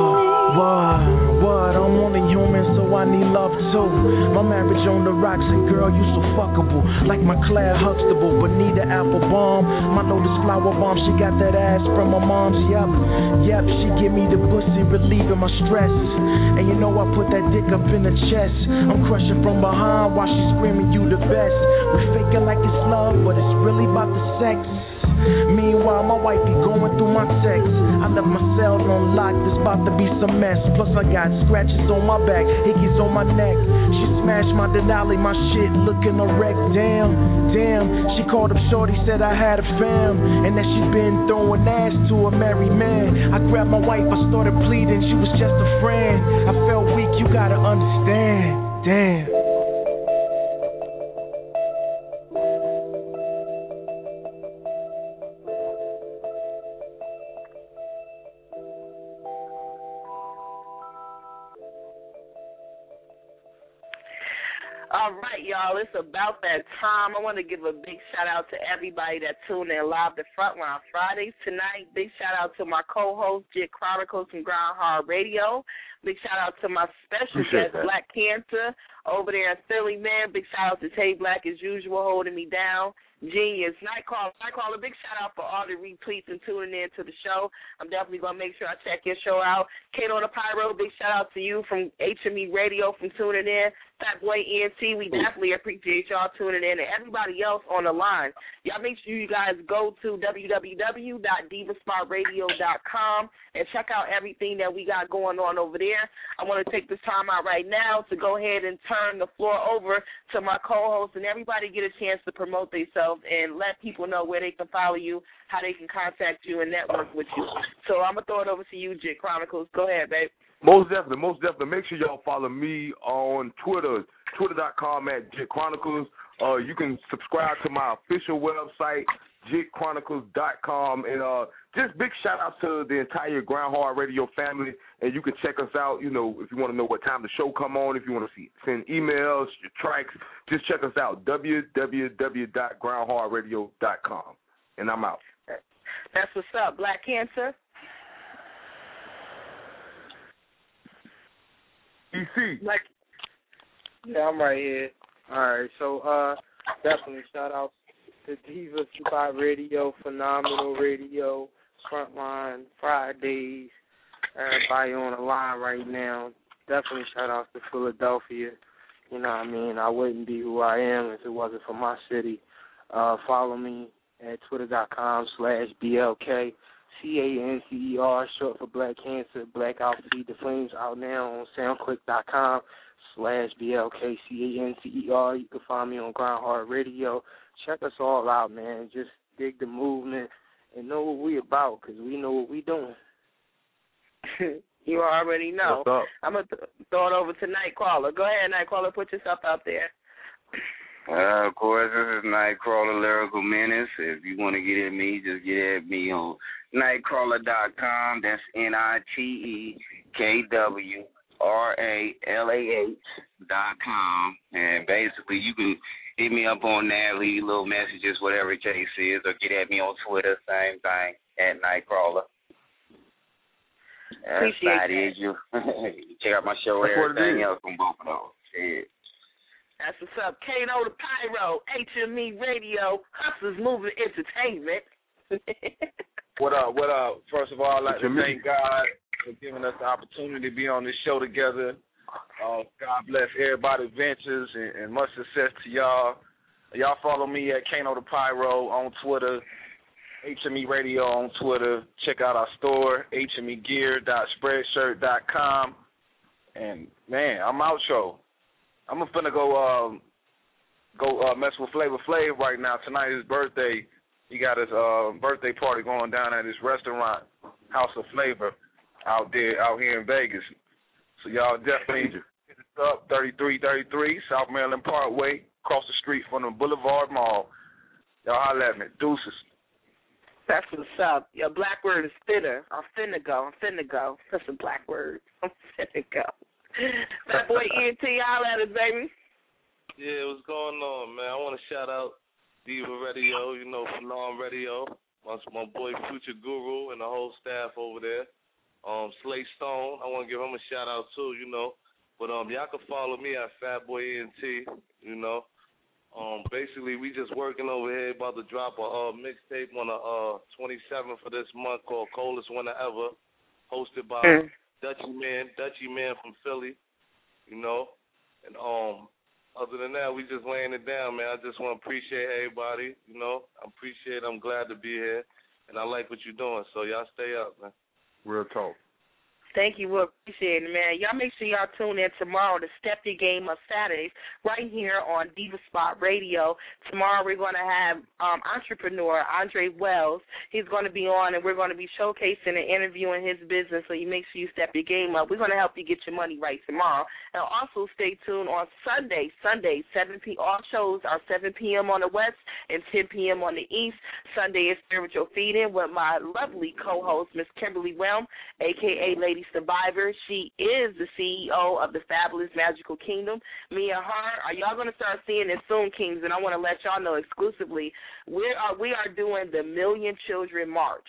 What? I'm only human, so I need love too. My marriage on the rocks, and girl, you so fuckable. Like my Claire Huxtable, but need an apple bomb. My Lotus flower bomb, she got that ass from my mom's. Yep, she give me the pussy, relieving my stress. And you know I put that dick up in the chest. I'm crushing from behind while she screaming, you the best. We faking like it's love, but it's really about the sex. Meanwhile, my wife be going through my text. I left my cell on lock, there's about to be some mess. Plus I got scratches on my back, hickeys on my neck. She smashed my Denali, my shit looking a wreck. Damn, she called up shorty, said I had a fam. And that she been throwing ass to a married man. I grabbed my wife, I started pleading, she was just a friend. I felt weak, you gotta understand. Damn. All right, y'all, it's about that time. I want to give a big shout-out to everybody that tuned in live to Frontline Fridays tonight. Big shout-out to my co-host, Jit Chronicles from Groundhog Radio. Big shout-out to my special guest, Black Cancer, over there in Philly, man. Big shout-out to Tay Black, as usual, holding me down. Genius. Nightcrawler, big shout out for all the retweets and tuning in to the show. I'm definitely going to make sure I check your show out. Kato the Pyro, big shout out to you from HME Radio from tuning in. Fat Boy ENT, we definitely appreciate y'all tuning in. And everybody else on the line, y'all make sure you guys go to www.divasparadio.com and check out everything that we got going on over there. I want to take this time out right now to go ahead and turn the floor over to my co-host and everybody get a chance to promote themselves and let people know where they can follow you, how they can contact you and network with you. So I'm going to throw it over to you, Jit Chronicles. Go ahead, babe. Most definitely. Make sure y'all follow me on Twitter, twitter.com @Jit Chronicles. You can subscribe to my official website, jitchronicles.com. And just big shout out to the entire Groundhog Radio family. And you can check us out, if you want to know what time the show come on, if you want to send emails, your tracks, just check us out, www.groundhogradio.com. And I'm out. That's what's up. Black Cancer. DC. Yeah, I'm right here. All right, so definitely shout out to Diva Spot Radio, Phenomenal Radio, Frontline Fridays, everybody on the line right now. Definitely shout out to Philadelphia. You know what I mean? I wouldn't be who I am if it wasn't for my city. Follow me at twitter.com/BLK. CANCER, short for Black Cancer. Blackout Feed the Flames out now on soundclick.com/BLKCANCER. You can find me on Groundhog Radio. Check us all out, man. Just dig the movement and know what we about, because we know what we doing. You already know. I'm going to throw it over to Nightcrawler. Go ahead, Nightcrawler. Put yourself out there. Of course, this is Nightcrawler Lyrical Menace. If you want to get at me, just get at me on Nightcrawler.com. That's NITEKWRALAH.com. And basically, you can hit me up on there, leave little messages, whatever the case is, or get at me on Twitter, same thing, at Nightcrawler. Appreciate you. Check out my show, everything else on both of those. Yeah. That's what's up. Kato the Pyro, HME Radio, Hustlers Moving Entertainment. What up? First of all, I'd like to thank God for giving us the opportunity to be on this show together. God bless everybody's ventures and much success to y'all. Y'all follow me at Kano the Pyro on Twitter, HME Radio on Twitter. Check out our store, hmegear.spreadshirt.com. And, man, I'm outro. I'm finna go mess with Flavor Flav right now. Tonight is his birthday. He got his birthday party going down at his restaurant, House of Flavor, out here in Vegas. So y'all definitely hit us up, 3333 South Maryland Parkway, across the street from the Boulevard Mall. Y'all holla at me. Deuces. That's what's up. Your black word is fitter. I'm finna go. That's a black word. I'm finna go. That boy ENT, holla at us, baby. Yeah, what's going on, man? I want to shout out Diva Radio, Phenom Radio, my boy Future Guru and the whole staff over there. Slay Stone, I want to give him a shout out too, But y'all can follow me at Fatboy ENT, Basically, we just working over here, about to drop a mixtape on the 27th of this month called Coldest Winter Ever, hosted by Dutchy Man from Philly, And other than that, we just laying it down, man. I just want to appreciate everybody, I'm glad to be here, and I like what you're doing. So y'all stay up, man. Real talk. Thank you. We appreciate it, man. Y'all make sure y'all tune in tomorrow to Step Your Game Up Saturdays right here on Diva Spot Radio. Tomorrow we're going to have entrepreneur Andre Wells. He's going to be on, and we're going to be showcasing and interviewing his business, so you make sure you step your game up. We're going to help you get your money right tomorrow. And also stay tuned on Sunday, 7 p.m. All shows are 7 p.m. on the West and 10 p.m. on the East. Sunday is Spiritual Feeding with my lovely co-host, Miss Kimberly Realm, a.k.a. Lady Survivor. She is the CEO of the Fabulous Magical Kingdom. Me and her, y'all going to start seeing it soon, Kings, and I want to let y'all know exclusively, we are doing the Million Children March.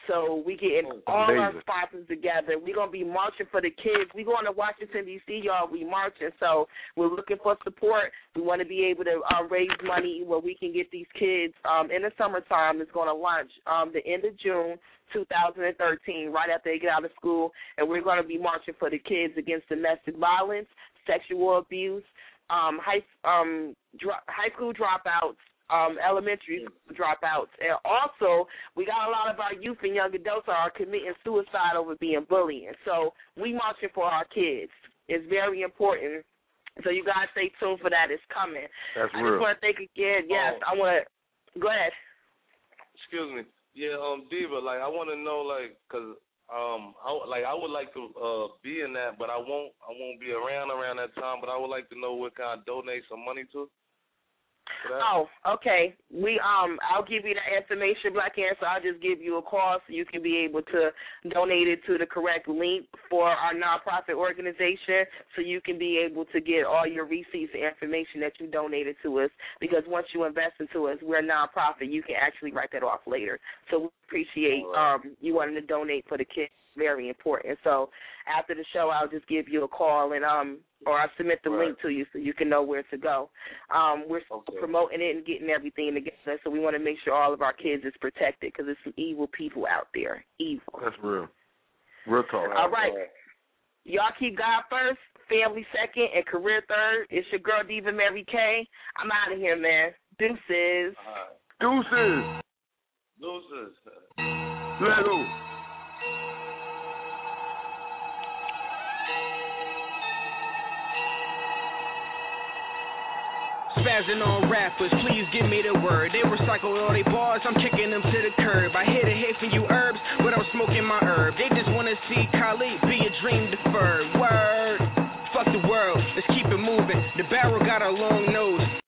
So we getting all our sponsors together. We're going to be marching for the kids. We're going to Washington, D.C., y'all. We marching. So we're looking for support. We want to be able to raise money where we can get these kids in the summertime. It's going to launch the end of June 2013, right after they get out of school. And we're going to be marching for the kids against domestic violence, sexual abuse, high school dropouts, elementary dropouts, and also we got a lot of our youth and young adults are committing suicide over being bullying. So we marching for our kids. It's very important. So you guys stay tuned for that. It's coming. That's I real. just want to thank again. Yes, I want to go ahead. Excuse me. Yeah, Diva. Like I want to know, like, cause I would like to be in that, but I won't be around that time. But I would like to know what can I donate some money to. Oh, okay. I'll give you the information, Black Answer. I'll just give you a call so you can be able to donate it to the correct link for our nonprofit organization, so you can be able to get all your receipts and information that you donated to us. Because once you invest into us, we're a nonprofit. You can actually write that off later. So we appreciate you wanting to donate for the kids. Very important. So after the show, I'll just give you a call and or I'll submit the link to you so you can know where to go. We're promoting it and getting everything together, so we want to make sure all of our kids is protected because there's some evil people out there. Evil. That's real. Real talk. All right. Y'all keep God first, family second, and career third. It's your girl, Diva Mary K. I'm out of here, man. Deuces. Deuces. Deuces. Let go. Spazzing on rappers, please give me the word. They recycle all they bars, I'm kicking them to the curb. I hit a hit for you herbs, but I'm smoking my herb. They just wanna see Khalid be a dream deferred. Word, fuck the world, let's keep it moving. The barrel got a long nose.